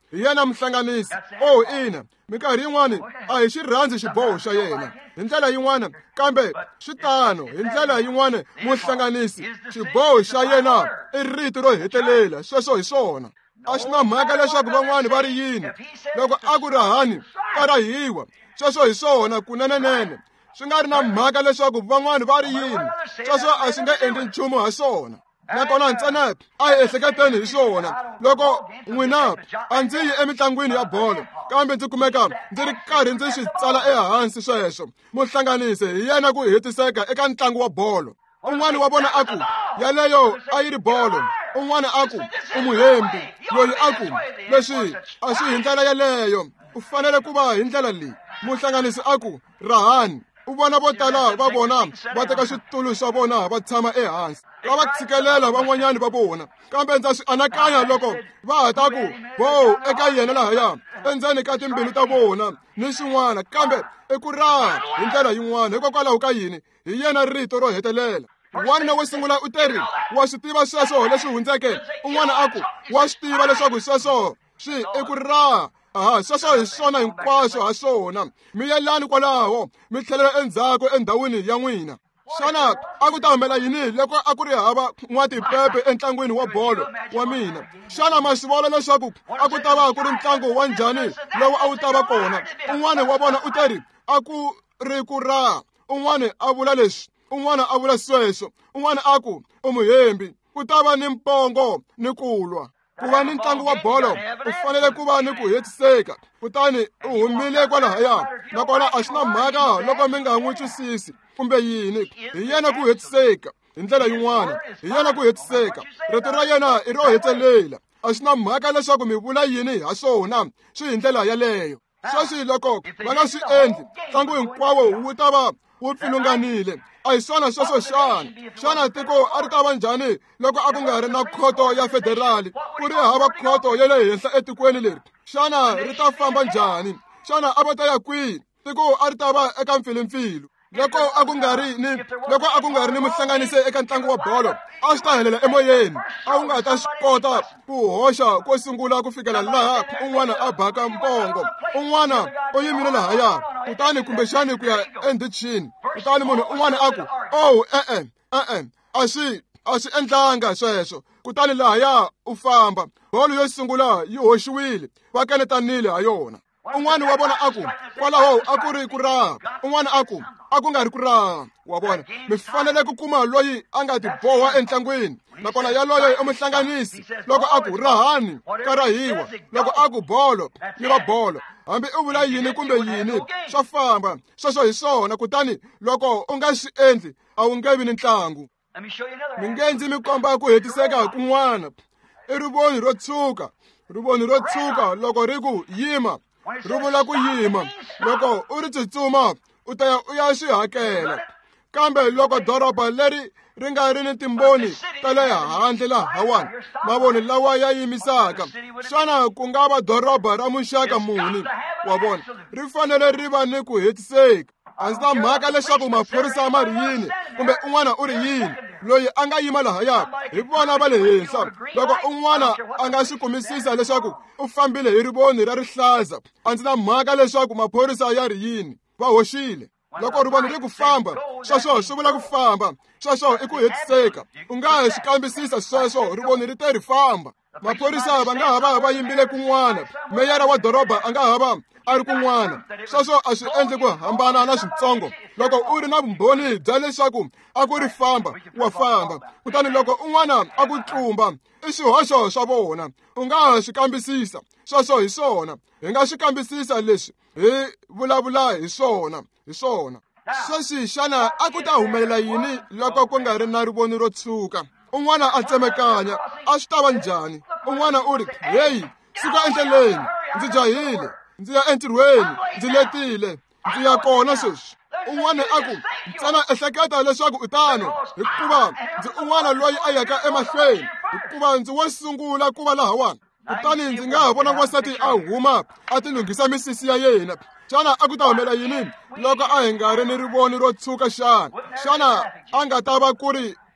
hi yena muhlanganisi. Oh ina, minkarhi yin'wani a hi xirhandzi xiboho xa yena hi ndlela yin'wana, kambe xitano hi ndlela yin'wana muhlanganisi xiboho xa yena i rito ro hetelela. Sweswo hi swona. A xi na mhaka leswaku van'wani va ri yini. Loko a ku rahani ka rahiwa, sweswo hi swona kunenenene. Swi nga ri na mhaka leswaku van'wani va ri yini, sweswo a swi nga endli nchumu ha swona. Nakona ntsena a hi ehleketeni hi swona. Loko n'wina a ndzi yi emitlangwini ya bolo, kambe ndzi kumeka ndzi ri karhi ndzi swi tsala ehansi sweswo, muhlanganisi hi yena ku hetiseka eka ntlangu wa bolo. Un'wana wa vona a ku yaleyo a yi ri bolo, un'wana a ku u muhembi, loyi a ku leswi a swi hi ndlela yaleyo, u fanele ku va hi ndlela leyi. Muhlanganisi a ku rahani. U vona vo tala va vona va teka switulu swa vona va tshama ehansi, va va tshikelela van'wanyani va vona, kambe ndza swi anakanya loko va ha ta ku bo eka yena lahaya endzeni ka timbilu ta vona ni swin'wana, kambe i ku raha hi ndlela yin'wana. Hikokwalaho ka yini? Hi yena rito ro hetelela. Wanuna wo sungula u teri wa swi tiva sweswo leswi hundzeke, un'wana a ku wa swi tiva leswaku sweswo swi i ku raha. Aha, sweswo hi swona hinkwaswo ha swona. Mi yelani kwalaho mi tlhelela endzhaku endhawini ya n'wina. Xana a ku ta humelela yini loko a ku ri hava n'watipepe entlangwini wa bolo wa mina? Xana ma swi vona leswaku a ku ta va ku ri ntlangu wa njhani lowu a wu ta va kona? Un'wana wa vona u teri a ku ri ku raha, un'wana a vula leswi, un'wana a vula sweswo, un'wana a ku u muhembi. Ku ta va ni mpongo ni kulwa. Ku va ni ntlangu wa bolo u fanele ku va ni ku hetiseka, kutani u humile kwalahaya. Nakona a swi na mhaka loko mi nga n'wi twisisi kumbe yini, hi yena ku hetiseka. Hi ndlela yin'wana hi yena ku hetiseka. Rito ra yena i ro hetelela. A swi na mhaka leswaku mi vula yini ha swona, swi hi ndlela yaleyo. Sweswi loko va nga swi endli, ntlangu hinkwawo wu ta va wu pfilunganile. A hi swona sweswo xana? Xana tiko a ri ta va njhani loko a ku nga ri na khoto ya federali, ku ri hava khoto ya le henhla etikweni leri? Xana ri ta famba njhani? Xana a va ta ya kwihi? Tiko a ri ta va eka mpfilumpfilu. Loko a ku nga ri ni loko a ku nga ri ni muhlanganisi eka ntlangu wa bolo, a swi ta helela emoyeni. A wu nga ta swi kota ku hoxa ko sungula ku fikela laha un'wana a baka mpongo, un'wana u yimile lahaya, kutani kumbexani ku ya endichini. Kutani munhu un'wana a ku oh e-e e-e a swi a swi endlanga sweswo. Kutani lahaya u famba, bolo yo sungula yi hoxiwile, va kanetanile ha yona. Un'wana wa vona a ku kwalaho a ku ri ku raha, un'wana a ku a ku nga ri ku raha. Wa vona mi fanele ku kuma loyi a nga tiboha entlangwini, nakona yaloyo i muhlanganisi. Loko a ku rahani ka rahiwa, loko a ku bolo ni va bolo, hambi u vula yini kumbe yini swa famba. Sweswo hi swona. Kutani loko u nga swi endli a wu nge vi ni ntlangu. Mi nge ndzi mi komba ku hetiseka kun'wana. I rivoni ro tshuka, rivoni ro tshuka loko ri ku yima, ri vula ku yima. Loko u ri tsutsuma u ta ya u ya swi hakela, kambe loko doroba leri ri nga ri ni timboni ta le handle lahawani, mavoni lawa ya yimisaka, xana ku nga va doroba ra muxaka muni? Wa vona ri fanele ri va ni ku hetiseka. A ndzi na mhaka leswaku maphorisa ma ri yini kumbe un'wana u ri yini, loyi a nga yima lahaya hi vona va le henhla. Loko un'wana a nga swi kumisisa leswaku u fambile hi rivoni ra rihlaza, a ndzi na mhaka leswaku maphorisa ya ri yini, va hoxile. Loko rivoni ri ku famba, sweswo swi vula ku famba, sweswo i ku hetiseka. U nga ha swi kambisisa sweswo, rivoni ri te ri famba. Maphorisa va nga ha va va yimbile kun'wana, meyara wa doroba a nga ha va a ri kun'wana. Sweswo a swi endli ku hambana na swintsongo. Loko u ri na vumbhoni bya leswaku a ku ri famba, wa famba. Kutani loko un'wana a ku tlumba, i swihoxo swa vona, u nga ha swi kambisisa. Sweswo hi swona. Hi nga swi kambisisa leswi hi vulavula hi swona hi swona. Sweswi xana a ku ta humelela yini loko ku nga ri na rivoni ro tshuka? Un'wana a tsemakanya, a swi ta va njhani? Un'wana u ri heyi, suka endleleni, ndzi jahile, ndzi ya entirhweni, ndzi letile, ndzi ya kona sweswi. Un'wana a ku ntsena ehleketa leswaku u tano, hikuva ndzi un'wana loyi a yaka emahlweni, hikuva ndzi wo sungula ku va lahawani. Kutani ndzi nga ha vona n'wansati a huma a tilunghisa misisi ya yena. Xana a ku ta humelela yini loko a hi nga ri ni rivoni ro tshuka? Xana xana a nga ta va ku ri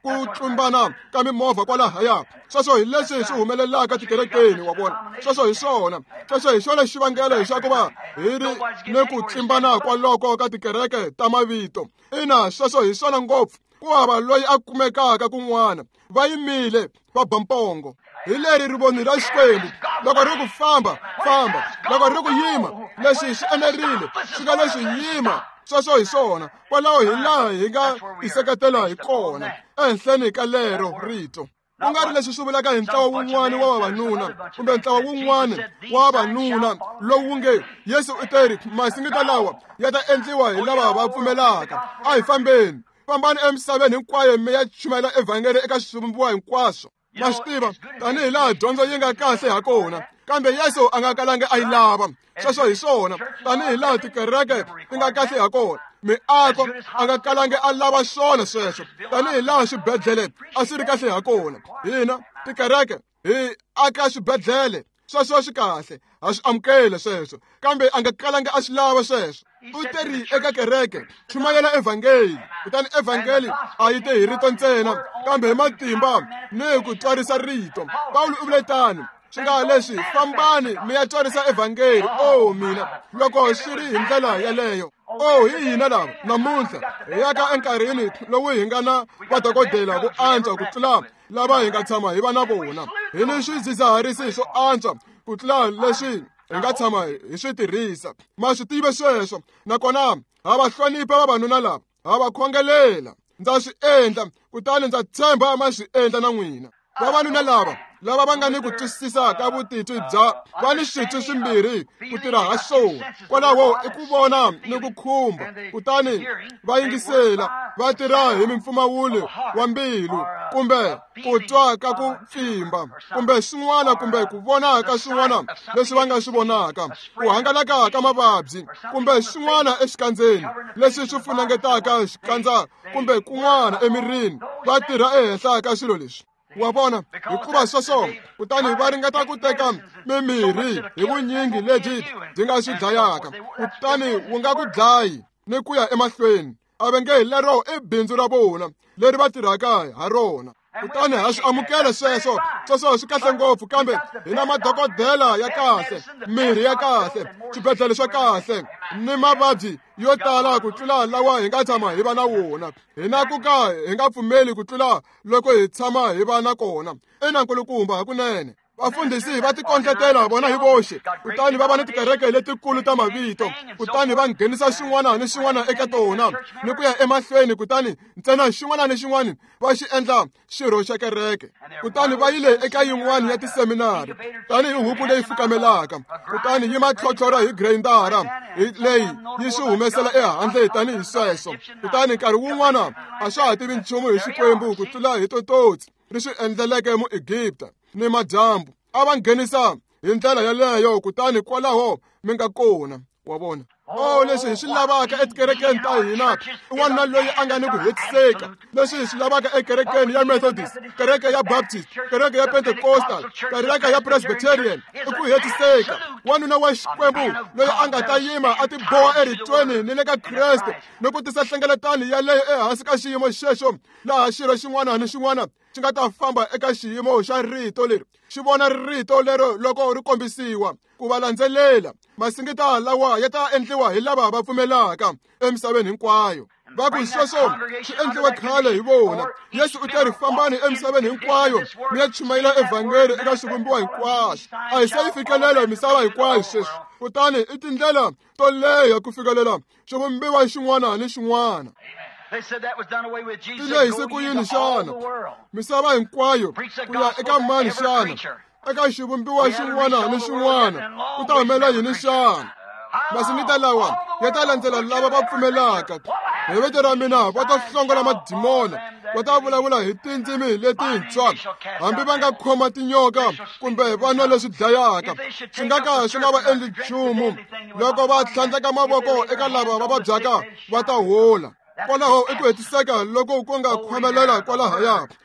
ku tlumbana ka mimovha kwalahaya. Sweswo hi leswi swi humelelaka tikerekeni wa vona. Sweswo hi swona. Sweswo hi xona xivangelo xa ku va hi ri ni ku tlimbana kwaloko ka tikereke ta mavito. Ina sweswo hi swona ngopfu. Ku hava loyi a kumekaka kun'wana. Va yimile va bampongo. Hi leri rivoni ra Xikwembu. Loko ri ku famba, famba. Loko ri ku yima, leswi swi enerile. Swi nga leswi yima. Sweswo hi swona. Kwalaho hi laha hi nga tiseketela hi kona. Ehenhleni ka lero rito. Ku nga ri leswi swi vulaka hi ntlawa wun'wana wa vavanuna kumbe ntlawa wun'wana wa vavanuna lowu nge Yesu u teri masingita lawa ya ta endliwa hi lava va pfumelaka. A hi fambeni. Fambani emisaveni hinkwayo mi ya chumela evhangeli eka swivumbiwa hinkwaswo. Ma swi tiva tanihi laha dyondzo yi nga kahle ha kona. Kambe Yesu a nga kalangi a yi lava. Sweswo hi swona. Tanihi laha tikereke ti nga kahle ha kona. Miako a nga kalangi a lava swona sweswo. Tanihi laha swibedhlele a swi ri kahle ha kona. Hina tikereke hi aka swibedhlele. Sweswo swi kahle. Ha swi amukele sweswo. Kambe a nga kalangi a swi lava sweswo. U teri eka kereke chumayela evhangeli. Kutani evhangeli a yi te hi rito ntsena kambe hi matimba ni ku twarisa rito. Pawulo u vule tani. Swi nga leswi fambani mi ya twarisa evhangeli. Oh mina loko swi ri hi ndlela yaleyo. Oh hi hina lava namuntlha hi yaka enkarhini lowu hi nga na vadokodela vo antswa ku tlula lava hi nga tshama hi va na vona. Hi ni swidzidziharisi swo antswa ku tlula leswi hi nga tshama hi swi tirhisa. Ma swi tive sweswo nakona ha va hlonipha vavanuna lava. Ha va khongelela. Ndza swi endla kutani ndza tshemba ma swi endla na n'wina. Vavanuna lava lava va nga ni ku twisisa ka vutitwi bya va ni switwi swimbirhi ku tirha ha swona. Kwalaho i ku vona ni ku khumba kutani va yingisela va tirha hi mimpfumawulo wa mbilu kumbe ku twa ka ku pfimba kumbe swin'wana kumbe ku vona ka swin'wana leswi va nga swi vonaka. Ku hangalaka ka mavabyi kumbe swin'wana exikandzeni leswi swi funengetaka xikandza kumbe kun'wana emirini. Va tirha ehenhla ka swilo leswi. Wa vona hikuva sweswo kutani va ringeta ku teka mimirhi hi vunyingi lebyi byi nga swi dlayaka. Kutani wu nga ku dlayi ni ku ya emahlweni. A va nge hi lero i bindzu ra vona leri va tirhaka ha rona. Kutani ha swi amukela sweswo. Sweswo swi kahle ngopfu kambe hi na madokodela ya kahle, mirhi ya kahle, swibedhlele swa kahle ni mavabyi yo tala ku tlula lawa hi nga tshama hi va na wona. Hi na ku ka hi nga pfumeli ku tlula loko hi tshama hi va na kona. Ina nkulukumba hakunene. Vafundhisi va tikondletela vona hi voxe kutani va va ni tikereke letikulu ta mavito kutani va nghenisa xin'wana ni xin'wana eka tona ni ku ya emahlweni kutani ntsena xin'wana ni xin'wana va xi endla xirho xa kereke. Kutani va yile eka yin'wana ya tiseminari tanihi huku leyi fukamelaka kutani yi ma tlhotlhora hi greyindara leyi yi swi humesela ehandle tanihi sweswo. Kutani nkarhi wun'wana a swa ha tivi nchumu hi Xikwembu ku tlula hi tototsi ri swi endleleke mu Egipta ni madyambu. A va nghenisa hi ndlela yaleyo kutani kwalaho mi nga kona. Wa vona. Oh leswi hi swi lavaka etikerekeni ta hina i wanuna loyi a nga ni ku hetiseka. Leswi hi swi lavaka ekerekeni ya Methodist, kereke ya Baptist, kereke ya Pentecostal, kereke ya Presbyterian i ku hetiseka. Wanuna wa Xikwembu loyi a nga ta yima a ti boha eritweni ni le ka Kreste ni ku tisa hlengeletani yaleyo ehansi ka xiyimo xexo laha xirho xin'wana ni xin'wana xi nga ta famba eka xiyimo xa rito leri. Xi vona rito lero loko ri kombisiwa ku va landzelela. Masingita lawa ya ta endliwa hi lava va pfumelaka emisaveni hinkwayo. Va ku sweswo swi endliwe khale hi vona. Yesu u te ri fambani emisaveni hinkwayo mi ya chumayela evhangeli eka swivumbiwa hinkwaswo. A hi se yi fikelela misava hinkwayo sweswi. Kutani i tindlela to leha ku fikelela xivumbiwa xin'wana ni xin'wana. They said that was done away with. Jesus Ile hi said, siku go ye yini into all xana the world. misava hinkwayo ku ya eka mani xana eka xivumbiwa xin'wana ni xin'wana ku ta humela yini xana. Masingita lawa ya ta landzela lava va pfumelaka. Hi vito ra mina va ta hlongola madimoni. Va ta vulavula hi tindzimi letintshwa. Hambi va nga khoma tinyoka kumbe va nwa leswi dlayaka. Swi nga ka swi nga va endli nchumu. Loko va tlhandleka mavoko eka lava va vabyaka va ta hola. Kwalaho i ku hetiseka loko ku nga khomelela kwalahaya.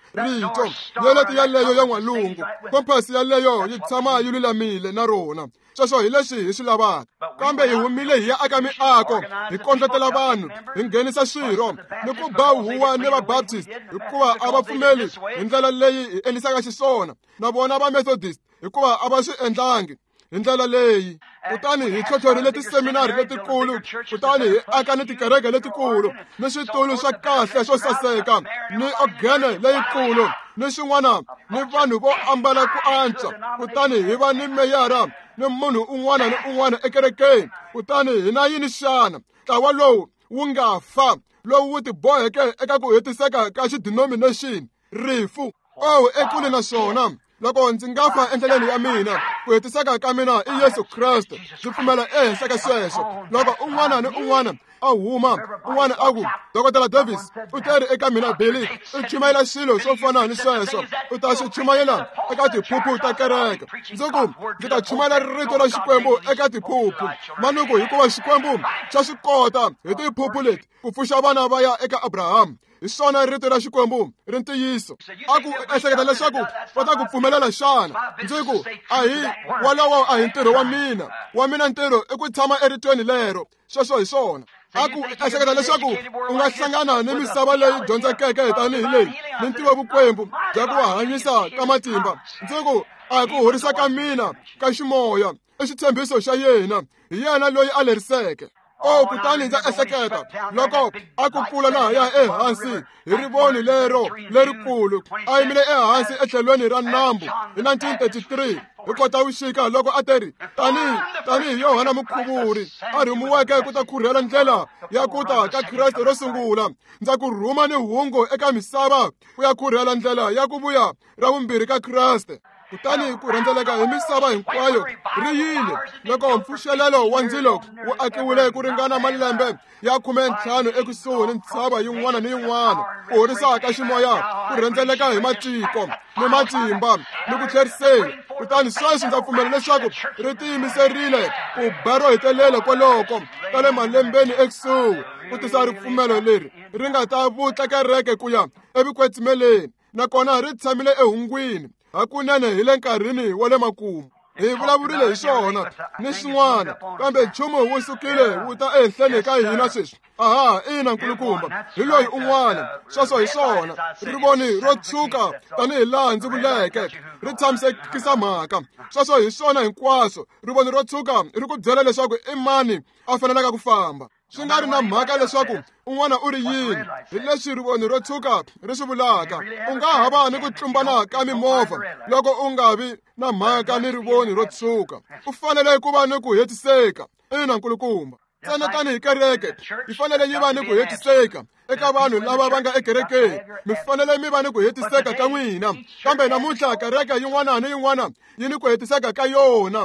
rito nyeleti yaleyo ya n'walungu kompasi yaleyo yi tshama yi lulamile na rona sweswo hi leswi hi swi lavaka kambe hi humile hi ya aka miako hi kondletela vanhu hi nghenisa swirho ni ku ba huwa ni vabaptist hikuva a va pfumeli hi ndlela leyi hi endlisaka xiswona na vona va methodist hikuva a va swi endlangi hi ndlela leyi kutani hi tlhotlhorile tiseminari letikulu kutani hi aka ni tikereke letikulu ni switulu swa kahle swo saseka ni ogene leyikulu ni swin'wana ni vanhu vo ambala ku antswa kutani hi va ni meyara ni munhu un'wana ni un'wana ekerekeni kutani hi na yini xana ntlawa lowu wu nga fa lowu wu tiboheke eka ku hetiseka ka xidenomination rifu oh ekule na swona loko ndzi nga fa endleleni ya mina ku hetiseka ka mina i Yesu Kreste ndzi pfumela ehenhla ka sweswo loko un'wana ni un'wana a huma un'wana a ku dokotela Davis u teri eka mina Billy u chumayela xilo swo fana ni sweswo u ta swi chumayela eka tiphuphu ta kereke ndzi ku ndzi ta chumayela rito ra Xikwembu eka tiphuphu manuku hikuva Xikwembu xa swi kota hi tiphuphu leti ku pfuxa vana va ya eka Abrahamu hi swona rito ra Xikwembu ri ntiyiso a ku ehleketa leswaku va ta ku pfumelela xana ndzi ku a hi walowo a hi ntirho wa mina wa mina ntirho i ku tshama eritweni lero sweswo hi swona a ku ehleketa leswaku u nga hlangana ni misava leyi dyondzekeke tanihi leyi ni ntivo vukwembu bya ku hanyisa ka matimba ndzi ku a hi ku horisa ka mina ka ximoya i xitshembiso xa yena hi yena loyi a leriseke oh kutani ndza ehleketa loko a ku kula laha ya ehansi hi rivoni lero lerikulu a yimile ehansi etlhelweni ra nambu hi nineteen thirty-three hi Khotavuxika loko a teri tanihi tanihi Yohana Mukhuvuri a rhumiweke ku ta khurhela ndlela ya ku ta ka Kreste ro sungula ndza ku rhuma ni hungu eka misava ku ya khurhela ndlela ya ku vuya ra vumbirhi ka Kreste kutani ku rhendzeleka hi misava hinkwayo ri yile loko mpfuxelelo wa ndzilo wu akiwile ku ringana malembe ya khume ntlhanu ekusuhi ni ntshava yin'wana ni yin'wana ku horisa ka ximoya ku rhendzeleka hi matiko ni matimba ni ku tlheriseni kutani sweswi ndza pfumela leswaku ri tiyimiserile ku ba ro hetelela kwaloko ka le malembeni ekusuhi ku tisa ripfumelo leri ri nga ta vutla kereke ku ya evukwetsimeleni nakona ri tshamile ehungwini hakunene hi le nkarhini wa le makumu hi vulavurile hi swona ni swin'wana kambe nchumu wu sukile wu ta ehenhleni ka hina sweswi aha ina nkulukumba hi loyi un'wana sweswo hi swona rivoni ro tshuka tanihi laha ndzi vuleke ri tshamisekisa mhaka sweswo hi swona hinkwaswo rivoni ro tshuka ri ku byela leswaku i mani a fanelaka ku famba swi nga ri na mhaka leswaku un'wana u ri yini hi leswi rivoni ro tshuka ri swi vulaka u nga ha va ni ku tlumbana ka mimovha loko u nga vi na mhaka ni rivoni ro tshuka u fanele ku va ni ku hetiseka ina nkulukumba ntsena tanihi kereke yi fanele yi va ni ku hetiseka eka vanhu lava va nga ekerekeni mi fanele mi va ni ku hetiseka ka n'wina kambe namuntlha kereke yin'wana ni yin'wana yi ni ku hetiseka ka yona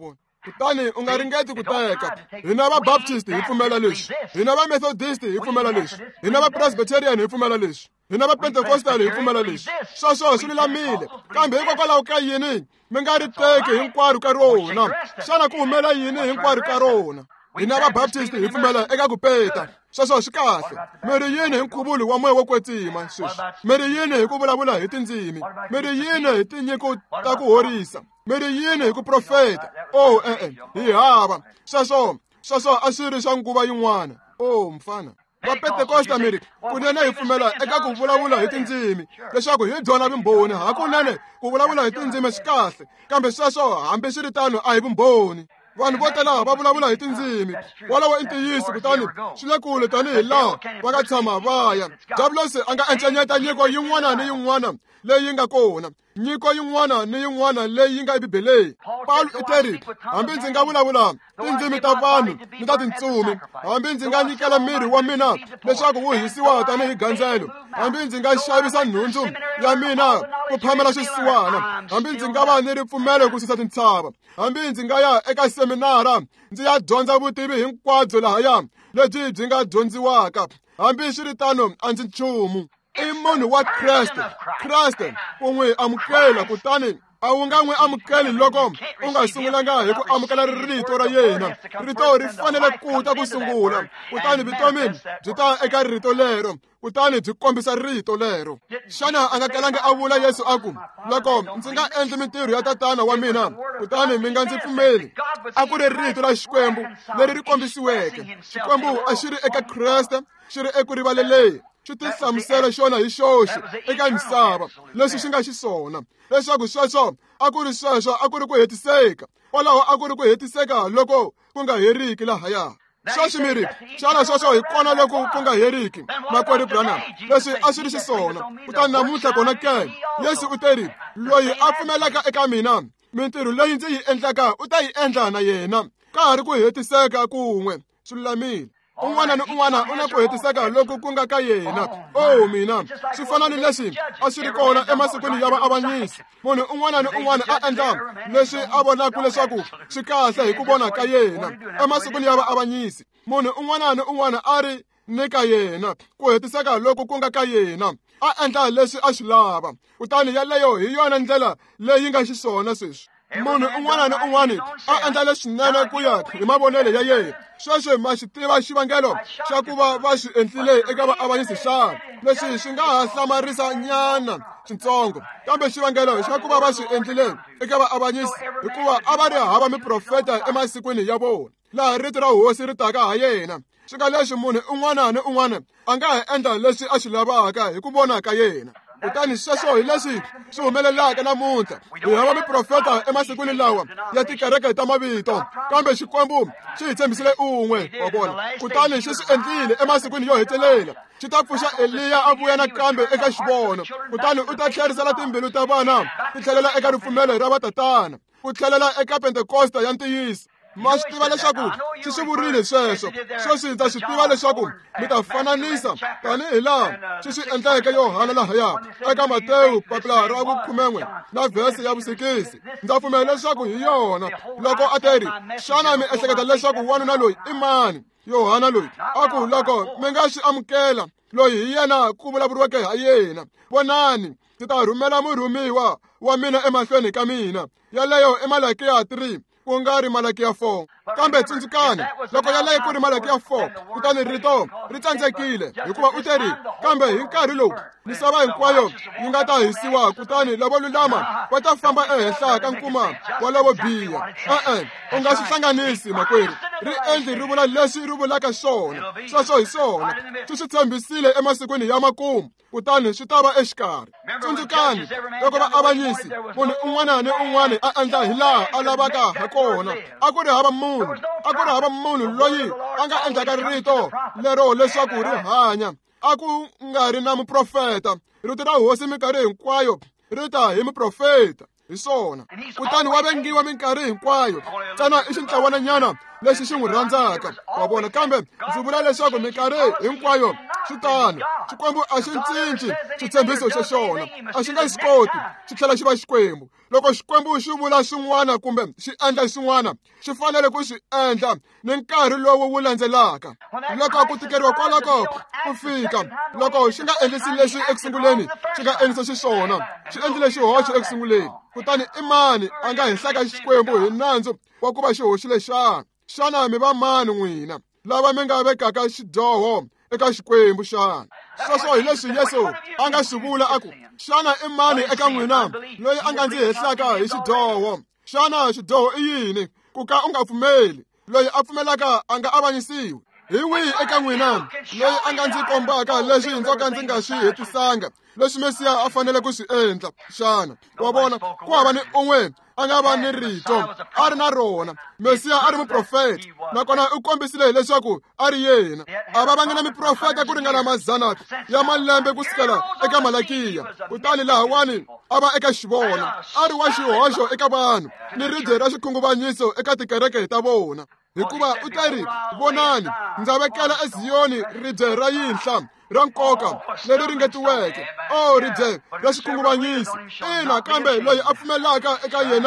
kutani u nga ringeti ku teka hina vabaptist hi pfumela leswi hina vamethodist hi pfumela leswi hina vapresbyterian hi pfumela leswi hina vapentekostal hi pfumela leswi sweswo swi lulamile kambe hikokwalaho ka yini mi nga ri teki hinkwaro ka rona xana ku humela yini hinkwaro ka rona hina vabaptist hi pfumela eka ku peta sweswo swi kahle mi ri yini hi nkhuvulo wa moya wo kwetsima sweswi mi ri yini hi ku vulavula hi tindzimi mi ri yini hi tinyiko ta ku horisa mi ri yini hi ku profeta oh e-e hi hava sweswo sweswo a swi ri swa nguva yin'wana oh mfana vapentekosta miri kunene hi pfumela eka ku vulavula hi tindzimi leswaku hi byona vumbhoni hakunene ku vulavula hi tindzimi swi kahle kambe sweswo hambi swi ri tano a hi vumbhoni vanhu vo tala va vulavula hi tindzimi walawo i ntiyiso kutani swi le kule tanihi laha va nga tshama va ya jabulosi a nga encenyeta nyiko yin'wana ni yin'wana leyi nga kona nyiko yin'wana ni yin'wana leyi nga ebibeleni Paulo u teri hambi ndzi nga vulavula tindzimi ta vanhu ni ta tintsumi hambi ndzi nga nyikela miri wa mina leswaku wu hisiwa tanihi gandzelo hambi ndzi nga xavisa nhundzu ya mina ku phamela swisiwana hambi ndzi nga va ni ripfumelo ku susa tintshava hambi ndzi nga ya eka seminara ndzi ya dyondza vutivi hinkwabyo lahaya lebyi byi nga dyondziwaka hambi swi ri tano a ndzi nchumu i munhu wa Kreste Kreste ku n'wi amukela kutani a wu nga n'wi amukeli loko u nga sungulanga hi ku amukela rito ra yena. Rito ri fanele ku ta ku sungula, kutani vutomi byi ta eka rito lero, kutani byi kombisa rito lero. Xana a nga kalangi a vula Yesu a ku, loko ndzi nga endli mintirho ya tatana wa mina kutani mi nga ndzi pfumeli? A ku ri rito ra Xikwembu leri ri kombisiweke. Xikwembu a xi ri eka Kreste, xi ri eku rivaleleni, xi ti hlamusela xona hi xoxe eka misava leswi xi nga xiswona, leswaku sweswo a ku ri sweswo a ku ri ku hetiseka, kwalaho a ku ri ku hetiseka loko ku nga heriki lahaya. Sweswi miri, xana sweswo hi kona loko ku nga heriki? Makwerhu Branham, leswi a swi ri xiswona. Kutani namuntlha kona ke, Yesu u teri, loyi a pfumelaka eka mina, mintirho leyi ndzi yi endlaka u ta yi endla na yena, ka ha ri ku hetiseka kun'we. Swi lulamile. Un'wana ni un'wana u na ku hetiseka loko ku nga ka yena. Oh mina, swi fana ni leswi a swi ri kona emasikwini ya vaavanyisi. Munhu un'wana ni un'wana a endla leswi a vonaka leswaku swi kahle hi ku vona ka yena. Emasikwini ya vaavanyisi, munhu un'wana ni un'wana a ri ni ka yena, ku hetiseka loko ku nga ka yena, a endla leswi a swi lava. Kutani yaleyo hi yona ndlela leyi nga xiswona sweswi. Munhu un'wana na un'wana a endla leswinene ku ya hi mavonelo ya yena. Sweswi ma xi tiva xivangelo xa ku va va swi endlile eka vaavanyisi xana. Leswi swi nga ha hlamarisa nyana swintsongo, kambe xivangelo xa ku va va swi endlile eka vaavanyisi hikuva a va ri hava miprofeta emasikwini ya vona, laha rito ra hosi ri taka ha yena. Swi nga leswi munhu un'wana na un'wana a nga ha endla leswi a swi lavaka hi ku vona ka yena. Kutani sweswo hi leswi swi humelelaka namuntlha. Hi hava miprofeta emasikwini lawa ya tikereke ta mavito, kambe Xikwembu xi hi tshembisile un'we wa vona. Kutani xi swi endlile emasikwini yo hetelela. Xi ta pfuxa Eliya a vuya nakambe eka xivono. Kutani u ta tlherisela timbilu ta vana ti tlhelela eka ripfumelo ra vatatana, ku tlhelela eka Pentekosta ya ntiyiso. Ma swi tiva leswaku swi swi vurile sweswo. Sweswi ndza swi tiva leswaku mi ta fananisa tanihi laha swi swi endleke Yohana lahaya eka Matewu papila ra vukhume n'we na vhesi ya vusikisi. Ndza pfumela leswaku hi yona loko a teri, xana mi ehleketa leswaku wanuna loyi i mani? Yohana loyi a ku loko mi nga xi amukela loyi hi yena ku vulavuriweke ha yena, vonani ndzi ta rhumela murhumiwa wa mina emahlweni ka mina. Yaleyo i Malakiya three, ku nga ri Malakiya four. Kambe tsundzukani, loko yaleyo ku ri Malakiya four, kutani rito ri tsandzekile hikuva u teri, kambe hi nkarhi lowu misava hinkwayo yi nga ta hisiwa, kutani lavo lulama va ta famba ehenhla ka nkuma wa lavo biha. E-e, u nga swi hlanganisi makwerhu. Ri endli ri vula leswi ri vulaka swona. Sweswo hi swona swi swi tshembisile emasikwini ya makumu, kutani swi ta va exikarhi. Tsundzukani, loko vaavanyisi munhu un'wana ni un'wana a endla hi laha a lavaka ha kona, a ku ri hava munhu a ku ri hava munhu loyi a nga endlaka rito lero leswaku ri hanya. A ku nga ri na muprofeta. Rito ra hosi minkarhi hinkwayo ri ta hi muprofeta hi swona. Kutani wa vengiwa minkarhi hinkwayo. Tsana i xintlawananyana lexi xi n'wi rhandzaka, wa vona. Kambe ndzi vula leswaku minkarhi hinkwayo swi tano. Xikwembu a xi cinci xitshembiso xa xona, a xi nga xi koti xi tlhela xi va Xikwembu. Loko Xikwembu xi vula swin'wana kumbe xi endla swin'wana, xi fanele ku swi endla ni nkarhi lowu wu landzelaka. Loko ku tikeriwa kwaloko ku fika, loko xi nga endlisi leswi ekusunguleni xi nga endlisa xiswona, xi endlile xihoxo ekusunguleni, kutani i mani a nga henhlaka Xikwembu hi nandzu wa ku va xi hoxile xana? Xana mi va mani n'wina lava mi nga vekaka xidyoho eka Xikwembu xana? Sweswo hi leswi Yesu a nga swi vula a ku, xana i mani eka n'wina loyi a nga ndzi hehlaka hi xidyoho? Xana xidyoho i yini ku ka u nga pfumeli? Loyi a pfumelaka a nga avanyisiwi. Hi wihi eka n'wina loyi a nga ndzi kombaka leswi ndzo ka ndzi nga swi hetisanga, leswi Mesiya a fanele ku swi endla xana? Wa vona, ku hava ni un'we a nga va ni rito, a ri na rona. Mesiya a ri muprofeta, nakona u kombisile leswaku a ri yena. A va vangi na miprofeta ku ringana mazana ya malembe ku sukela eka Malakiya. Kutani lahawani a va eka xivono, a ri wa xihoxo eka vanhu ni ribye ra xikhunguvanyiso eka tikereke ta vona. Hikuva u ta ri, vonani ndza vekela eZiyoni ribye ra yinhla ra nkoka leri ringetiweke, o ribye ra xikhunguvanyisi. Ina, kambe loyi a pfumelaka eka yena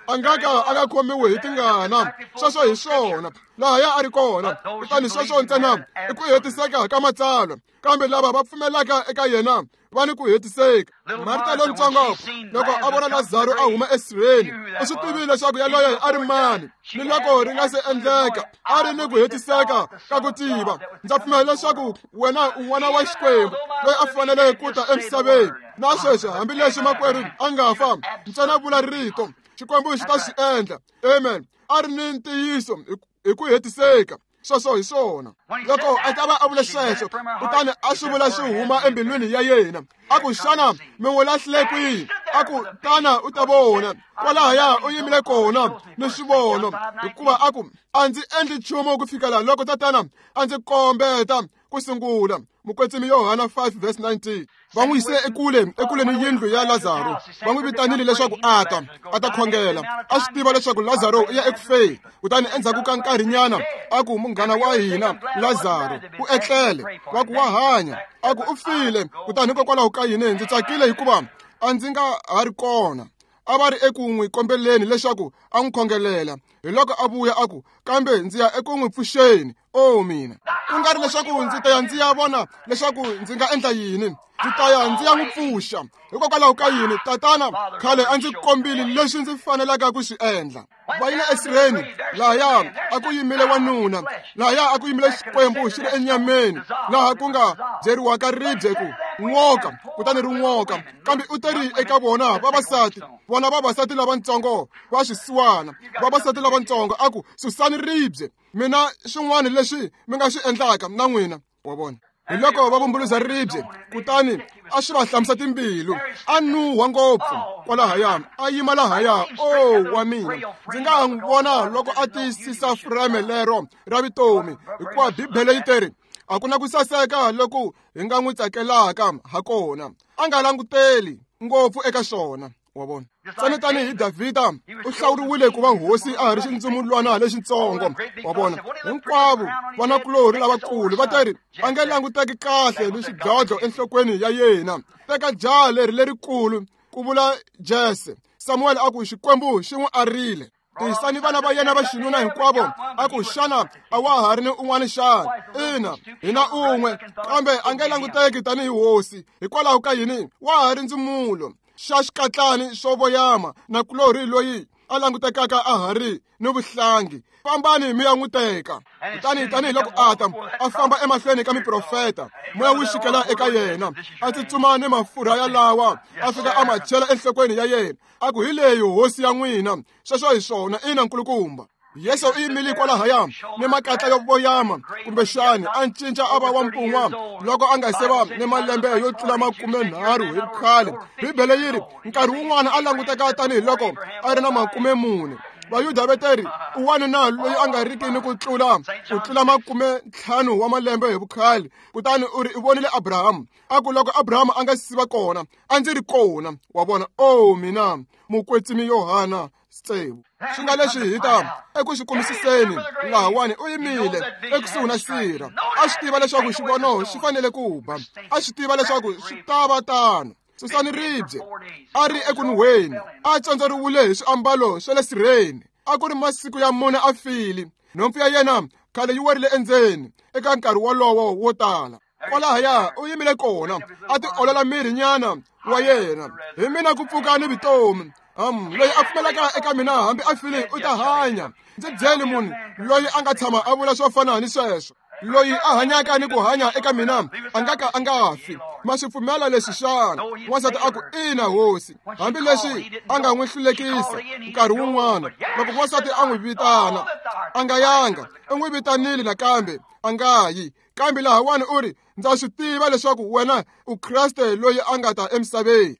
a nga ka a nga khomiwi hi tingana. Sweswo hi swona laha ya a ri kona, kutani sweswo ntsena i ku hetiseka ka matsalwa. Kambe lava va pfumelaka eka yena va ni ku hetiseka. Marita lontsongo loko a vona Lazaro a huma esirheni, u swi tivile leswaku yaloye a ri mani. Ni loko ri nga se endleka a ri ni ku hetiseka ka ku tiva. Ndza pfumela leswaku wena un'wana wa Xikwembu loyi a fanele ku ta emisaveni. Na sweswi hambileswi makwerhu a nga fa, ntsena vula rito, Xikwembu xi ta swi endla. Amen. A ri ni ntiyiso hi ku hetiseka. Sweswo hi swona. Loko a ta va a vule sweswo, kutani a swi vula swi huma embilwini ya yena. A ku xana mi n'wi lahlile kwihi? A ku tana u ta vona kwalahaya u yimile kona ni swivono, hikuva a ku a ndzi endli nchumu ku fikela loko tatana a ndzi kombeta ku sungula. Mukwetsimi Yohana five verse nineteen. Va n'wi yise ekule ekule ni yindlu ya Lazaro. Va n'wi vitanile leswaku a ta a ta khongela. A swi tiva leswaku Lazaro u ya ekufeni. Kutani endzhaku ka nkarhinyana a ku munghana wa hina Lazaro u etlele, va ku wa hanya. A ku u file. Kutani hikokwalaho ka yini ndzi tsakile hikuva a ndzi nga ha ri kona. A va ri eku n'wi kombeleni leswaku a n'wi khongelela. Hi loko a vuya a ku kambe ndzi ya eku n'wi pfuxeni. O mina, ku nga ri leswaku ndzi ta ya ndzi ya vona leswaku ndzi nga endla yini. Ndzi ta ya ndzi ya n'wi pfuxa. Hikokwalaho ka yini tatana khale a ndzi kombile leswi ndzi fanelaka ku swi endla. Va yile esirheni lahaya a ku yimile wanuna, lahaya a ku yimile Xikwembu xi ri enyameni, laha ku nga byeriwaka ribye ku n'woka, kutani ri n'woka. Kambe u te ri eka vona vavasati, vona vavasati lavatsongo va swisiwana, vavasati lavatsongo a ku susani ribye, mina swin'wana leswi mi nga swi endlaka na n'wina. Wa vona hi loko va vumbuluza ribye, kutani a swi va hlamusa timbilu. A nuhwa ngopfu kwalahaya, a yima lahaya. O wa mina, ndzi nga n'wi vona loko a tiyisisa fureme lero ra vutomi, hikuva Bibele yi teri a ku na ku saseka loko hi nga n'wi tsakelaka ha kona. A nga languteli ngopfu eka swona. Wa vona tsani tanihi Davhida u hlawuriwile ku va hosi a ha ri xindzumulwana lexitsongo. Wa vona hinkwavo vanakulori lavakulu va teri a nge languteki kahle ni xidlodlo enhlokweni ya yena. Teka jaha leri lerikulu, ku vula Jese. Samuel a ku Xikwembu xi n'wi arile. Tiyisani vana va yena va xinuna hinkwavo. A ku xana a wa ha ri ni un'wana xana? Ina, hi na un'we, kambe a nge languteki tanihi hosi. Hikwalaho ka yini? Wa ha ri ndzumulo xa xikatlani xo voyama na kulori loyi a langutekaka a ha ri ni vuhlangi. Fambani mi ya n'wi teka. Kutani tanihi loko a ta a famba emahlweni ka miprofeta, moya wu xikela eka yena. A tsutsuma ni mafurha ya lawa a fika a ma chela enhlokweni ya yena. A ku hi leyi hosi ya n'wina. Sweswo hi swona, ina nkulukumba. Yesu u yimile kwalahaya ni makatla yo voyama kumbexani a cinca a va wampun'wa loko a nga se va ni malembe yo tlula makumenharhu hi vukhale. Bibele yi ri nkarhi wun'wana a languteka tanihi loko a ri na makume mune. Vayuda va teri un'wana na loyi a nga riki ni ku tlula ku tlula makume ntlhanu wa malembe hi vukhale. Kutani u ri i vonile Abrahamu. A ku loko Abrahamu a nga si va kona, a ndzi ri kona. Wa vona, o mina mukwetsimi Yohana tsevu. Swi nga leswi hi ta eku xi kumisiseni lahawani u yimile ekusuhi na Sira. A swi tiva leswaku xivono xi fanele ku ba. A swi tiva leswaku swi ta va tano. Susani ribye a ri eku nuhweni, a tsandzeriwile hi swiambalo swa le sirheni. A ku ri masiku ya mune a fili. Nhompfu ya yena khale yi werile endzeni eka nkarhi wolowo wo tala. Kwalahaya u yimile kona a ti olola miri nyana wa yena. Hi mina ku pfuka ni vutomi. Um, loyi a pfumelaka eka mina hambi a file u ta hanya. Ndzi byeli munhu loyi a nga tshama a vula swo fana ni sweswo. Loyi a hanyaka ni ku hanya eka mina a nga ka a nga fi. Ma swi pfumela leswi xana? N'wansati a ku ina hosi. Hambi leswi a nga n'wi hlulekisa nkarhi wun'wana. Loko n'wansati a n'wi vitana a nga yanga, u n'wi vitanile nakambe a nga yi. Kambe lahawani u ri ndza swi tiva leswaku wena u Kriste loyi a nga ta emisaveni.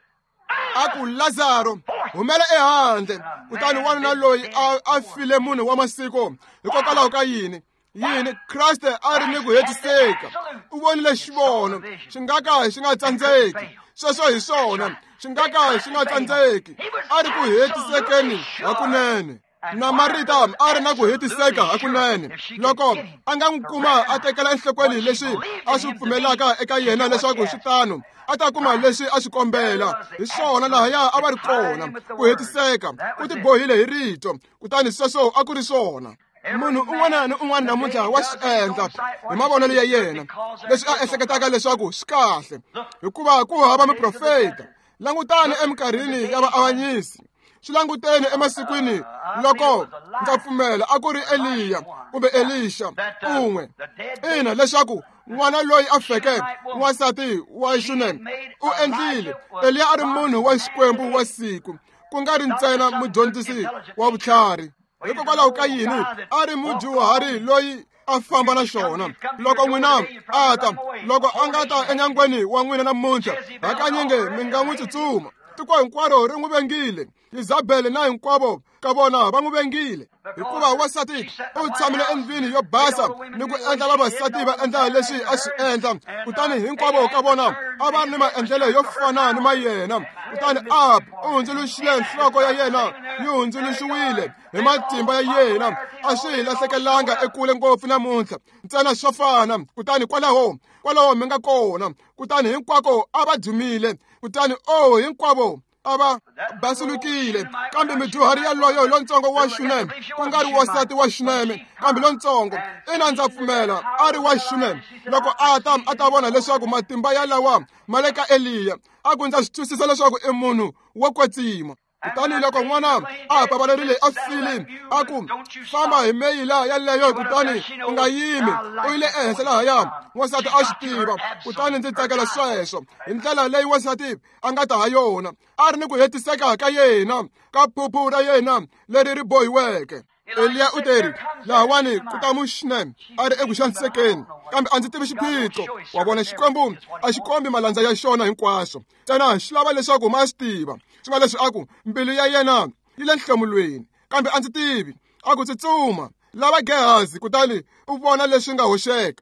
A ku Lazaro humela ehandle. Kutani wanuna loyi a, a file munhu wa masiku. Hikokwalaho ka yini? Yini Kriste a ri ni ku hetiseka. U vonile xivono xi nga ka xi nga tsandzeki. Sweswo hi swona xi nga ka xi nga tsandzeki. A ri ku hetisekeni hakunene. na Marita a ri na ku hetiseka hakunene loko a nga n'wi kuma a tekela enhlokweni leswi a swi pfumelaka eka yena leswaku swi tano a ta kuma leswi a swi kombela hi swona lahaya a va ri kona ku hetiseka ku tibohile hi rito kutani sweswo a ku ri swona. Munhu un'wana ni un'wana namuntlha wa swi endla hi mavonelo ya yena leswi a ehleketaka leswaku swi kahle hikuva ku hava miprofeta. Langutani eminkarhini ya vaavanyisi, swi languteni emasikwini loko ndza pfumela a ku ri Eliya kumbe Elisha un'we. Ina leswaku n'wana loyi a feke n'wansati wa Shunemi u endlile. Eliya a ri munhu wa xikwembu wa siku ku nga ri ntsena mudyondzisi wa vutlhari. Hikokwalaho ka yini a ri mudyuhari loyi a famba na xona. Loko n'wina a ta loko a nga ta enyangweni wa n'wina namuntlha hakanyinge mi nga n'wi tsutsuma. Tiko hinkwaro ri n'wi vengile. Izabele na hinkwavo ka vona va n'wi vengile hikuva wasati u tshamile endlwini yo basa ni ku endla vavasati va endla leswi a swi endla kutani hinkwavo ka vona a va ri ni maendlelo yo fana ni ma yena. Kutani Ahabu u hundzuluxile nhloko ya yena yi hundzuluxiwile hi matimba ya yena. A swi hi lahlekelanga ekule ngopfu namuntlha ntsena swo fana. Kutani kwalaho kwalaho mi nga kona kutani hinkwako a va dumile kutani o hinkwavo a va basulukile. Kambe mudyuhari yaloyo lontsongo wa Shunemi ku nga ri wasati wa Shunemi kambe lontsongo ina ndza pfumela a ri wa Shunemi. Loko a ta a ta vona leswaku matimba ya lawa ma le ka Eliya a ku ndza swi twisisa leswaku i munhu wo kwetsima. Kutani loko n'wana a papalerile a file a ku famba hi meyila yaleyo kutani u nga yimi u yile ehenhla lahaya. Wasati a swi tiva kutani ndzi tsakela sweswo hi ndlela leyi wasati a nga ta ha yona. A ri ni ku hetiseka ka yena ka phuphu ra yena leri ri bohiweke. Eliya u teri lahawani ku ta muShunemi a ri eku xanisekeni kambe a ndzi tivi xiphiqo. Wa vona xikwembu a xi kombi malandza ya xona hinkwaswo ntsena xi lava leswaku ma swi tiva. Swi nga leswi a ku mbilu ya yena yi le nhlomulweni kambe a ndzi tivi. A ku tsutsuma lava Gehazi kutani u vona leswi nga hoxeka.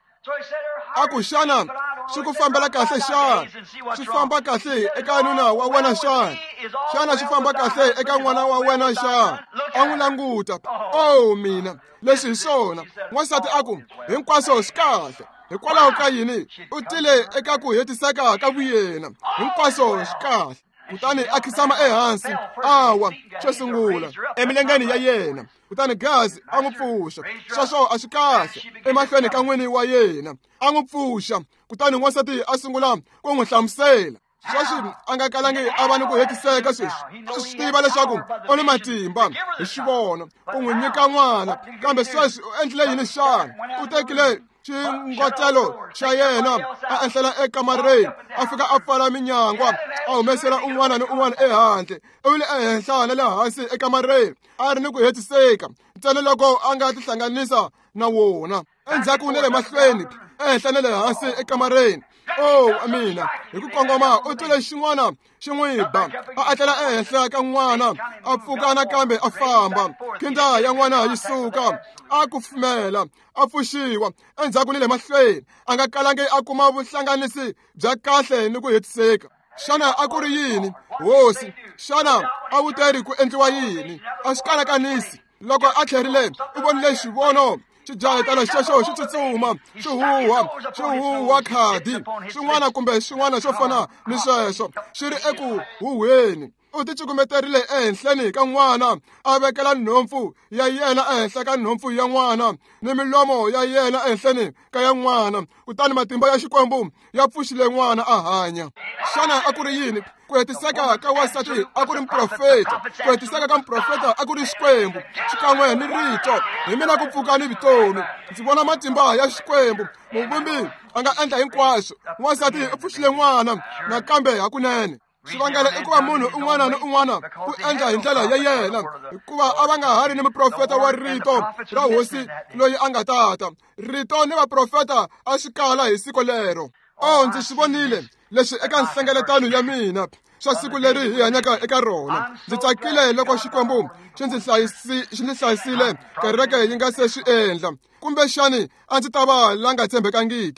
A ku xana swi ku fambela kahle xana? Swi famba kahle eka nuna wa wena xana? Xana swi famba kahle eka n'wana wa wena xana? A n'wi languta. Oh mina leswi hi swona. N'wansati a ku hinkwaswo swi kahle. Hikwalaho ka yini u tile eka ku hetiseka ka vuyena. Hinkwaswo swi kahle. Kutani a khisama ehansi awa xo sungula emilengeni ya yena. Kutani Gehazi a n'wi pfuxa. Sweswo a swi kahle emahlweni ka n'wini wa yena. A n'wi pfuxa kutani n'wansati a sungula ku n'wi hlamusela. Sweswi a nga kalangi a va ni ku hetiseka sweswi. A swi tiva leswaku u ni matimba hi xivono ku n'wi nyika n'wana kambe sweswi u endlile yini xana? U tekile xingotlelo xa yena a ehlela ekamareni a fika a pfala minyangwa a humesela un'wana ni un'wana ehandle. U yile ehenhla na le hansi ekamareni a ri ni ku hetiseka ntsena loko a nga tihlanganisa na wona. Endzhaku ni le mahlweni ehenhla na le hansi ekamareni. Oh amina hi ku kongoma u twile xin'wana xi n'wi ba a atlela ehenhla ka n'wana a pfuka nakambe a famba. Khindza ya n'wana yi suka a kufumela a pfuxiwa. Endzhaku ni le mahlweni a nga kalangi a kuma vuhlanganisi bya kahle ni ku hetiseka. Xana a ku ri yini hosi? Xana a wu teri ku endliwa yini? A swi kanakanisi. Loko a tlherile u vonile xivono xidlayetana xexo xi tsutsuma xi huwa xi huwa khadi swin'wana kumbe swin'wana swo fana ni sweswo xi ri eku huhweni. U ticukumeterile ehenhleni ka n'wana a vekela nhompfu ya yena ehenhla ka nhompfu ya n'wana ni milomo ya yena ehenhleni ka ya n'wana. Kutani matimba ya xikwembu ya pfuxile n'wana a hanya. Xana a ku ri yini? Ku hetiseka ka wasati a ku ri muprofeta. Ku hetiseka ka muprofeta a ku ri xikwembu xikan'we ni rito. Hi mina ku pfuka ni vutomi. Ndzi vona matimba ya xikwembu. Muvumbi a nga endla hinkwaswo. N'wansati u pfuxile n'wana nakambe hakunene. Swivangelo i ku va munhu un'wana ni un'wana u endla hi ndlela ya yena hikuva a va nga ha ri ni muprofeta wa rito ra hosi loyi a nga tata. Rito ni vaprofeta a swi kala hi siku lero. Oh ndzi swi vonile leswi eka nhlengeletano ya mina swa siku leri hi hanyaka eka rona. Ndzi tsakile loko xikwembu xi ndzi hlayisi xi ndzi hlayisile kereke yi nga se swi endla kumbe xani a ndzi ta va la nga tshembekangiki.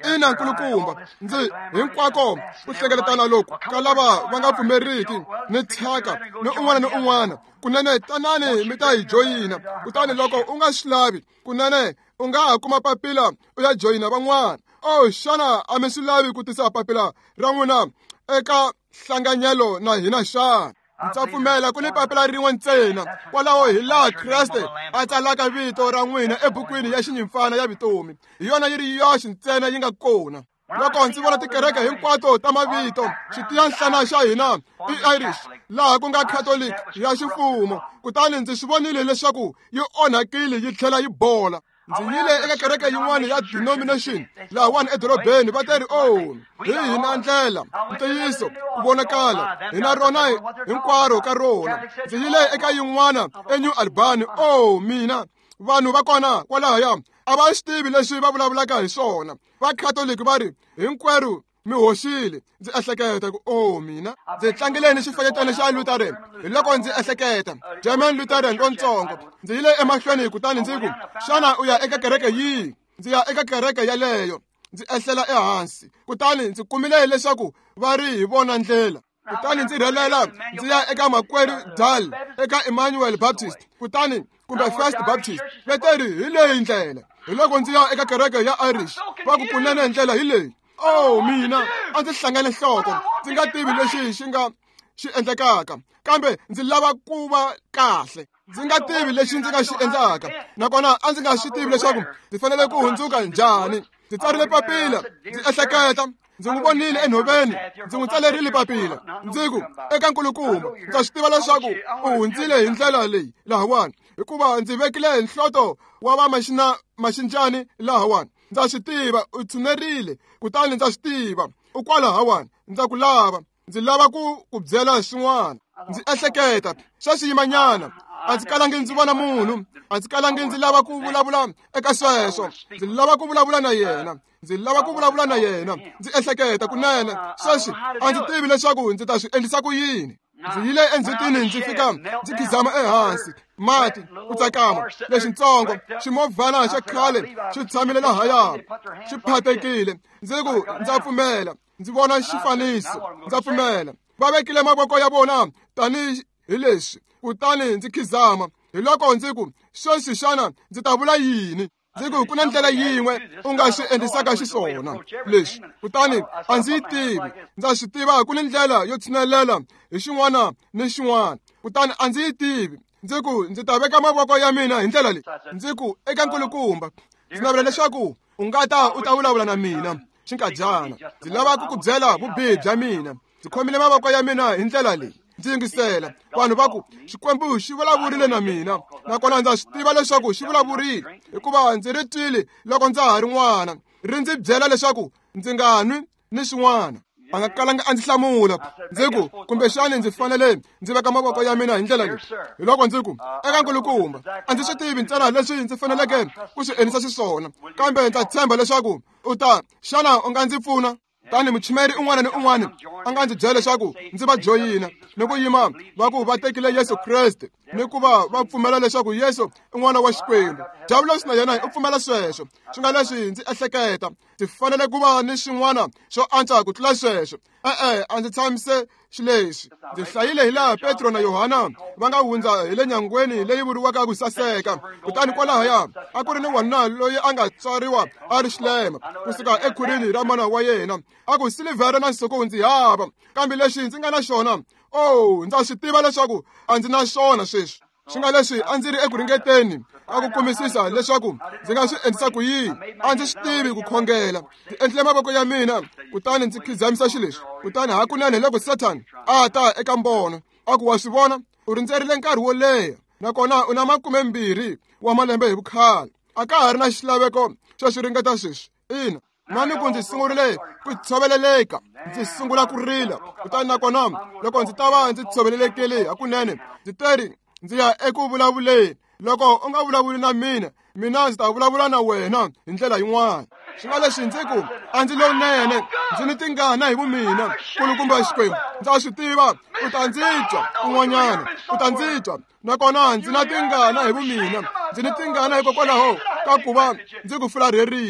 ina nkulukumba ndzi hinkwako ku hlengeletana loku ka lava va nga pfumeriki ni thyaka ni un'wana ni un'wana kunene tanani mi ta hi joyina kutani loko u nga swi lavi kunene u nga ha kuma papila u ya joyina van'wana oh xana a mi swi lavi ku tisa papila ra n'wina eka hlanganyelo na hina xana ndza pfumela ku ni papila rin'we ntsena kwalaho hi laha Kreste a tsalaka vito ra n'wina ebukwini ya xinyimpfana ya vutomi hi yona yi ri yoxe ntsena yi nga kona loko ndzi vona tikereke hinkwato ta mavito xitiyanhlana xa hina i Irish laha ku nga Catholic ya ximfumo kutani ndzi swi vonile leswaku yi onhakile yi tlhela yi bola ndzi yile eka kereke yin'wana ya denomination laha wani edorobeni va teri oh hi hina ndlela ntiyiso ku vonakala hina rona hinkwaro ka rona ndzi yile eka yin'wana eNew Albany oh mina vanhu va kona kwalahaya a va swi tivi leswi va vulavulaka hi swona va Catholic va ri hinkwerhu mi hoxile ndzi ehleketa ku oh mina ndzi tlangileni xifanyetana xa Lutheran hi loko ndzi ehleketa German Lutheran lontsongo ndzi yile emahlweni kutani ndzi ku xana u ya eka kereke yihi ndzi ya eka kereke yaleyo ndzi ehlela ehansi kutani ndzi kumile leswaku va ri hi vona ndlela kutani ndzi rhelela ndzi ya eka Makwerhu Dal eka Emmanuel Baptist kutani kumbe First Baptist va teri hi leyi ndlela hi loko ndzi ya eka kereke ya Irish va ku kunene ndlela hi leyi oh mina a ndzi hlangane nhloko ndzi nga tivi lexi xi nga xi endlekaka kambe ndzi lava ku va kahle ndzi nga tivi lexi ndzi nga xi endlaka nakona a ndzi nga swi tivi leswaku ndzi fanele ku hundzuka njhani ndzi tsarile papila ndzi ehleketa ndzi n'wi vonile enhoveni ndzi n'wi tsalerile papila ndzi ku eka nkulukumba ndza swi tiva leswaku u hundzile hi ndlela leyi lahawani hikuva ndzi vekile nhloto wa va maxina maxinjani lahawani ndza swi tiva u tshunerile kutani ndza swi tiva u kwalahawani ndza ku lava ndzi lava ku ku byela swin'wana ndzi ehleketa swa swiyimanyana a ndzi kalangi ndzi vona munhu a ndzi kalangi ndzi lava ku vulavula eka sweswo ndzi lava ku vulavula na yena ndzi lava ku vulavula na yena ndzi ehleketa kunene sweswi a ndzi tivi leswaku ndzi ta swi endlisa ku yini ndzi yile endzitini ndzi fika ndzi khizama ehansi mati ku tsakama lexintsongo ximovhana xa khale xi tshamile lahaya xi phatekile ndzi ku ndza pfumela ndzi vona xifaniso ndza pfumela va vekile mavoko ya vona tani hi leswi kutani ndzi khizama hi loko ndzi ku sweswi xana ndzi ta vula yini ndzi ku ku na ndlela yin'we u nga swi endlisaka xiswona leswi kutani a ndzi yi tivi ndza swi tiva ku ni ndlela yo tshinelela hi xin'wana ni xin'wana kutani a ndzi yi tivi ndzi ku ndzi ta veka mavoko ya mina hi ndlela leyi ndzi ku eka nkulukumba ndzi navela leswaku u nga ta u ta vulavula na mina xinkadyana ndzi lava ku ku byela vubihi bya mina ndzi khomile mavoko ya mina hi ndlela leyi ndzi yingisela vanhu va ku xikwembu xi vulavurile na mina nakona ndza swi tiva leswaku xi vulavurile hikuva ndzi ri twile loko ndza ha ri n'wana ri ndzi byela leswaku ndzi nga nwi ni swin'wana a nga kalanga a ndzi hlamula ndzi ku kumbexani ndzi fanele ndzi veka mavoko ya mina hi ndlela leyi hi loko ndzi ku eka nkulukumba a ndzi swi tivi ntsena leswi ndzi faneleke ku swi endlisa xiswona kambe ndza tshemba leswaku u ta xana u nga ndzi pfuna tani muchimeri un'wana ni un'wana a nga ndzi byela leswaku ndzi va joyina ni ku yima va ku va tekile Yesu Kreste ni ku va va pfumela leswaku Yesu i n'wana wa Xikwembu Diabolos na yena u pfumela sweswo swi nga leswi ndzi ehleketa ndzi fanele ku va ni swin'wana swo antswa ku tlula sweswo e-e a ndzi tshamisile xilexi ndzi hlayile hi laha Petro na Yohana va nga hundza hi le nyangweni leyi vuriwaka ku saseka kutani kwalahaya a ku ri ni wanuna loyi a nga tswariwa a ri xilema kusuka ekhurini ra mana wa yena a ku silivhere na nsuku ndzi hava kambe lexi ndzi nga na xona oh ndza swi tiva leswaku a ndzi na xona sweswi swi nga leswi a ndzi ri eku ringeteni a ku kumisisa leswaku ndzi nga swi endlisa ku yini a ndzi swi tivi ku khongela ndzi endlile mavoko ya mina kutani ndzi khizamisa xilexi kutani hakunene loko Satan a ta eka mbono a ku wa swi vona u rindzerile nkarhi wo leha nakona u na makume mbirhi wa malembe hi vukhale a ka ha ri na xilaveko xo swi ringeta sweswi ina mani ku ndzi sungurile ku tshoveleleka ndzi sungula ku rila kutani nakona loko ndzi ta va ndzi tshovelelekile hakunene ndzi teri ndzi ya eku vulavuleni loko u nga vulavuli na mina mina ndzi ta vulavula na wena hi ndlela yin'wana swi nga leswi ndzi ku a ndzi lonene ndzi ni tingana hi vumina nkulukumba Xikwembu ndza swi tiva u ta ndzi twa kun'wanyana u ta ndzi twa nakona ndzi na tingana hi vumina ndzi ni tingana hikokwalaho ka ku va ndzi ku fularherile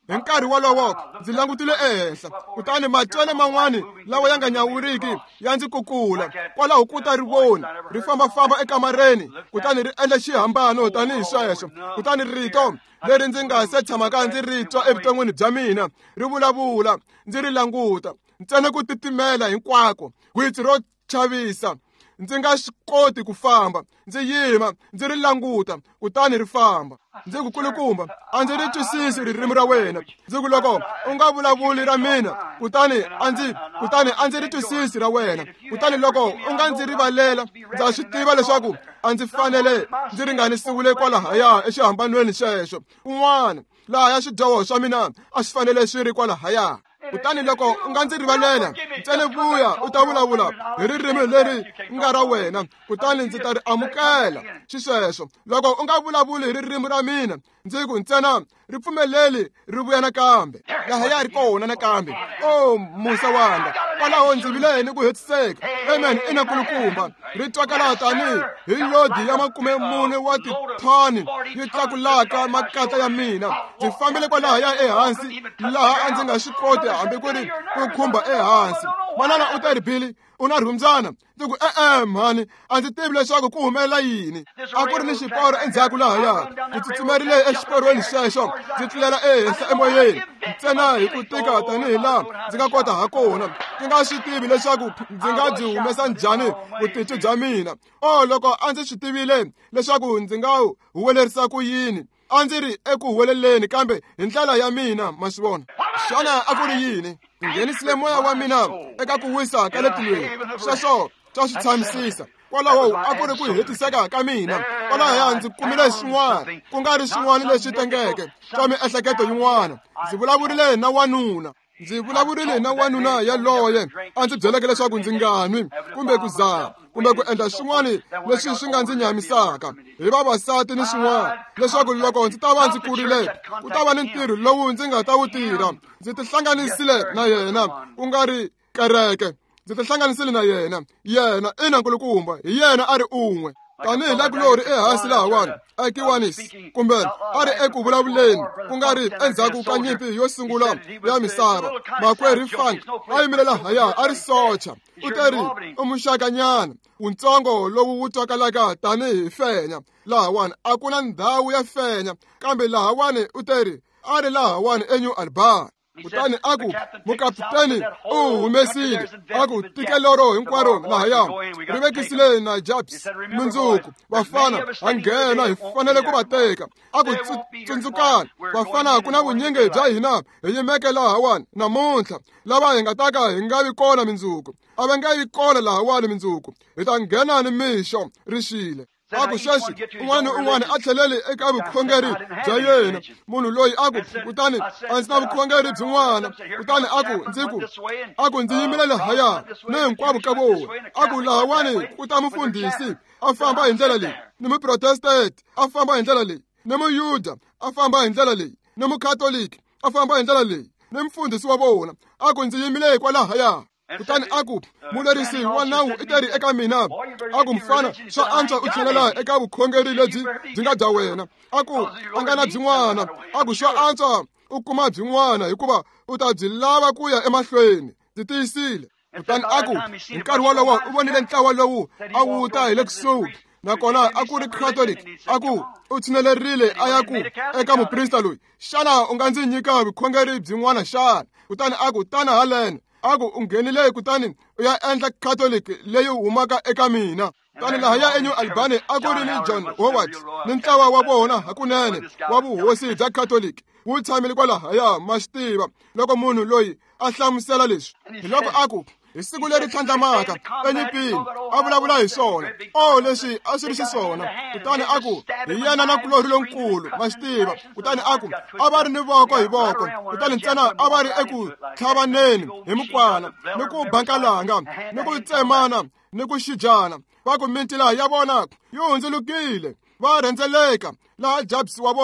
hi nkarhi wolowo ndzi langutile ehenhla kutani macele man'wani lawa ya nga nyawuriki ya ndzi kukula kwalaho ku ta ri voni ri fambafamba ekamareni kutani ri endla xihambano tanihi sweswo kutani rito leri ndzi nga se tshamaka ndzi ri twa evuton'wini bya mina ri vulavula ndzi ri languta ntsena ku titimela hinkwako gwitsi ro chavisa ndzi nga swi koti ku famba ndzi yima ndzi ri languta kutani ri famba ndzi ku kulukumba a ndzi ri twisisi ririmi ra wena ndzi ku loko u nga vulavuli ra mina kutani a ndzi kutani a ndzi ri twisisi ra wena kutani loko u nga ndzi rivalela ndza swi tiva leswaku a ndzi fanele ndzi ringanisiwile kwalahaya exihambanweni xexo un'wana laha ya swidyoho swa mina a swi fanele swi ri kwalahaya kutani loko u nga ndzi rivalela ntsena vuya u ta vulavula hi ririmi leri nga ra wena kutani ndzi ta ri amukela xisweswo loko u nga vulavuli hi ririmi ra mina ndzi ku ntsena ri pfumeleli ri vuya nakambe laha ya ri kona nakambe o musa wanga kwalaho ndzi vile ni ku hetiseka amen ina kulukumba ri twakala tanihi hi lodi ya makume mune wa tithani yi tlakulaka makatla ya mina ndzi fambile kwalaha ya ehansi laha a ndzi nga swi koti hambi ku ri ku khumba ehansi manana u ta ri bili u na rhumbyana ndzi ku e-e mhani a ndzi tivi leswaku ku humelela yini a ku ri ni xiporo endzhaku lahaya ndzi tsutsumerile exiporweni xexo ndzi tlulela ehenhla emoyeni ntsena hi ku tika tanihi laha ndzi nga kota ha kona ndzi nga swi tivi leswaku ndzi nga byi humesa njhani vutici bya mina o loko a ndzi swi tivile leswaku ndzi nga huwelerisa ku yini a ndzi ri eku huweleleni kambe hi ndlela ya mina ma swi vona xana a ku ri yini nghenisile moya wa mina eka ku wisa ka le tilweni sweswo swa swi tshamisisa kwalaho a ku ri ku hetiseka ka mina kwalahaya ndzi kumile swin'wana ku nga ri swin'wana leswi tengeke swa miehleketo yin'wana ndzi vulavurile na wanuna ndzi vulavurile na wanuna yaloye a ndzi byeleke leswaku ndzi nga nwi kumbe ku dzaha kumbe ku endla swin'wana leswi swi nga ndzi nyamisaka hi vavasati ni swin'wana leswaku loko ndzi ta va ndzi kurile ku ta va ni ntirho lowu ndzi nga ta wu tirha ndzi tihlanganisile na yena ku nga ri kereke ndzi tihlanganisile na yena yena ina nkulukumba hi yena a ri un'we tanihi la kulori ehansi lahawani akiwanisi kumbe a ri eku vulavuleni ku nga ri endzhaku ka nyimpi yo sungula ya misava makwerhu Frank a yimile lahaya a ri socha u te ri u muxakanyana wutsongo lowu wu twakalaka tanihi fenya lahawani a ku na ndhawu ya fenya kambe lahawani u te ri a ri lahawani eNew Albany kutani aku mukapiteni u humesile aku tikeloro hinkwaro lahaya ri vekisile na jabs mundzuku vafana va nghena hi fanele ku va teka aku tsundzukani vafana ku na vunyingi bya hina hi yimeke lahawani namuntlha lava hi nga taka hi nga vi kona mindzuku a va nga vi kona lahawani mindzuku hi ta nghena ni mixo ri xile aku sweswi un'wana un'wana a tlheleli eka vukhongeri bya yena munhu loyi aku kutani a ndzi na vukhongeri byin'wana kutani aku ndzi ku aku ndzi yimile lahaya ni hinkwavo ka vona aku lahawani ku ta mufundhisi a famba hi ndlela leyi ni muprotestant a famba hi ndlela leyi ni muyuda a famba hi ndlela leyi ni mukatoliki a famba hi ndlela leyi ni mfundhisi wa vona aku ndzi yimile hikwalahaya kutani aku mulerisi wa nawu i te ri eka mina aku mfana swa antswa u tlhelela eka vukhongeri lebyi byi nga bya wena aku a nga na byin'wana aku swa antswa u kuma byin'wana hikuva u ta byi lava ku ya emahlweni ndzi tiyisile kutani aku hi nkarhi wolowo u vonile ntlawa lowu a wu ta hi le kusuhi nakona a ku ri catholic aku u tshinelerile a ya ku eka muprista loyi xana u nga ndzi nyika vukhongeri byin'wana xana kutani aku tana halena aku u nghenile kutani u ya endla catholic leyi humaka eka mina tani lahaya eNew Albany a ku ri ni John Howard ni ntlawa wa vona hakunene wa vuhosi bya catholic wu tshamile kwalahaya ma swi tiva loko munhu loyi a hlamusela leswi hi loko aku hi siku leri tlhandlamaka enyipini a vulavula hi swona o leswi a swi ri xiswona kutani aku hi yena na kulori lonkulu ma swi tiva kutani aku a va ri ni voko hi voko kutani ntsena a va ri eku tlhavaneni hi mukwala ni ku bankalanga ni ku tsemana ni ku xijana va ku mintila ya vona yi hundzulukile va rhendzeleka laha jabs wa vona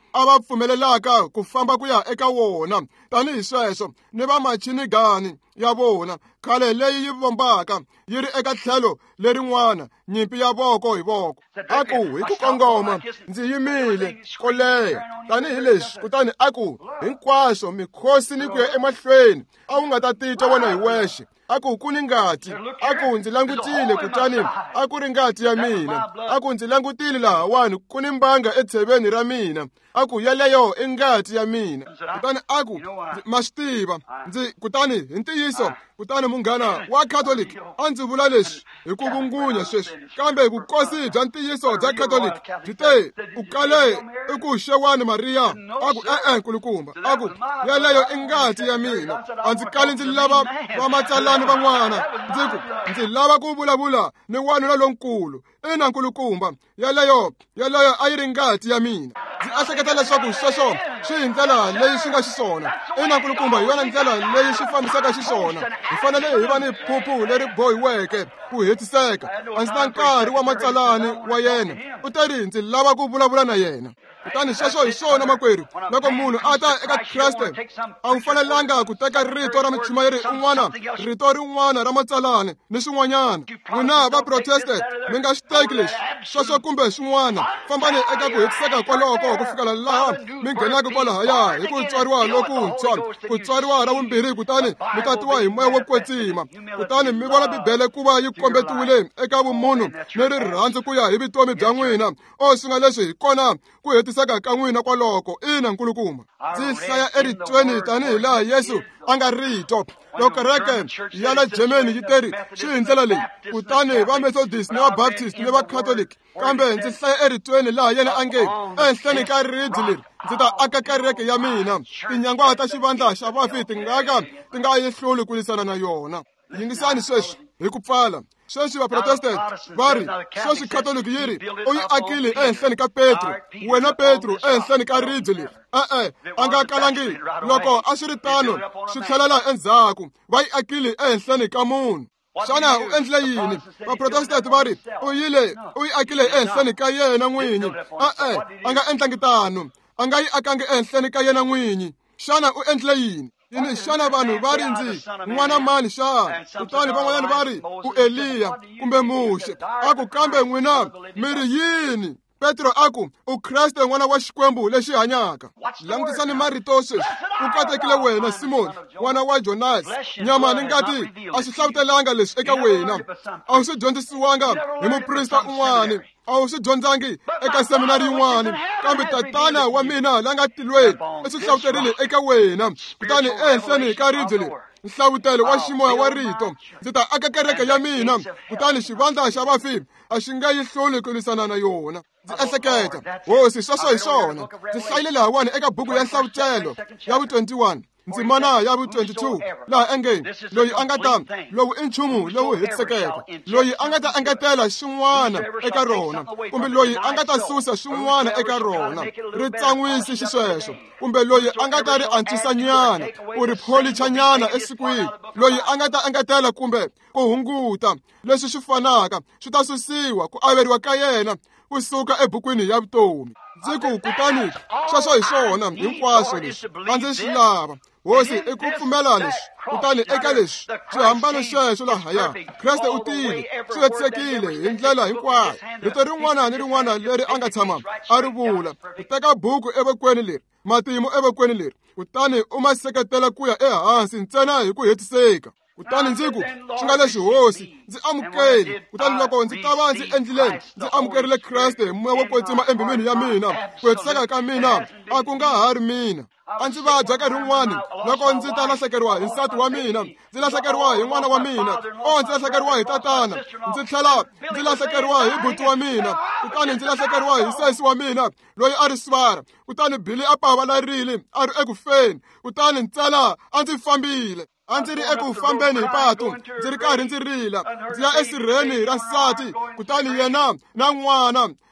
a va pfumelelaka ku famba ku ya eka wona. Tanihi sweswo ni va machinigani ya vona khale leyi yi vombaka yi ri eka tlhelo lerin'wana, nyimpi ya voko hi voko. Aku hi ku kongoma ndzi yimile ko leha tanihi leswi, kutani aku hinkwaswo mikhosi ni ku ya emahlweni a wu nga ta titwa wena hi wexe. Aku ku ni ngati, aku ndzi langutile kutani a ku ri ngati ya mina. Aku ndzi langutile lahawani ku ni mbanga etsheveni ra mina. Aku yeleyo i ngati ya mina. Kutani aku ma swi tiva ndzi, kutani hi ntiyiso, kutani munghana wa Catholic a ndzi vula leswi hi ku vungunya sweswi, kambe vukosi bya ntiyiso bya Catholic byi te u kale i ku xewani Maria. Aku e-e nkulukumba, aku yeleyo i ngati ya mina. A ndzi kali ndzi lava va matsalani van'wana, ndzi ku ndzi lava ku vulavula ni wanuna lonkulu. Ina nkulukumba, yeleyo yeleyo a yi ri ngati ya mina. Ndzi ehleketa leswaku sweswo swi hi ndlela leyi swi nga xiswona. Ina nkulukumba, hi yona ndlela leyi swi fambisaka xiswona. Hi fanele hi va ni phuphu leri bohiweke ku hetiseka. A ndzi ta nkarhi wa matsalani wa yena, u te ri ndzi lava ku vulavula na yena. Kutani sweswo hi swona makwerhu, loko munhu a ta eka Kreste a wu fanelanga ku teka rito ra muchumayeri un'wana, rito rin'wana ra matsalani ni swin'wanyana. N'wina va Protestant mi nga swi teki leswi sweswo kumbe swin'wana. Fambani eka ku hetiseka kwaloko ku fikela laha mi nghenaka kwalahaya hi ku tswariwa lokuntshwa, ku tswariwa ra vumbirhi, kutani mi tatiwa hi moya wo kwetsima. Kutani mi vona Bibele ku va yi kombetiwile eka vumunhu ni rirhandzu ku ya hi vutomi bya n'wina. O swi nga leswi hi kona ku hetiseka ka n'wina kwaloko. Ina nkulukumba, ndzi hlaya eritweni tanihi laha Yesu a nga rito. Loko kereke ya la Germany yi teri swi hi ndlela leyi, kutani va Methodist ni va Baptist ni va Catholic, kambe ndzi hlaya eritweni laha yena a nge ehenhleni ka ridzi leri ndzi ta aka kereke ya mina. Tinyangwa ta xivandla xa vafi ti ngaka ti nga yi hluli ku lwisana na yona. Yingisani sweswi hi ku pfala. Sweswi va Protestant va ri, sweswi Catholic yi ri u yi akile ehenhleni ka Petro, wena Petro ehenhleni ka ridzi leri. E-e, a nga kalangi. Loko a swi ri tano swi tlhelela endzhaku, va yi akile ehenhleni ka munhu. Xana u endle yini? Va Protestant va ri u yile u yi akile ehenhleni ka yena n'winyi. E-e, a nga endlangi tano, a nga yi akangi ehenhleni ka yena n'winyi. Xana u endle yini? Yini xana vanhu va ri ndzi n'wana mani xana? Kutani van'wanyana va ri u Eliya kumbe Muxe. Aku kambe n'wina mi ri yini? Petro aku u Kreste n'wana wa Xikwembu lexi hanyaka. Langutisani marito sweswi. U katekile wena Simoni n'wana wa Jonas. Nyama ni ngati a swi hlavutelanga leswi eka wena. A wu swi dyondzisiwanga hi muprista un'wana. A wu swi dyondzangi eka seminari yin'wana, kambe tatana wa mina la nga tilweni i swi hlavuterile eka wena. Kutani ehenhleni ka ridzi leri nhlavutelo wa ximoya wa rito ndzi ta aka kereke ya mina, kutani xivandla xa vafi a xi nga yi hluli ku lwisana na yona. Ndzi ehleketa hosi sweswo hi swona. Ndzi hlayile lahawani eka buku ya nhlavutelo ya vu twenty-one ndzimana ya vu twenty-two laha engeni loyi a nga ta lowu i nchumu lowu hetisekeke, loyi a nga ta engetela xin'wana eka rona, kumbe loyi a nga ta susa xin'wana eka rona ri tsan'wisi xisweswo, kumbe loyi a nga ta ri antswisa nyana ku ri pholicha nyana esikwini, loyi a nga ta engetela kumbe ku hunguta leswi swi fanaka swi ta susiwa ku averiwa ka yena kusuka ebukwini ya vutomi. Ndzi ku kutani sweswo hi swona hinkwaswo leswi a ndzi swi lava. Hosi i ku pfumela leswi, kutani eka leswi swihambano sweswo lahaya Kreste u tile swi hetisekile hi ndlela hinkwayo. Rito rin'wana ni rin'wana leri a nga tshama a ri vula, ku teka buku evokweni leri, matimu evokweni leri, kutani u ma seketela ku ya ehansi ntsena hi ku hetiseka. Kutani ndzi ku swi nga leswi hosi ndzi amukeli. Kutani loko ndzi ta va ndzi endlile ndzi amukerile Kreste hi moya wo kwetsima embimini ya mina, ku hetiseka ka mina a ku nga ha ri mina. A ndzi vabya nkarhi wun'wani loko ndzi ta lahlekeriwa hi nsati wa mina, ndzi lahlekeriwa hi n'wana wa mina, o ndzi lahlekeriwa hi tatana, ndzi tlhela ndzi lahlekeriwa hi buti wa mina, kutani ndzi lahlekeriwa hi sesi wa mina loyi a ri swara, kutani Billy a pavalarile a ri eku feni, kutani ntsena a ndzi fambile. A ndzi ri eku fambeni hi patu ndzi ri karhi ndzi rila, ndzi ya esirheni ra nsati, kutani yena na n'wana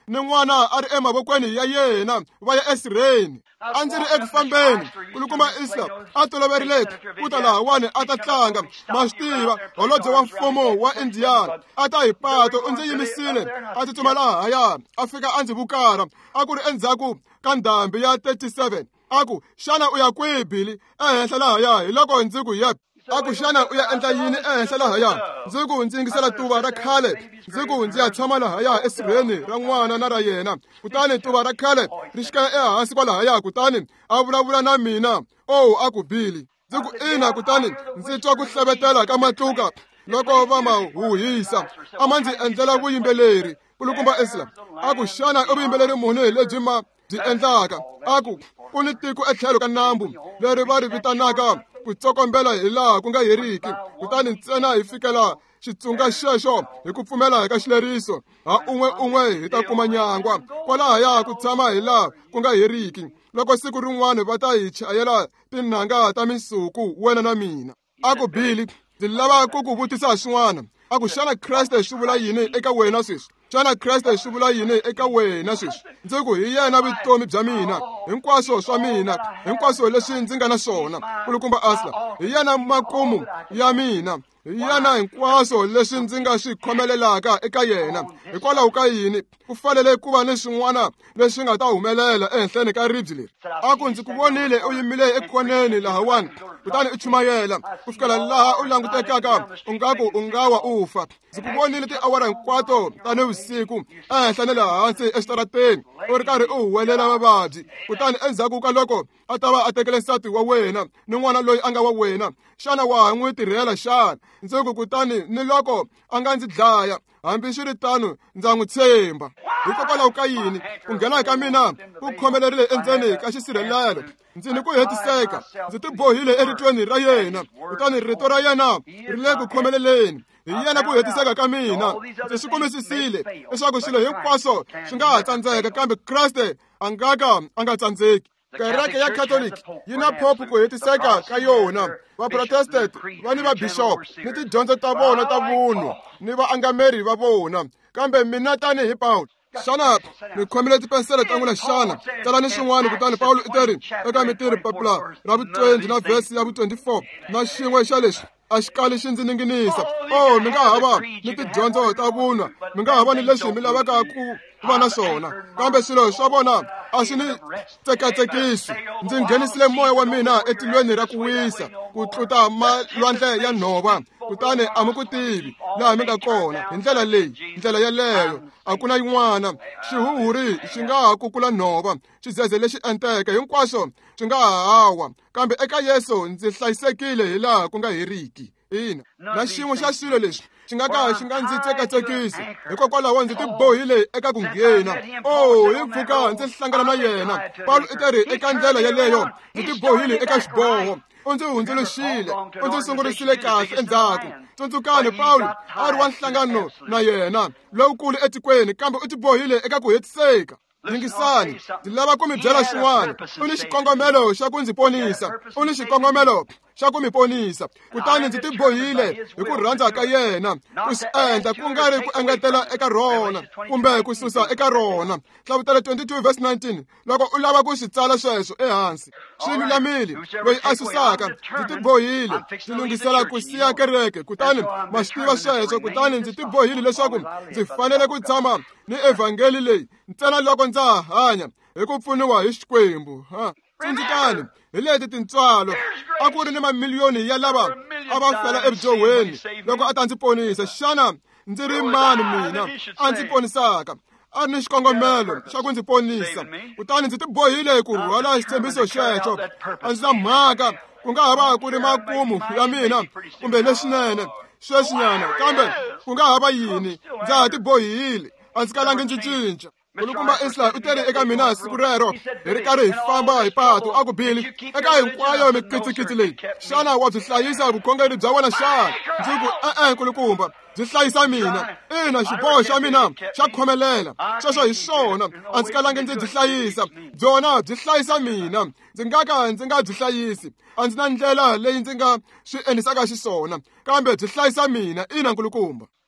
ni n'wana a ri emavokweni ya yena va ya esirheni. A ndzi ri eku fambeni kulukumba Isla a toloverile ku ta lahawani a ta tlanga. Ma swi tiva holobye wa mfumo wa Indiana a ta hi pato u ndzi yimisile a tsutsuma lahaya a fika a ndzi vukara a ku ri endzhaku ka ndhambi ya thirty-seven. A ku xana u ya kwihi Billy ehenhla lahaya hi loko ndzi ku yep. A ku xana u ya endla yini ehenhla lahaya ndzi ku ndzi yingisela tuva ra khale ndzi ku ndzi ya tshama lahaya esirheni ra n'wana na ra yena. Kutani tuva ra khale ri xikaya ehansi kwalahaya kutani a vulavula na mina. Oh a ku Billy ndzi ku ina kutani ndzi twa ku hlavetela ka matluka loko va ma huhisa a ma ndzi endlela vuyimbeleri kulukumba Isla. A ku xana i vuyimbeleri muni lebyi ma byi endlaka. A ku ku ni tiko etlhelo ka nambu leri va ri vitanaka ku tsokombela hi laha ku nga heriki. Kutani ntsena hi fikela xitsunga xexo hi ku pfumela eka xileriso ha un'we un'we hi ta kuma nyangwa kwalahaya ku tshama hi laha ku nga heriki loko siku rin'wana va ta hi chayela tinhanga ta misuku wena na mina. A ku Billy ndzi lava ku ku vutisa swin'wana. A ku xana Kreste swi vula yini eka wena sweswi? Xana Kreste swi vula yini eka wena sweswi? Ndzi ku hi yena vutomi bya mina hinkwaswo swa mina hinkwaswo leswi ndzi nga na swona kulukumba Asla. Hi yena makumu ya mina hi yena hinkwaswo leswi ndzi nga swi khomelelaka eka yena. Hikwalaho ka yini ku fanele ku va ni swin'wana leswi nga ta humelela ehenhleni ka ribye leri. A ku ndzi ku vonile u yimile ekhoneni lahawani kutani u chumayela ku fikela laha u langutekaka u nga ku u nga wa u fa. Ndzi ku vonile tiawara hinkwato tani vusiku ehenhla ni laha hansi exitarateni u ri karhi u huwelela vavabyi. Kutani endzhaku ka loko a ta va a tekele nsati wa wena ni n'wana loyi a nga wa wena xana wa ha n'wi tirhela xana? Ndzi ku kutani ni loko a nga ndzi dlaya hambi swi ri tano ndza n'wi tshemba. Hikokwalaho ka yini ku nghena ka mina ku khomelerile endzeni ka xisirhelelo. Ndzi ni ku hetiseka ndzi tibohile eritweni ra yena kutani rito ra yena ri le ku khomeleleni. Hi yena ku hetiseka ka mina ndzi swi kumisisile leswaku swilo hinkwaswo swi nga ha tsandzeka kambe Kreste a nga ka a nga tsandzeki. Kereke ya Catholic yi na pope ku hetiseka ka yona. Vaprotestant va ni vabixop ni tidyondzo ta vona ta vunhu ni vaangameri va vona. Kambe mina tani hi Paulo xana ni khomile tipensele ta n'wina xana tsala ni swin'wana kutani Paulo i teri eka Mintirho papila ra vu twenty na vhesi ya vu twenty-four na xin'we xa leswi a xi kali xi ndzi ninginisa. Oh mi nga ha va ni tidyondzo ta vunwa mi nga ha va ni leswi mi lavaka ku va na swona kambe swilo swa vona a swi ni tsekatsekisi. Ndzi nghenisile moya wa mina etilweni ra ku wisa ku tluta malwandle ya nhova kutani a mi ku tivi laha mi nga kona. Hi ndlela leyi ndlela yeleyo a ku na yin'wana. Xihuhuri xi nga ha kukula nhova xizeze lexi enteke hinkwaswo swi nga ha hawa kambe eka Yesu ndzi hlayisekile hi laha ku nga heriki. Ina na xin'we xa swilo leswi xi nga ka xi nga ndzi tsekatsekisi hikokwalaho ndzi tibohile eka ku nghena. Oh hi mpfhuka ndzi hlangana na yena. Paulo i teri eka ndlela yeleyo ndzi tibohile eka xiboho. U ndzi hundzuluxile u ndzi sungurisile kahle endzhaku. Tsundzukani Paulo a ri wa nhlangano na yena lowukulu etikweni kambe u tibohile eka ku hetiseka. Yingisani ndzi lava ku mi byela xin'wana. U ni xikongomelo xa ku ndzi ponisa. U ni xikongomelo xa ku mi ponisa. Kutani ndzi tibohile hi ku rhandza ka yena ku swi endla ku nga ri ku engetela eka rona kumbe ku susa eka rona. Hlavutelo twenty-two verse nineteen loko u lava ku swi tsala sweswo ehansi. Swi lulamile loyi a susaka ndzi tibohile ndzi lunghisela ku siya kereke kutani ma swi tiva sweswo kutani ndzi tibohile leswaku ndzi fanele ku tshama ni evhangeli leyi ntsena loko ndza ha hanya hi ku pfuniwa hi Xikwembu. ha Tsundzukani hi leti tintswalo a ku ri ni mamiliyoni ya lava a va fela evudyohweni loko a ta ndzi ponisa. Xana ndzi ri mani mina a ndzi ponisaka? A ri ni xikongomelo xa ku ndzi ponisa kutani ndzi tibohile ku rhwala xitshembiso xexo. A ndzi na mhaka ku nga ha va ku ri makumu ya mina kumbe leswinene sweswinyana kambe ku nga ha va yini ndza ha tibohile a ndzi kalangi ndzi cinca. Kulukumba Isla u teri eka mina siku rero hi ri karhi hi famba hi patu. A ku Billy eka hinkwayo mikitsikitsi leyi xana wa byi hlayisa vukhongeri bya wena xana? Ndzi ku e-e kulukumba byi hlayisa mina. Ina xiboho xa mina xa khomelela sweswo hi swona a ndzi kalangi ndzi byi hlayisa. Byona byi hlayisa mina ndzi nga ka ndzi nga byi hlayisi. A ndzi na ndlela leyi ndzi nga swi endlisaka xiswona kambe byi hlayisa mina. Ina nkulukumba.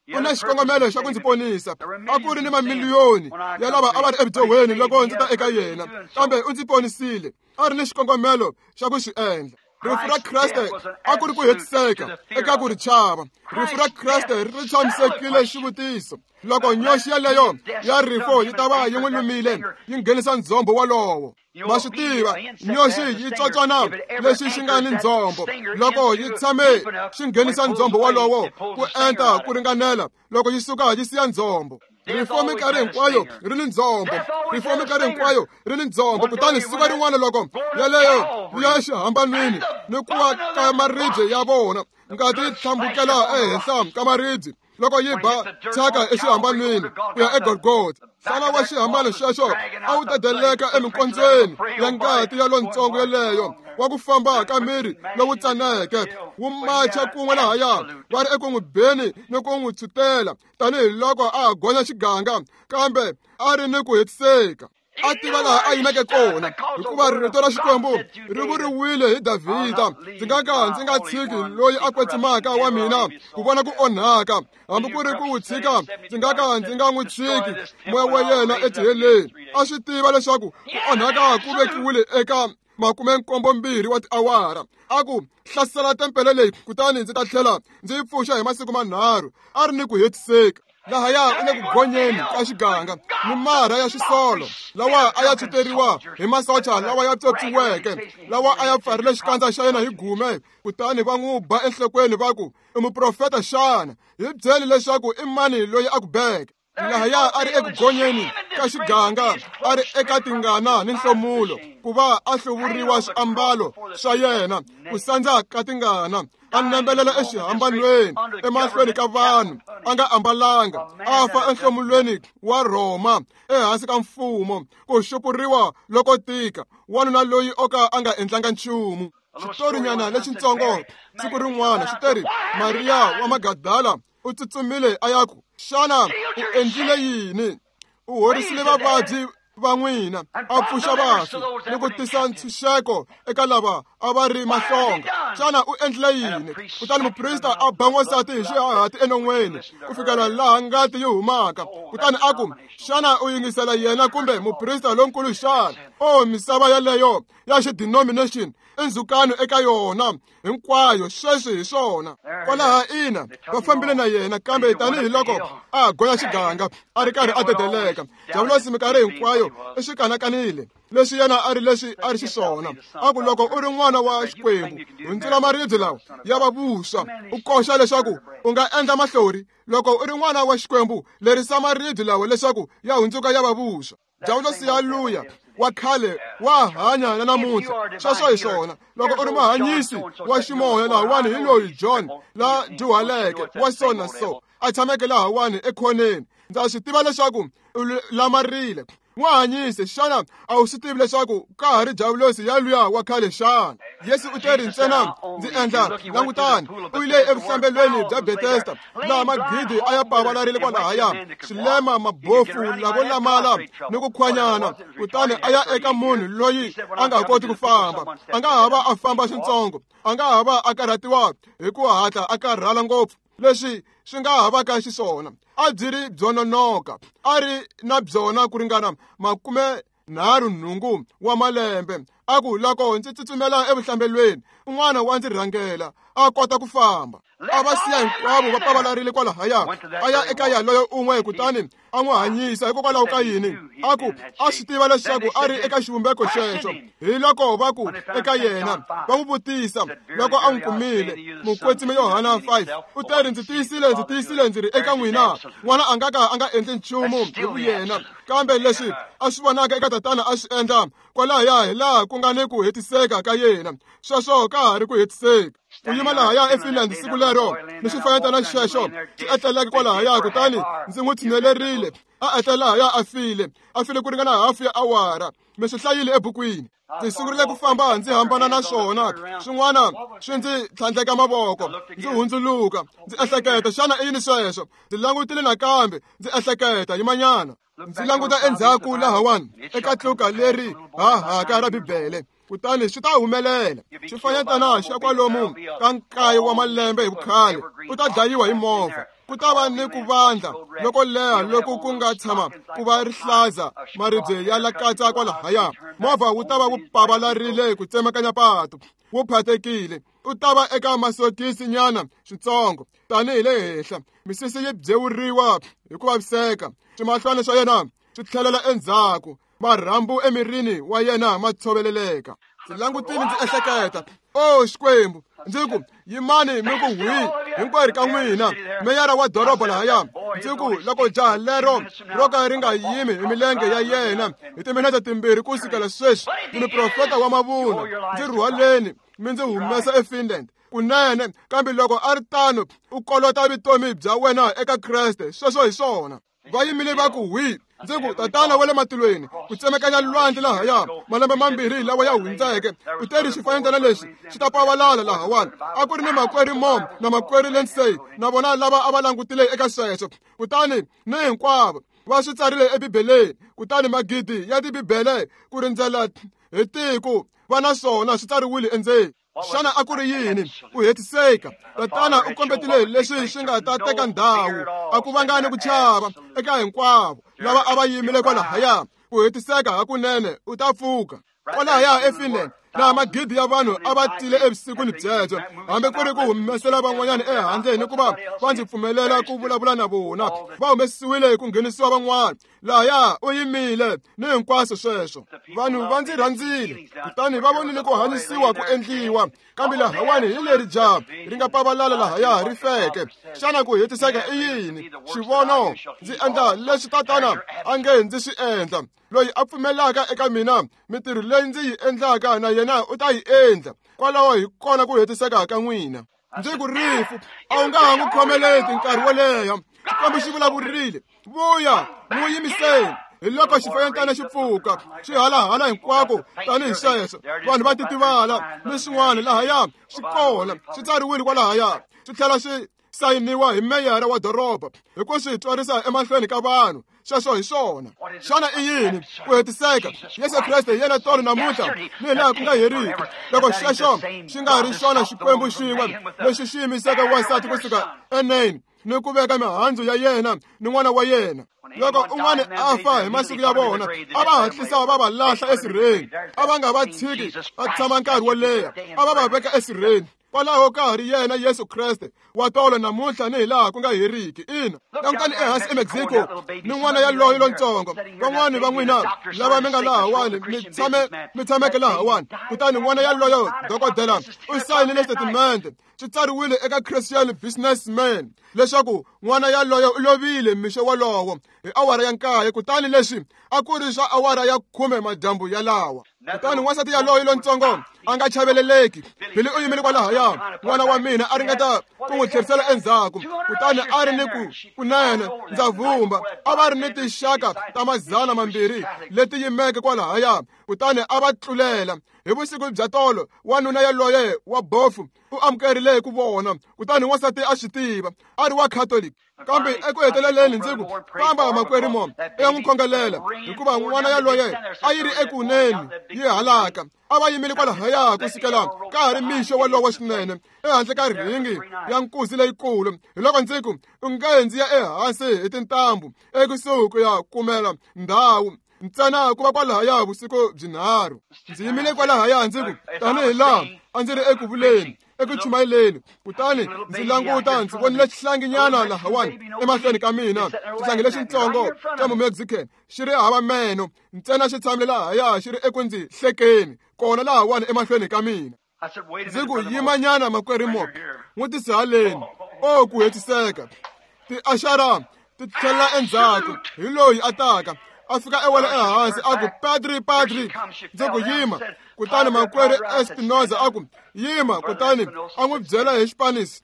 u na xikongomelo xa ku ndzi ponisa. A ku ri ni mamiliyoni ya lava a va ri evuton'weni loko ndzi ta eka yena, kambe u ndzi ponisile. A ri ni xikongomelo xa ku swi endla. Rifu ra Kriste a ku ri ku hetiseka eka ku ri chava. Rifu ra Kriste ri tshamisekile xivutiso. Loko nyoxi yaleyo ya rifo yi ta va yi n'wi lumile yi nghenisa ndzhombo walowo. Ma swi tiva, nyoxi yi tsotswana lexi xi nga ni ndzhombo. Loko yi tshame xi nghenisa ndzhombo walowo ku enta ku ringanela, loko yi suka yi siya ndzhombo. Rifo minkarhi hinkwayo ri ni ndzhombo. Rifo minkarhi hinkwayo ri ni ndzhombo. Kutani siku rin'wana loko yaleyo ya xihambanweni ni ku wa ka maribye ya vona, ngati yi tlhambukela ehenhla ka maribye. Loko yi ba thyaka exihambanweni ku ya eGolgotha, nsana wa xihambano xexo a wu dedeleka eminkondzweni ya ngati ya lontsongo yeleyo wa ku famba ka miri lowu tsaneke. Wu macha kun'we lahaya va ri eku n'wi beni ni ku n'wi tshutela tanihiloko a ha gonya xiganga, kambe a ri ni ku hetiseka. A tiva laha a yimeke kona, hikuva rito ra Xikwembu ri vuriwile hi Davhida, ndzi nga ka ndzi nga tshiki loyi a kwetsimaka wa mina ku vona ku onhaka. Hambi ku ri ku wu tshika, ndzi nga ka ndzi nga n'wi tshiki moya wa yena etiheleni. A swi tiva leswaku ku onhaka ku vekiwile eka makume nkombo mbirhi wa tiawara. A ku hlasela tempele leyi, kutani ndzi ta tlhela ndzi yi pfuxa hi masiku manharhu. A ri ni ku hetiseka. Lahaya u le ku gonyeni ka xiganga ni marha ya xisolo lawa a ya tshuteriwa hi masocha lawa ya pyopyiweke, lawa a ya pfarile xikandza xa yena hi gume. Kutani va n'wi ba enhlokweni va ku, i muprofeta xana, hi byeli leswaku i mani loyi a ku beke. Lahaya a ri eku gonyeni ka xiganga, a ri eka tingana ni nhlomulo ku va a hluvuriwa swiambalo swa yena, ku sandza ka tingana. A nembelela exihambanweni emahlweni ka vanhu, a nga ambalanga. A fa enhlomulweni wa Roma ehansi ka mfumo, ku xupuriwa loko tika, wanuna loyi o ka a nga endlanga nchumu. Xitorinyana lexitsongo siku rin'wana xi teri Mariya wa Magadala u tsutsumile a ya ku, xana u endlile yini? U horisile vavabyi va n'wina, a pfuxa vafi ni ku tisa ntshunxeko eka lava a va ri mahlonga. Xana u endlile yini? Kutani muprista a ba n'wansati hi xihahati enon'weni ku fikela laha ngati yi humaka. Kutani a ku, xana u yingisela yena kumbe muprista lonkulu xana? O misava yaleyo ya xidenomination, endzukano eka yona hinkwayo sweswi hi swona. Kwalaha ina va fambile na yena, kambe tanihiloko a gonya xiganga a ri karhi a dedeleka, Javulasi minkarhi hinkwayo i xikanakanile. Leswi yena a ri leswi a ri xiswona. A ku, loko u ri n'wana wa Xikwembu, hundzula maribye lawa ya va vuswa, u koxa leswaku u nga endla mahlori. Loko u ri n'wana wa Xikwembu, lerisa maribye lawa leswaku ya hundzuka ya va vuswa. Javulasi yaluya wa khale wa hanya na namuntlha. Sweswo hi swona. Loko u ri muhanyisi wa ximoya lahawani hi loyi John la dyuhaleke wa so na so a tshameke lahawani ekhoneni, ndza swi tiva leswaku u lamarile. N'wahanyisi, xana a wu swi tivi leswaku ka ha ri Javulasi yaluya wa khale xana? Yesu u teri ntsena ndzi endla, langutani u yile evuhlambelweni bya Bethesda laha magidi a ya pavalarile kwalahaya, swilema, mabofu, lavo lamala ni ku khwanyana. Kutani a ya eka munhu loyi a nga koti ku famba, a nga ha va a famba swintsongo, a nga ha va a karhatiwa hi ku hatla a karhala ngopfu. Leswi swi nga ha va ka xiswona. A byi ri byo nonoka, a ri na byona ku ringana makume nharhu nhungu wa malembe. A ku, loko ndzi tsutsumela evuhlambelweni, un'wana wa ndzi rhangela a kota ku famba. A va siya hinkwavo va pavalarile kwalahaya, a ya eka yaloyo un'we, kutani a n'wi hanyisa. Hikokwalaho ka yini? A ku, a swi tiva leswaku a ri eka xivumbeko xexo. Hi loko va ku eka yena va n'wi vutisa loko a n'wi kumile. Mukwetsimi Yohana five u teri, ndzi tiyisile ndzi tiyisile ndzi ri eka n'wina, n'wana a nga ka a nga endli nchumu hi vuyena, kambe leswi a swi vonaka eka tatana a swi endla kwalahaya hi laha ku nga ni ku hetiseka ka yena. Sweswo ka ha ri ku hetiseka. Ku yima lahaya eFinland siku lero ni xifanyetana xexo xi etleleke kwalahaya, kutani ndzi n'wi tshinelerile. A etle lahaya a file, a file ku ringana hafu ya awara. Mi swi hlayile ebukwini. Ndzi sungurile ku famba ndzi hambana na swona. Swin'wana swi ndzi tlhandleka mavoko, ndzi hundzuluka, ndzi ehleketa, xana i yini sweswo? Ndzi langutile nakambe, ndzi ehleketa, yimanyana. Ndzi languta endzhaku lahawani eka tluka leri hahaka ra Bibele. Kutani swi ta humelela. Xifanyetana xa kwalomu ka nkaye wa malembe hi vukhale u ta dlayiwa hi movha. ku ta va ni ku vandla loko leha loko ku nga tshama ku va rihlaza maribye ya la katsa kwalahaya. Movha wu ta va wu pavalarile ku tsemakanya patu, wu phatekile, u ta va eka masokisi nyana switsongo tanihi le henhla. Misisi yi byewuriwa hi ku vaviseka, swimahlwana swa yena swi tlhelela endzhaku, marhambu emirini wa yena ma tshoveleleka. Ndzi langutile ndzi ehleketa, o Xikwembu, ndzi ku yimani mi ku hwi hinkwerhu ka n'wina meyara wa doroba lahaya. Ndzi ku loko jaha lero ro ka ri nga yimi hi milenge ya yena hi timinete timbirhi ku sukela sweswi, ndzi ni profeta wa mavunwa, ndzi rhwaleni mi ndzi humesa eFinland kunene. Kambe loko a ri tano u kolota vutomi bya wena eka Kreste, sweswo hi swona. Va yimile va ku hwi. Ndzi ku tatana wa le matilweni ku tsemakanya lwandle lahaya malembe mambirhi lawa ya hundzeke, u teri xifanetana lexi xi ta pavalala lahawani. A ku ri ni makwerhu Mom na makwerhu Lindsay na vona lava a va langutile eka sweswo, kutani ni hinkwavo va swi tsarile ebibeleni. Kutani magidi ya tibibele ku rindzela hi tiko va na swona swi tsariwile endzeni. Xana a ku ri yini ku hetiseka? Tatana u kombetile leswi swi nga ta teka ndhawu, a ku vangani ku chava eka hinkwavo lava a va yimile kwalahaya. Ku hetiseka hakunene u ta pfuka kwalahaya eFinland, laha magidi ya vanhu a va tile evusikwini byebyo, hambi ku ri ku humesela van'wanyana ehandle ku va va ndzi pfumelela ku vulavula na vona. Va humesiwile ku nghenisiwa van'wana. Lahaya u yimile ni hinkwaswo sweswo. Vanhu va ndzi rhandzile, kutani va vonile ku hanyisiwa ku endliwa. Kambe lahawani hi leri jaha ri nga pavalala lahaya ri feke. Xana ku hetiseka i yini? Xivono, ndzi endla leswi tatana a nge ndzi swi endla. Loyi a pfumelaka eka mina mitirho leyi ndzi yi endlaka na yena u ta yi endla. Kwalaho hi kona ku hetiseka ka n'wina. Ndzi ku rifu a wu nga ha n'wi khomeleti nkarhi wo leha. Xikwembu xi vulavurile, vuya n'wi yimiseni. Hi loko xifanetana xi pfuka xi halahala hinkwako tanihi sweswo, vanhu va titivala ni swin'wana lahaya swi kona, swi tsariwile kwalahaya, swi tlhela swi sayiniwa hi meyara wa doroba hi ku swi twarisa emahlweni ka vanhu. Sweswo hi swona. Xana i yini ku hetiseka? Yesu Kreste yena tolo namuntlha ni laha ku nga heriki. Loko xexo xi nga ri xona Xikwembu xin'we lexi xi yimiseka wansati kusuka eneni ni ku veka mihandzu ya yena ni n'wana wa yena. Loko un'wana a fa hi masiku ya vona, a va hatlisa va va lahla esirheni, a va nga va tshiki va tshama nkarhi wo leha, a va va veka esirheni. Kwalaho ka ha ri yena Yesu Kreste wa tolo namuntlha ni hi laha ku nga heriki. Ina, langutani ehansi eMexico ni n'wana yaloye lontsongo. Van'wani va n'wina lava mi nga lahawani mi tshame mi tshameke lahawani, kutani n'wana yaloyo dokodela u sayinile statement swi tsariwile eka Christian Businessman leswaku n'wana yaloyo u lovile mixo walowo hi awara ya nkaye. Kutani leswi a ku ri swa awara ya khume madyambu yalawa. Kutani n'wansati yaloye lontsongo a nga chaveleleki. Bili u yimile kwalahaya, n'wana wa mina a ringeta ku n'wi tlherisela endzhaku. Kutani a ri ni ku kunene ndzavumba, a va ri ni tixaka ta mazana mambirhi leti yimeke kwalahaya. Kutani a va tlulela. Hi vusiku bya tolo wanuna yaloye wa bofu u amukerile ku vona. Kutani n'wansati a swi tiva, a ri wa Catholic. Kambe eku heteleleni ndzi ku famba makwerhu Mom e ya n'wi khongelela, hikuva n'wana yaloye a yi ri ekuneni yi halaka. A va yimile kwalahaya kusukela ka ha ri mixo walowo swinene ehandle ka ringi ya nkuzi leyikulu. Hi loko ndzi ku u nge ndzi ya ehansi hi tintambu ekusuhi ku ya kumela ndhawu ntsena ku va kwalahaya vusiku byinharhu. Ndzi yimile kwalahaya ndzi ku tanihi laha a ndzi ri eku vuleni eku chumayeleni. Kutani ndzi languta ndzi vonile xihlanginyana lahawani emahlweni ka mina, xihlangi lexintsongo xa mu-Mexican xi ri hava meno, ntsena xi tshamile lahaya xi ri eku ndzi hlekeni kona lahawani emahlweni ka mina. Ndzi ku yimanyana makwerhu Mom, n'wi tisi haleni. O ku hetiseka. Ti-ashara ti tlhelela endzhaku hi loyi a taka a fika ewela ehansi a ku padri padri. Ndzi ku yima. Kutani makwerhu Espinoza a ku yima. Kutani a n'wi byela hi Xipanish.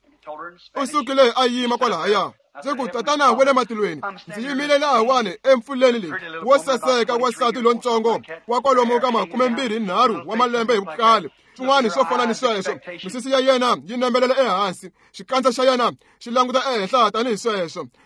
U sukile a yima kwalahaya. Ndzi ku tatana wa le matilweni, ndzi yimile lahawani empfuleni leyi wo saseka wasati lontsongo wa kwalomu ka makume mbirhi nharhu wa malembe hi vukale. Swin'wana swo fana ni sweswo. Misisi ya yena yi nembelela ehansi, xikandza xa yena xi languta ehenhla tanihi sweswo.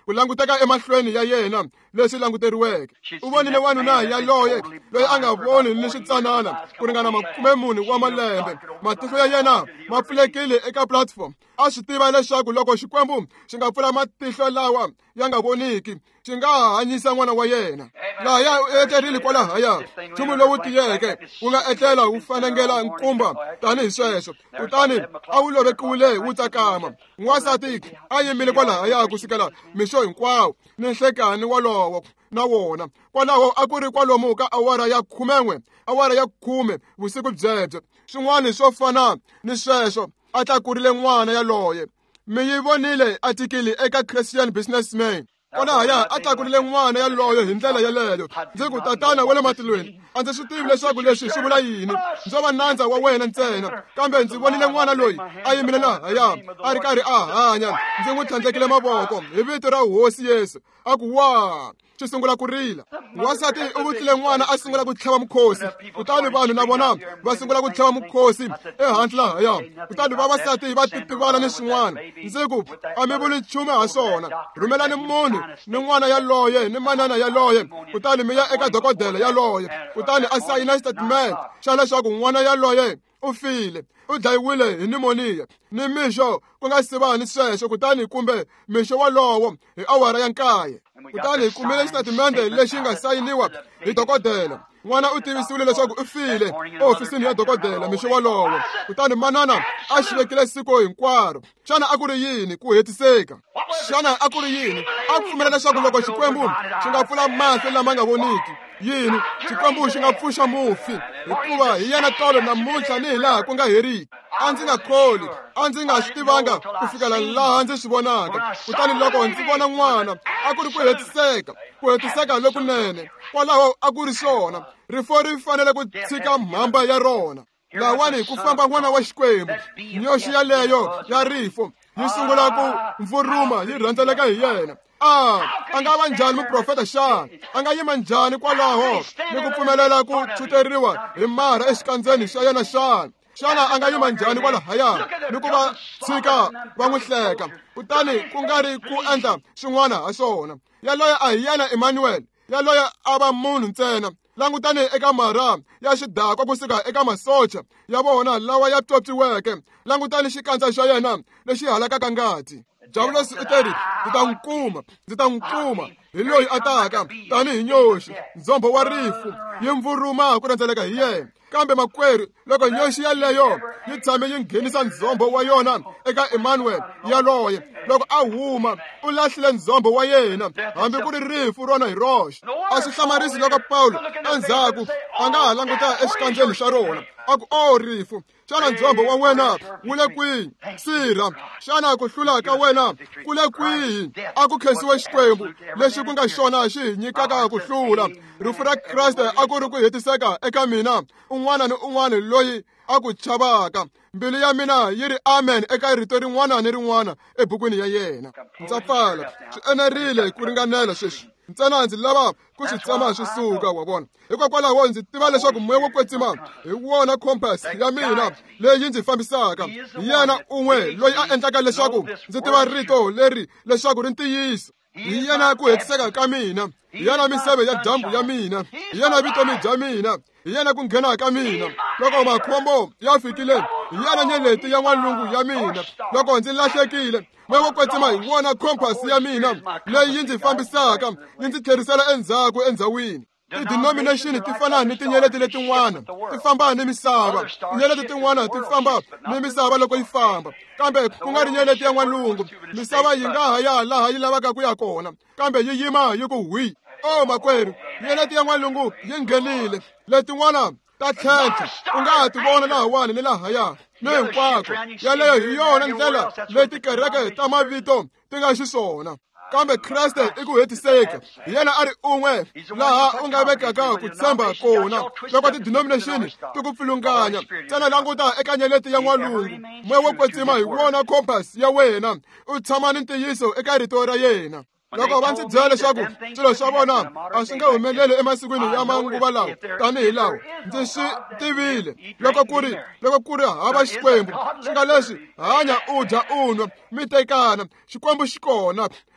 ku languteka emahlweni ya yena leswi languteriweke. U vonile wanuna yaloye loyi a nga voni ni switsanana ku ringana makume mune wa malembe. Matihlo ya yena ma pfulekile eka platform. A swi tiva leswaku loko Xikwembu xi nga pfula matihlo lawa ya nga voniki, xi nga hanyisa n'wana wa yena. Laha ya eterile kwalahaya, nchumu lowu tiyeke wu nga etlela wu fanengela nkumba tanihi sweswo. Kutani a wu lovekiwile wu tsakama. N'wansati a yimile kwalahaya kusukela mixo hinkwawo ni nhlekani walowo na wona. Kwalaho a ku ri kwalomu ka awara ya khumen'we, awara ya khume vusiku byebye. Swin'wana swo fana ni sweswo a tlakurile n'wana yaloye. Mi yi vonile atikili eka Christian Businessman. Kwalahaya a tlakurile n'wana yaloye hi ndlela yaleyo. Ndzi ku tatana wa le matilweni, a ndzi swi tivi leswaku leswi swi vula yini. Ndzo va nandza wa wena ntsena, kambe ndzi vonile n'wana loyi a yimile lahaya a ri karhi a hanya. Ndzi n'wi tlhandlekile mavoko hi vito ra hosi Yesu. A ku wa swi sungula ku rila. N'wansati u vutile n'wana a sungula ku tlhava mukhosi. Kutani vanhu na vona va sungula ku tlhava mukhosi ehansi lahaya. Kutani vavasati va titivala ni swin'wana. Ndzi ku a mi vuli nchumu ha swona. Rhumelani munhu ni n'wana yaloye ni manana yaloye, kutani mi ya eka dokodela yaloye. Kutani a sayina xitatimende xa leswaku n'wana yaloye u file, u dlayiwile hi nimoniya. Ni mixo ku nga si va ni sweswo, kutani kumbe mixo walowo hi awara ya nkaye. Kutani hi kumile xitatimende lexi nga sayiniwa hi dokodela. N'wana u tivisiwile leswaku u file ehofisini ya dokodela mixo walowo. Kutani manana a xi vekile siku hinkwaro. Xana a ku ri yini ku hetiseka? Xana a ku ri yini? A ku pfumela leswaku loko Xikwembu xi nga pfula mahlo lama nga voniki, yini Xikwembu xi nga pfuxa mufi, hikuva hi yena tolo namuntlha ni hi laha ku nga heriki. A ndzi nga kholi, a ndzi nga swi tivanga ku fikela laha ndzi swi vonaka. Kutani loko ndzi vona n'wana, a ku ri ku hetiseka, ku hetiseka lokunene. Kwalaho a ku ri swona, rifo ri fanele ku tshika mhamba ya rona. Lawani ku famba n'wana wa Xikwembu, nyoxi yaleyo ya rifo yi sungula ku mvuruma yi rhendzeleka hi yena. Ah, a nga va njhani muprofeta xana? A nga yima njhani kwalaho ni ku pfumelela ku chuteriwa hi marha exikandzeni xa yena xana? Xana a nga yima njhani kwalahaya ni ku va tshika va n'wi hleka, kutani ku nga ri ku endla swin'wana ha swona? Yaloye a hi yena Emmanuel, yaloye a va munhu ntsena. Langutani eka marha ya xidakwa kusuka eka masocha ya vona lawa ya pyopyiweke. Langutani xikandza xa yena lexi halakaka ngati. Javulosi u teri, ndzi ta n'wi kuma, ndzi ta n'wi kuma hi loyi a taka tanihi nyoxi, ndzhombo wa rifu yi mvuruma ku rhendzeleka hi yena. Kambe makwerhu, loko nyoxi yaleyo yi tshame yi nghenisa ndzhombo wa yona eka Emmanuel yaloye, loko a huma u lahlile ndzhombo wa yena, hambi ku ri rifu rona hi roxe. A swi hlamarisi loko Paulo endzhaku a nga ha languta exikandzeni xa rona a ku, o rifu, xana ndzhombo wa wena wu le kwihi? Sirha, xana ku hlula ka wena ku le kwihi? A ku khensiwe Xikwembu lexi ku nga xona xi hi nyikaka ku hlula. Rifu ra Kriste a ku ri ku hetiseka eka mina, un'wana ni un'wana loyi a ku chavaka. Mbilu ya mina yi ri amen eka rito rin'wana ni rin'wana ebukwini ya yena. Ndza pfala, swi enerile ku ringanela sweswi. Ntsena ndzi lava ku swi tshama swi suka, wa vona. Hikokwalaho ndzi tiva leswaku moya wo kwetsima hi wona compass ya mina leyi ndzi fambisaka. Hi yena un'we loyi a endlaka leswaku ndzi tiva rito leri leswaku ri ntiyiso. Hi yena ku hetiseka ka mina, hi yena miseve ya dyambu ya mina, hi yena vitomi bya mina, hi yena ku nghena ka mina. Loko makhombo ya fikile, hi yena nyeleti ya n'walungu ya mina. Loko ndzi lahlekile, moya wo kwetsima hi wona compass ya mina leyi yi ndzi fambisaka, yi ndzi tlherisela endzhaku endhawini. Ti-denomination ti fana ni tinyeleti letin'wana, ti famba ni misava. Tinyeleti tin'wana ti famba ni misava loko yi famba, kambe ku nga ri nyeleti ya n'walungu. Misava yi nga ha ya laha yi lavaka ku ya kona, kambe yi yima yi ku hwi. O makwerhu, nyeleti ya n'walungu yi nghenile, letin'wana ta tlhentlha u nga ha ti vona lahawani ni lahaya ni hinkwako. Yaleyo hi yona ndlela leyi tikereke ta mavito ti nga xiswona. Kambe Kriste i ku hetiseka, hi yena a ri un'we laha u nga vekaka ku tshemba kona. Loko ti-denomination ti ku pfilunganya, ntsena languta eka nyeleti ya n'walungu. Moya wo kwetsima hi wona compass ya wena, u tshama ni ntiyiso eka rito ra yena. Loko va ndzi byela leswaku swilo swa vona a swi nga humeleli emasikwini ya manguva lawa tanihi lawa, ndzi swi tivile. Loko ku ri loko ku ri hava Xikwembu, swi nga leswi hanya u dya u nwa mi tekana, Xikwembu xi kona.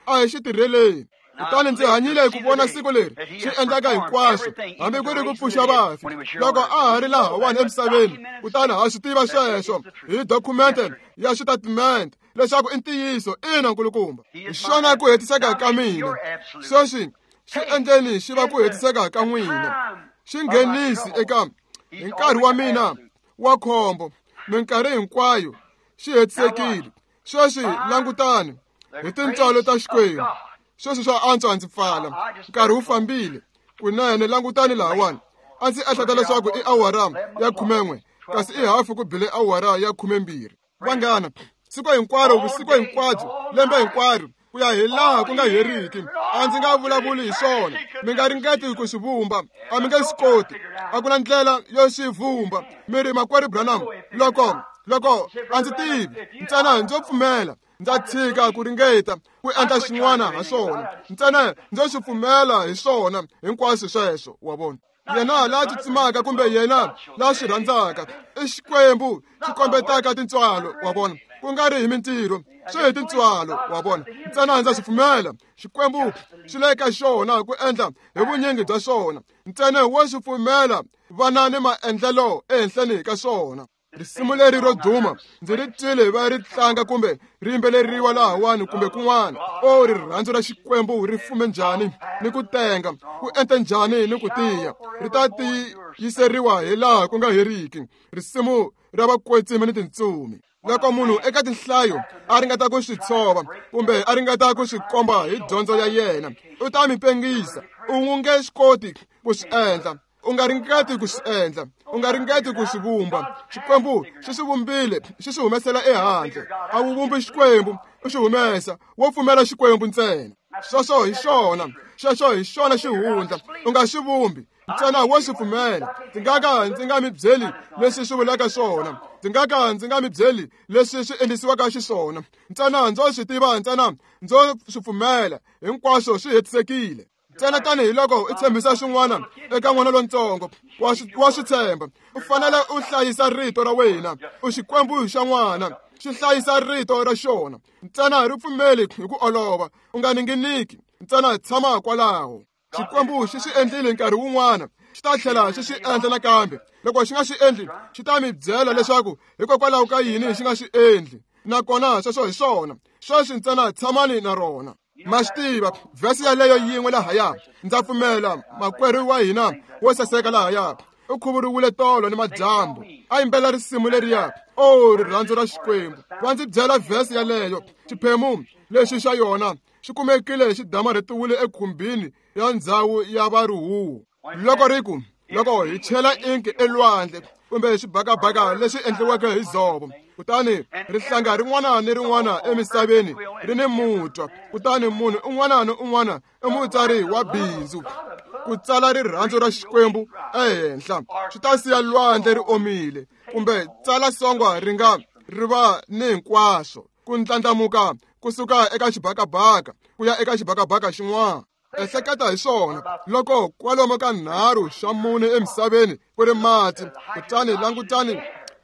a hi xi tirheleni. Kutani ndzi hanyile ku vona siku leri xi endlaka hinkwaswo hambi ku ri ku pfuxa vafi loko a ha ri lahawani emisaveni. Kutani ha swi tiva sweswo hi documente ya xitatimende leswaku i ntiyiso ina nkulukumba. Hi xona ku hetiseka ka mina. Sweswi xi endleni xi va ku hetiseka ka n'wina. Xi nghenisi eka hi nkarhi wa mina wa khombo minkarhi hinkwayo xi hetisekile. Sweswi langutani hi tintswalo ta Xikwembu. Sweswi swa antswa ndzi pfala nkarhi wu fambile kunene. Langutani lahawani a ndzi ehleketa leswaku i awara ya khume n'we kasi i hafu ku bile awara ya khume mbirhi. Vanghana, siku hinkwaro vusiku hinkwabyo lembe hinkwaro ku ya hi laha ku nga heriki a ndzi nga vulavuli hi swona. Mi nga ringeti ku swi vumba, a mi nge swi koti. A ku na ndlela yo swi vumba. Mi ri makwerhu Branham, loko loko a ndzi tivi ntsena ndzo pfumela ndza tshika ku ringeta ku endla xin'wana ha swona. Ntsena ndzo swi pfumela hi swona hinkwaswo sweswo wa vona. Yena la tsutsumaka kumbe yena la swi rhandzaka i Xikwembu xi kombetaka tintswalo wa vona, ku nga ri hi mintirho. Swi hi tintswalo wa vona. Ntsena ndza swi pfumela Xikwembu xi le ka xona ku endla hi vunyingi bya swona. Ntsena wo swi pfumela vana ni maendlelo ehenhleni ka swona. Risimu leri ro duma ndzi ri twile va ri tlanga kumbe ri yimbeleriwa lahawani kumbe kun'wana. O rirhandzu ra Xikwembu ri fume njhani ni ku tenga, ku ente njhani ni ku tiya. Ri ta tiyiseriwa hi laha ku nga heriki. Risimu ra vakwetsimi ni tintsumi. Loko munhu eka tinhlayo a ringeta ku swi tshova kumbe a ringeta ku swi komba hi dyondzo ya yena, u ta mi pengisa. U nge swi koti ku swi endla. U nga ringeti ku swi endla. U nga ringeti ku swi vumba. Xikwembu xi swi vumbile xi swi humesela ehandle. A wu vumbi Xikwembu u swi humesa, wo pfumela Xikwembu ntsena. Sweswo hi xona, xexo hi xona xihundla. U nga xi vumbi ntsena wo swi pfumela. Ndzi nga ka ndzi nga mi byeli leswi swi vulaka swona. Ndzi nga ka ndzi nga mi byeli leswi swi endlisiwaka xiswona. Ntsena ndzo swi tiva, ntsena ndzo swi pfumela. Hinkwaswo swi hetisekile. Ntsena tanihiloko i tshembisa swin'wana eka n'wana lontsongo wa swi tshemba. U fanele u hlayisa rito ra wena. U Xikwembu xa n'wana xi hlayisa rito ra xona. Ntsena ri pfumeli hi ku olova. U nga ninginiki. Ntsena tshama kwalaho. Xikwembu xi swi endlile nkarhi wun'wana, xi ta tlhela xi swi endla nakambe. Loko xi nga swi endli xi ta mi byela leswaku hikokwalaho ka yini xi nga swi endli. Nakona sweswo hi swona. Sweswi ntsena tshamani na rona. Ma swi tiva vhesi yaleyo yin'we lahaya. Ndza pfumela makwerhu wa hina wo saseka lahaya u khuvuriwile tolo ni madyambu a yimbela risimu leriya. O rirhandzu ra Xikwembu. Va ndzi byela vhesi yaleyo. Xiphemu lexi xa yona xi kumekile xi damarhetiwile ekhumbini ya ndhawu ya varuhuwu. Loko ri ku loko hi chela inki elwandle kumbe xibakabaka lexi endliweke hi dzovo, kutani rihlanga rin'wana ni rin'wana emisaveni ri ni mutwa. Kutani munhu un'wana ni un'wana i mutsari wa bindzu ku tsala rirhandzu ra Xikwembu ehenhla. Swi ta siya lwandle ri omile kumbe tsala songwa ri nga ri va ni hinkwaswo ku ndlandlamuka kusuka eka xibakabaka ku ya eka xibakabaka xin'wana. Ehleketa hi swona. Loko kwalomu ka nharhu xa mune emisaveni ku ri mati, kutani langutani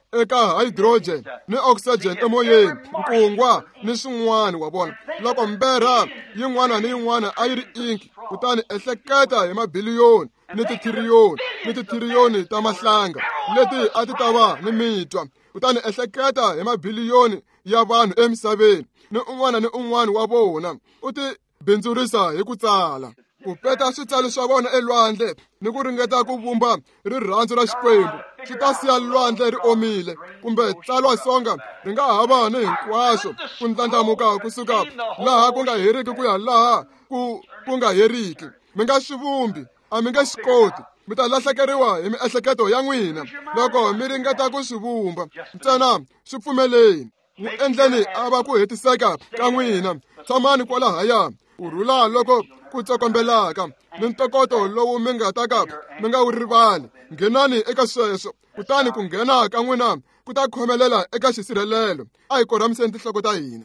eka hydrogen ni oxygen emoyeni, nkungwa ni swin'wana wa vona. Loko mberha yin'wana ni yin'wana a yi ri inki, kutani ehleketa hi mabiliyoni ni titiriyoni ni titiriyoni ta mahlanga leti a ti ta va ni mitwa. Kutani ehleketa hi mabiliyoni ya vanhu emisaveni, ni un'wana ni un'wana wa vona u ti bindzurisa hi ku tsala, ku peta switsalo swa vona elwandle ni ku ringeta ku vumba rirhandzu ra Xikwembu. Swi ta siya lwandle ri omile kumbe tsalwa songa ri nga hava ni hinkwaswo ku ndlandlamuka kusuka laha ku nga heriki ku ya laha ku ku nga heriki. Mi nga swi vumbi, a mi nge swi koti. Mi ta lahlekeriwa hi miehleketo ya n'wina loko mi ringeta ku swi vumba. Ntsena swi pfumeleni. Mu endleni a va ku hetiseka ka n'wina. Tshamani kwalahaya. Kurhula loko ku tsokombelaka ni ntokoto lowu mi nga ta ka mi nga wu rivali. Nghenani eka sweswo, kutani ku nghena ka n'wina ku ta khomelela eka xisirhelelo. A hi korhamiseni tinhloko ta hina.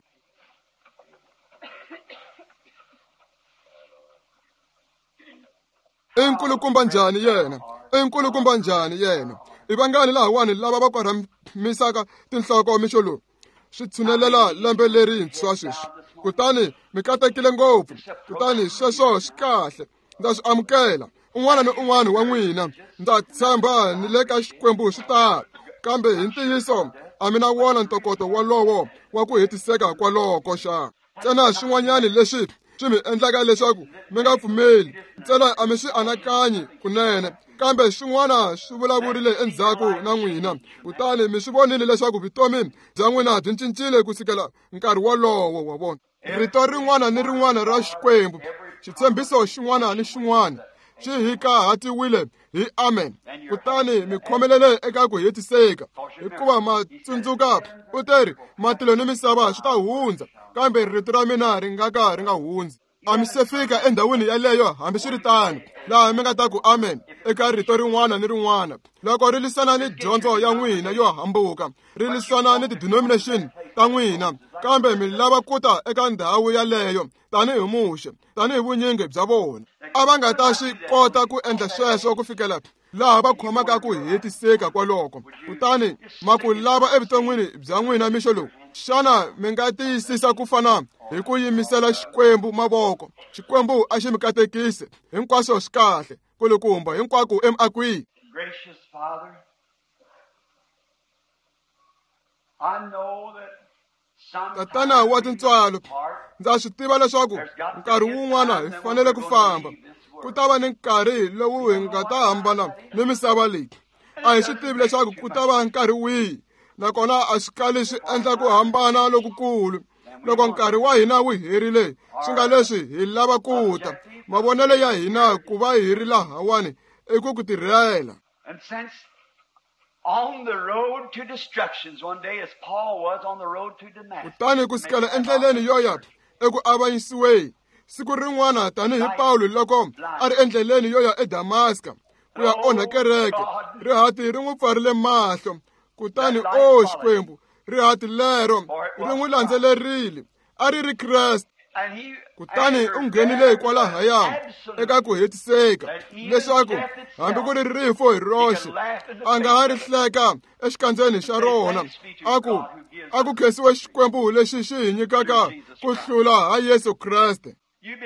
I nkulukumba njhani yena? I nkulukumba njhani yena? I vangani lahawani lava va korhamisaka tinhloko mixo lowu? Swi tshunelela lembe lerintshwa sweswi. kutani mi katekile ngopfu, kutani sweswo swi kahle, ndza swi amukela. Un'wana na un'wana wa n'wina ndza tshemba ni le ka Xikwembu swi ta, kambe hi ntiyiso a mi na wona ntokoto walowo wa ku hetiseka kwaloko xa. Ntsena swin'wanyani leswi swi mi endlaka leswaku mi nga pfumeli, ntsena a mi swi anakanyi kunene, kambe swin'wana swi vulavurile endzhaku na n'wina, kutani mi swi vonile leswaku vutomi bya n'wina byi cincile kusukela nkarhi wolowo wa vona. Rito rin'wana ni rin'wana ra Xikwembu, xitshembiso xin'wana ni xin'wana xi hikahatiwile hi amen, kutani mi khomelele eka ku hetiseka, hikuva ma tsundzuka u teri matilo ni misava swi ta hundza, kambe rito ra mina ri nga ka ri nga hundzi. A mi se fika endhawini yaleyo hambi swi ri tano, laha mi nga ta ku amen eka rito rin'wana ni rin'wana. Loko ri lisana ni dyondzo ya n'wina yo hambuka, ri lisana ni ti-denomination ta n'wina, kambe mi lava ku ta eka ndhawu yaleyo tanihi muxe, tanihi vunyingi bya vona. A va nga ta swi kota ku endla sweswo ku fikela laha va khomaka ku hetiseka kwaloko, kutani ma ku lava evuton'wini bya n'wina mixo lowu. Xana mi nga tiyisisa ku fana hi ku yimisela Xikwembu mavoko, Xikwembu a xi mi katekise, hinkwaswo swi kahle, kulukumba hinkwako emakwini. Gracious Father, I know that Tatana wa tintswalo, ndza swi tiva leswaku nkarhi wun'wana hi fanele ku famba, ku ta va ni nkarhi lowu hi nga ta hambana ni misava leyi. A hi swi tivi leswaku ku ta va nkarhi wihi, nakona a swi kali swi endla ku hambana lokukulu. Loko nkarhi wa hina wu herile, swi nga leswi hi lava ku ta. Mavonelo ya hina ku va hi ri lahawani i ku ku tirhela. And since on the road to destructions one day, as Paul was on the road to Damascus, kutani ku sukela endleleni yo ya eku avanyisiweni, siku rin'wana tanihi Paulo loko a ri endleleni yo ya eDamaska ku ya onha kereke, rihati ri n'wi pfarile mahlo, kutani o Xikwembu rihati lero ri n'wi landzelerile, a ri ri Kreste. Kutani u nghenile hikwalahaya eka ku hetiseka, leswaku hambi ku ri rifo hi roxe a nga ha ri hleka exikandzeni xa rona, aku a ku khensiwe Xikwembu lexi xi hi nyikaka ku hlula ha Yesu Kreste.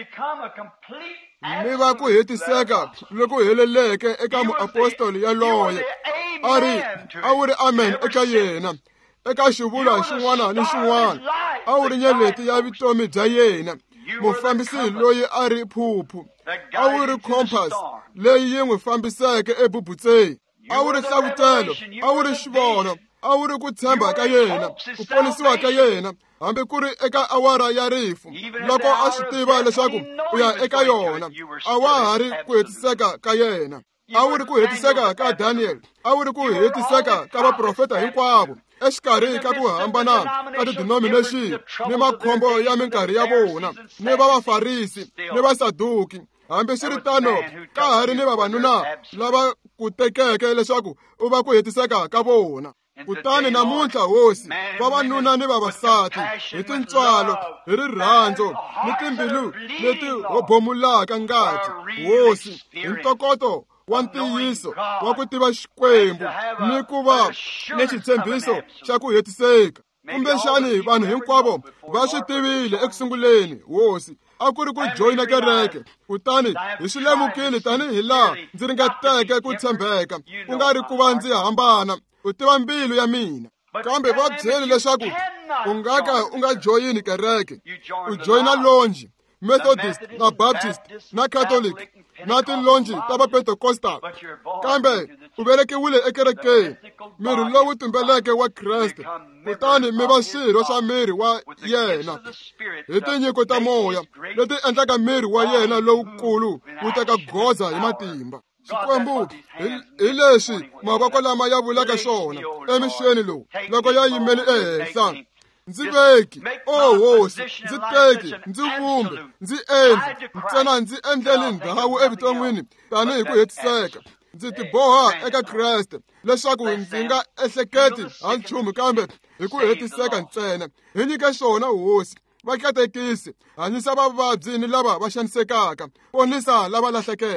Mi va ku hetiseka loku heleleke eka muapostoli yaloye, a ri a wu ri amen eka yena, eka xivulwa xin'wana ni xin'wana, a wu ri nyeleti ya vutomi bya yena, mufambisi loyi a ri phuphu, a wu ri compass leyi yi n'wi fambiseke ebubutseni, a wu ri hlavutelo, a wu ri xivono, a wu ri ku tshemba ka yena, ku ponisiwa ka yena, hambi ku ri eka awara ya rifu, loko a swi tiva leswaku u ya eka yona, a wa ha ri ku hetiseka ka yena. A wu ri ku hetiseka ka Daniel, a wu ri ku hetiseka ka vaprofeta hinkwavo, exikarhi ka ku hambana ka ti-denomination ni makhombo ya minkarhi ya vona, ni va vafarisi ni vasaduki. Hambi swi ri tano ka ha ri ni vavanuna lava ku tekeke leswaku u va ku hetiseka ka vona. Kutani namuntlha hosi, vavanuna ni vavasati, hi tintswalo, hi rirhandzu, ni timbilu leti hobomulaka ngati, hosi, hi ntokoto wa ntiyiso wa ku tiva Xikwembu ni ku va ni xitshembiso xa ku hetiseka. Kumbexani vanhu hinkwavo va swi tivile ekusunguleni, hosi, a ku ri ku joyina kereke, kutani hi swi lemukile tanihi laha ndzi ringeteke ku tshembeka, ku nga ri ku va ndzi hambana. U tiva mbilu ya mina, kambe va byeli leswaku u nga ka u nga joyini kereke, u joyina lonji, Methodist na Baptist na Catholic na tilonji ta vaPentecostal, kambe u velekiwile ekerekeni, miri lowu tumbeleke wa Kreste, kutani mi va swirho swa miri wa yena hi tinyiko ta moya leti endlaka miri wa yena lowukulu wu teka goza hi matimba. Xikwembu hi leswi mavoko lama ya vulaka swona emixweni lowu loko ya yimele ehenhla. Ndzi veki, o hosi, ndzi teki, ndzi vumbe, ndzi endli, ntsena ndzi endleli ndhawu evuton'wini tanihi ku hetiseka. Ndzi tiboha eka Kreste leswaku ndzi nga ehleketi ha nchumu kambe hi ku hetiseka ntsena. Hi nyike swona hosi, vakatekisi, hanyisa vavabyi ni lava va xanisekaka, ponisa lava lahlekeke.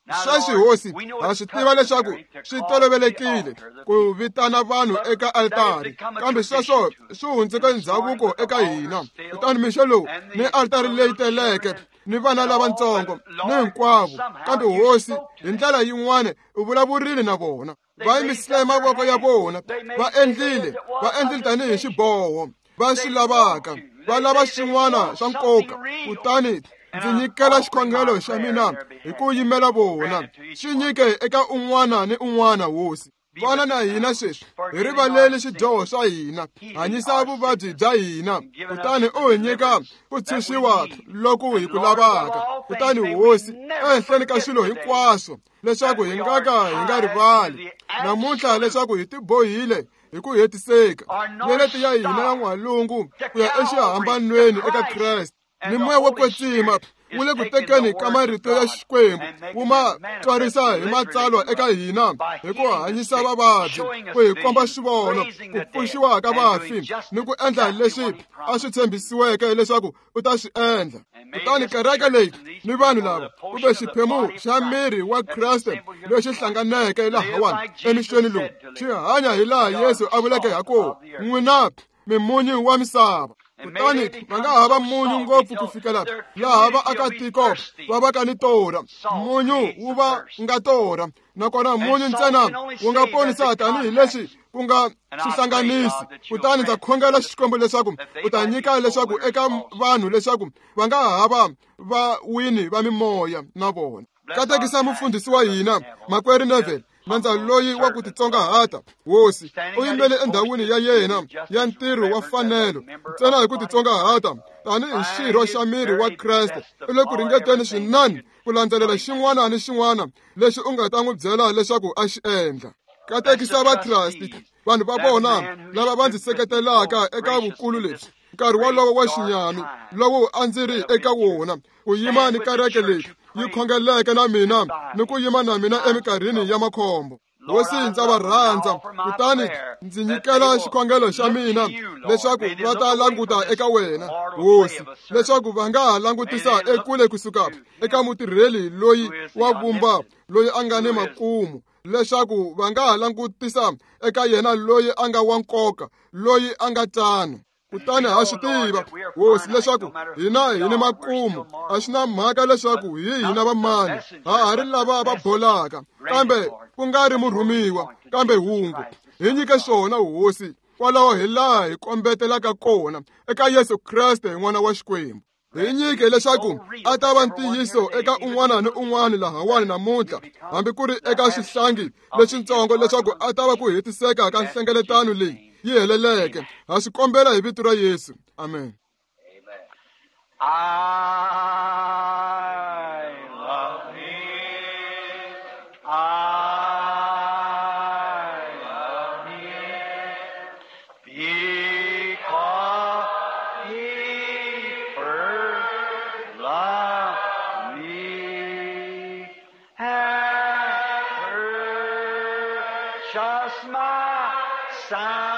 sweswi hosi ha swi tiva leswaku swi tolovelekile ku vitana vanhu eka altari, kambe sweswo swi hundzeke ndhavuko eka hina. Kutani mixo lowu ni altari leyi teleke ni vana lavatsongo ni hinkwavo, kambe hosi hi ndlela yin'wana u vulavurile na vona. Va yimisile mavoko ya vona, va endlile va endlile tanihi xiboho va swi lavaka, va lava swin'wana swa nkoka. Kutani ndzi nyikela xikhongelo xa mina hi ku yimela vona, swi nyike eka un'wana ni un'wana hosi. Vana na hina sweswi hi rivaleli swidyoho swa hina, hanyisa vuvabyi bya hina, kutani u hi nyika ku tshunxiwa loku hi ku lavaka. Kutani hosi ehenhleni ka swilo hinkwaswo leswaku hi nga ka hi nga rivali namuntlha, leswaku hi tibohile hi ku hetiseka nyeleti ya hina ya n'walungu ku ya exihambanweni eka Kreste. Ni moya wo kwetsima wu le ku tekeni ka marito ya Xikwembu, wu ma tswarisa hi matsalwa eka hina hi ku hanyisa vavabyi, ku hi komba swivono, ku pfuxiwa ka vafi ni ku endla leswi a swi tshembisiweke leswaku u ta swi endla. Kutani kereke leyi ni vanhu lava kumbe xiphemu xa miri wa Kriste lexi hlanganeke lahawani emixweni lowu xi hanya hi laha Yesu a vuleke hakona, n'wina mimunyu wa misava. Kutani va nga hava munyu ngopfu ku fikela laha vaakatiko va va ka ni tora, munyu wu va nga tora, nakona munyu ntsena wu nga ponisa tanihi leswi ku nga swihlanganisi. Kutani ndza khongela Xikwembu leswaku u ta nyika leswaku eka vanhu leswaku va nga hava vawini va mimoya na vona. Katekisa mufundhisi wa hina Makwerhu Neville Mandza loyi wa ku titsongahata, hosi u yimbele endhawini ya yena ya ntirho wa mfanelo ntsena hi ku titsongahata tanihi xirho xa miri wa Kreste. U le ku ringeteni swinene ku landzelela xin'wana ni xin'wana lexi u nga ta n'wi byela leswaku a xi endla. Katekisa vakrasti, vanhu va vona lava va ndzi seketelaka eka vukulu lebyi, nkarhi wolowo wa xinyami lowu a ndzi ri eka wona, ku yima ni kereke leyi yi khongeleke na mina ni ku yima na mina eminkarhini ya makhombo. Hosi ndza va rhandza, kutani ndzi nyikela xikhongelo xa mina leswaku va ta languta eka wena hosi, leswaku va nga ha langutisa ekule kusuka eka mutirheli loyi wa vumba loyi a nga ni makumu, leswaku va nga ha langutisa eka yena loyi a nga wa nkoka, loyi a nga tsana. Kutani ha swi tiva hosi leswaku hina hi ni makumu, a swi na mhaka leswaku hi hina va mani, ha ha ri lava va bolaka, kambe ku nga ri murhumiwa kambe hungu. Hi nyike swona hosi kwalaho hi laha hi kombetelaka kona eka Yesu Kreste n'wana wa Xikwembu. Hi nyike leswaku a ta va ntiyiso eka un'wana ni un'wana lahawani namuntlha, hambi ku ri eka swihlangi leswintsongo, leswaku a ta va ku hetiseka ka nhlengeletano leyi yi heleleke. Ha swi kombela hi vito ra Yesu, amen. I love him. I love him because he first loved me and purchased my salvation.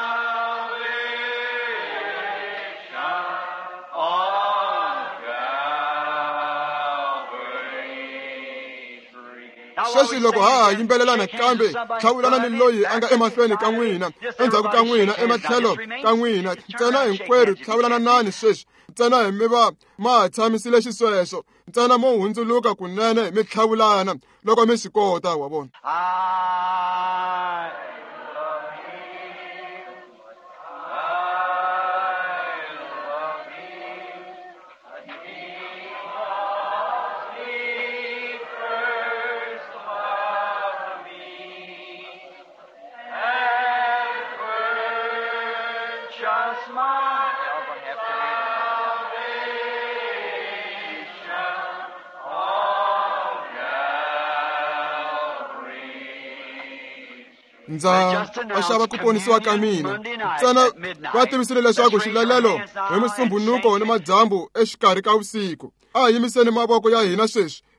Sweswi loko ha ha yimbelelana kambe tlhavulana ni loyi a nga emahlweni ka n'wina, endzhaku ka n'wina, ematlhelo ka n'wina, ntsena hinkwerhu tlhavulana nani sweswi, ntsena hi mi va ma ha tshamisile xisweswo, ntsena mo hundzuluka kunene mi tlhavulana loko mi swi kota, wa vona. Ndza a xava ku ponisiwa ka mina, ntsena va tivisile leswaku xilalelo hi musumbunuko ni madyambu exikarhi ka vusiku. A hi yimiseni mavoko ya hina sweswi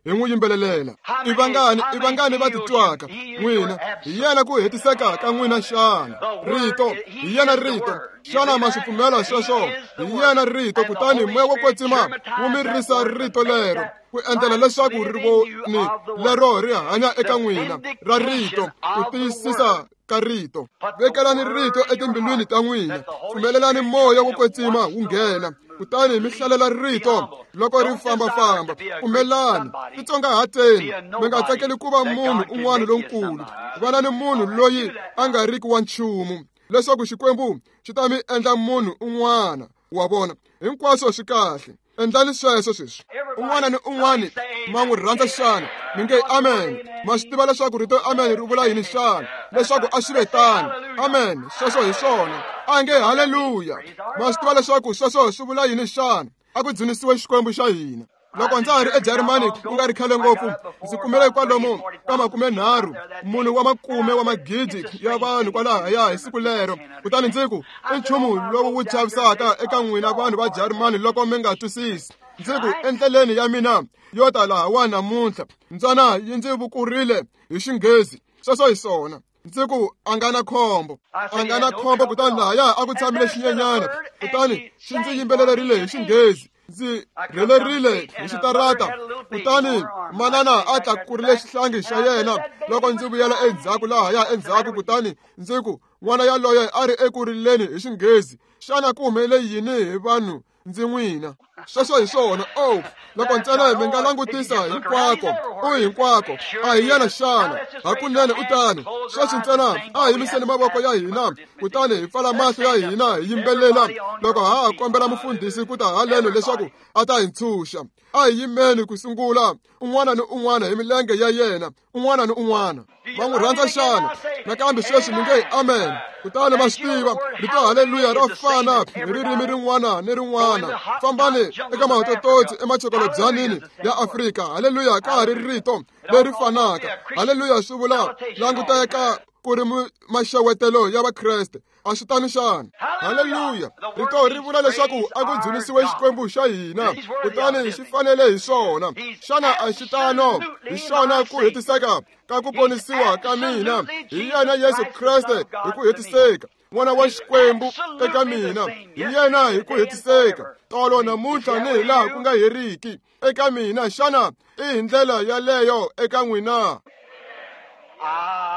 hi n'wi yimbelelela. I vangani i vangani va titwaka n'wina hi yena ku hetiseka ka n'wina xana? Rito hi yena rito xana ma swi pfumela sweswo? Hi yena rito kutani moya wo kwetsima wu mirisa rito lero ku endlela leswaku rivoni lero ri hanya eka n'wina ra rito ku tiyisisa ka rito. Vekelani rito etimbilwini ta n'wina, pfumelelani moya wo kwetsima wu nghena kutani mi hlalela rito loko ri fambafamba. Pfumelani, titsongahateni, mi nga tsakeli ku va munhu un'wana lonkulu. Vanani munhu loyi a nga riki wa nchumu leswaku Xikwembu xi ta mi endla munhu un'wana wa vona. Hinkwaswo swi kahle, endlani sweswo sweswi. Un'wana ni un'wana ma n'wi rhandza xana? Mi nge amen. Ma swi tiva leswaku rito amen ri vula yini xana? Leswaku a swi ve tani. Amen, sweswo hi swona. A nge haleluya. Ma swi tiva leswaku sweswo swi vula yini xana? A ku dzunisiwe Xikwembu xa hina. Loko ndza ha ri eJarimani ku nga ri khale ngopfu, ndzi kumele kwalomu ka makume nharhu munhu wa makume wa magidi ya vanhu kwalahaya hi siku lero. Kutani ndzi ku i nchumu lowu wu chavisaka eka n'wina vanhu va Jarimani loko mi nga twisisi. Ndzi ku endleleni ya mina yo ta laha wa namuntlha ntsana yi ndzi vukurile hi Xinghezi. Sweswo hi swona. Ndzi ku a nga na khombo, a nga na khombo. Kutani lahaya a ku tshamile xinyenyana kutani xi ndzi yimbelerile hi Xinghezi. Ndzi rhelerile hi xitarata kutani manana a tlakurile xihlangi xa yena loko ndzi vuyela endzhaku lahaya endzhaku. Kutani ndzi ku n'wana yaloye a ri eku rileni hi Xinghezi. Xana ku humelele yini hi vanhu ndzi n'wina? Sweswo hi swona. Oh, loko ntsena mi nga langutisa hinkwako u hinkwako a hi yena xana? Hakunene u tani sweswi ntsena a hi yimiseni mavoko ya hina kutani hi pfala mahlo ya hina hi yimbelela loko ha ha kombela mufundhisi ku ta haleni leswaku a ta hi ntshuxa. A hi yimeni ku sungula un'wana ni un'wana hi milenge ya yena, un'wana ni un'wana. Va n'wi rhandza xana? Nakambe sweswi mi nge amen. Kutani ma swi tiva rito haleluya ro fana hi ririmi rin'wana ni rin'wana. Fambani eka mahotototsi emachokolobyanini ya Afrika. Haleluya ka ha ri rito leri fanaka. Haleluya swi vula languteka ku ri maxewetelo ya Vakreste. A swi tani xana? Haleluya. Rito ri vula leswaku a ku dzunisiwe Xikwembu xa hina kutani xi fanele hi swona. Xana a xi tano hi xona ku hetiseka ka ku ponisiwa ka mina hi yena Yesu Kreste hi ku hetiseka, n'wana wa Xikwembu eka mina hi yena hi ku hetiseka tolo namuntlha ni hi laha ku nga heriki eka mina. Xana i hi ndlela yaleyo eka n'wina?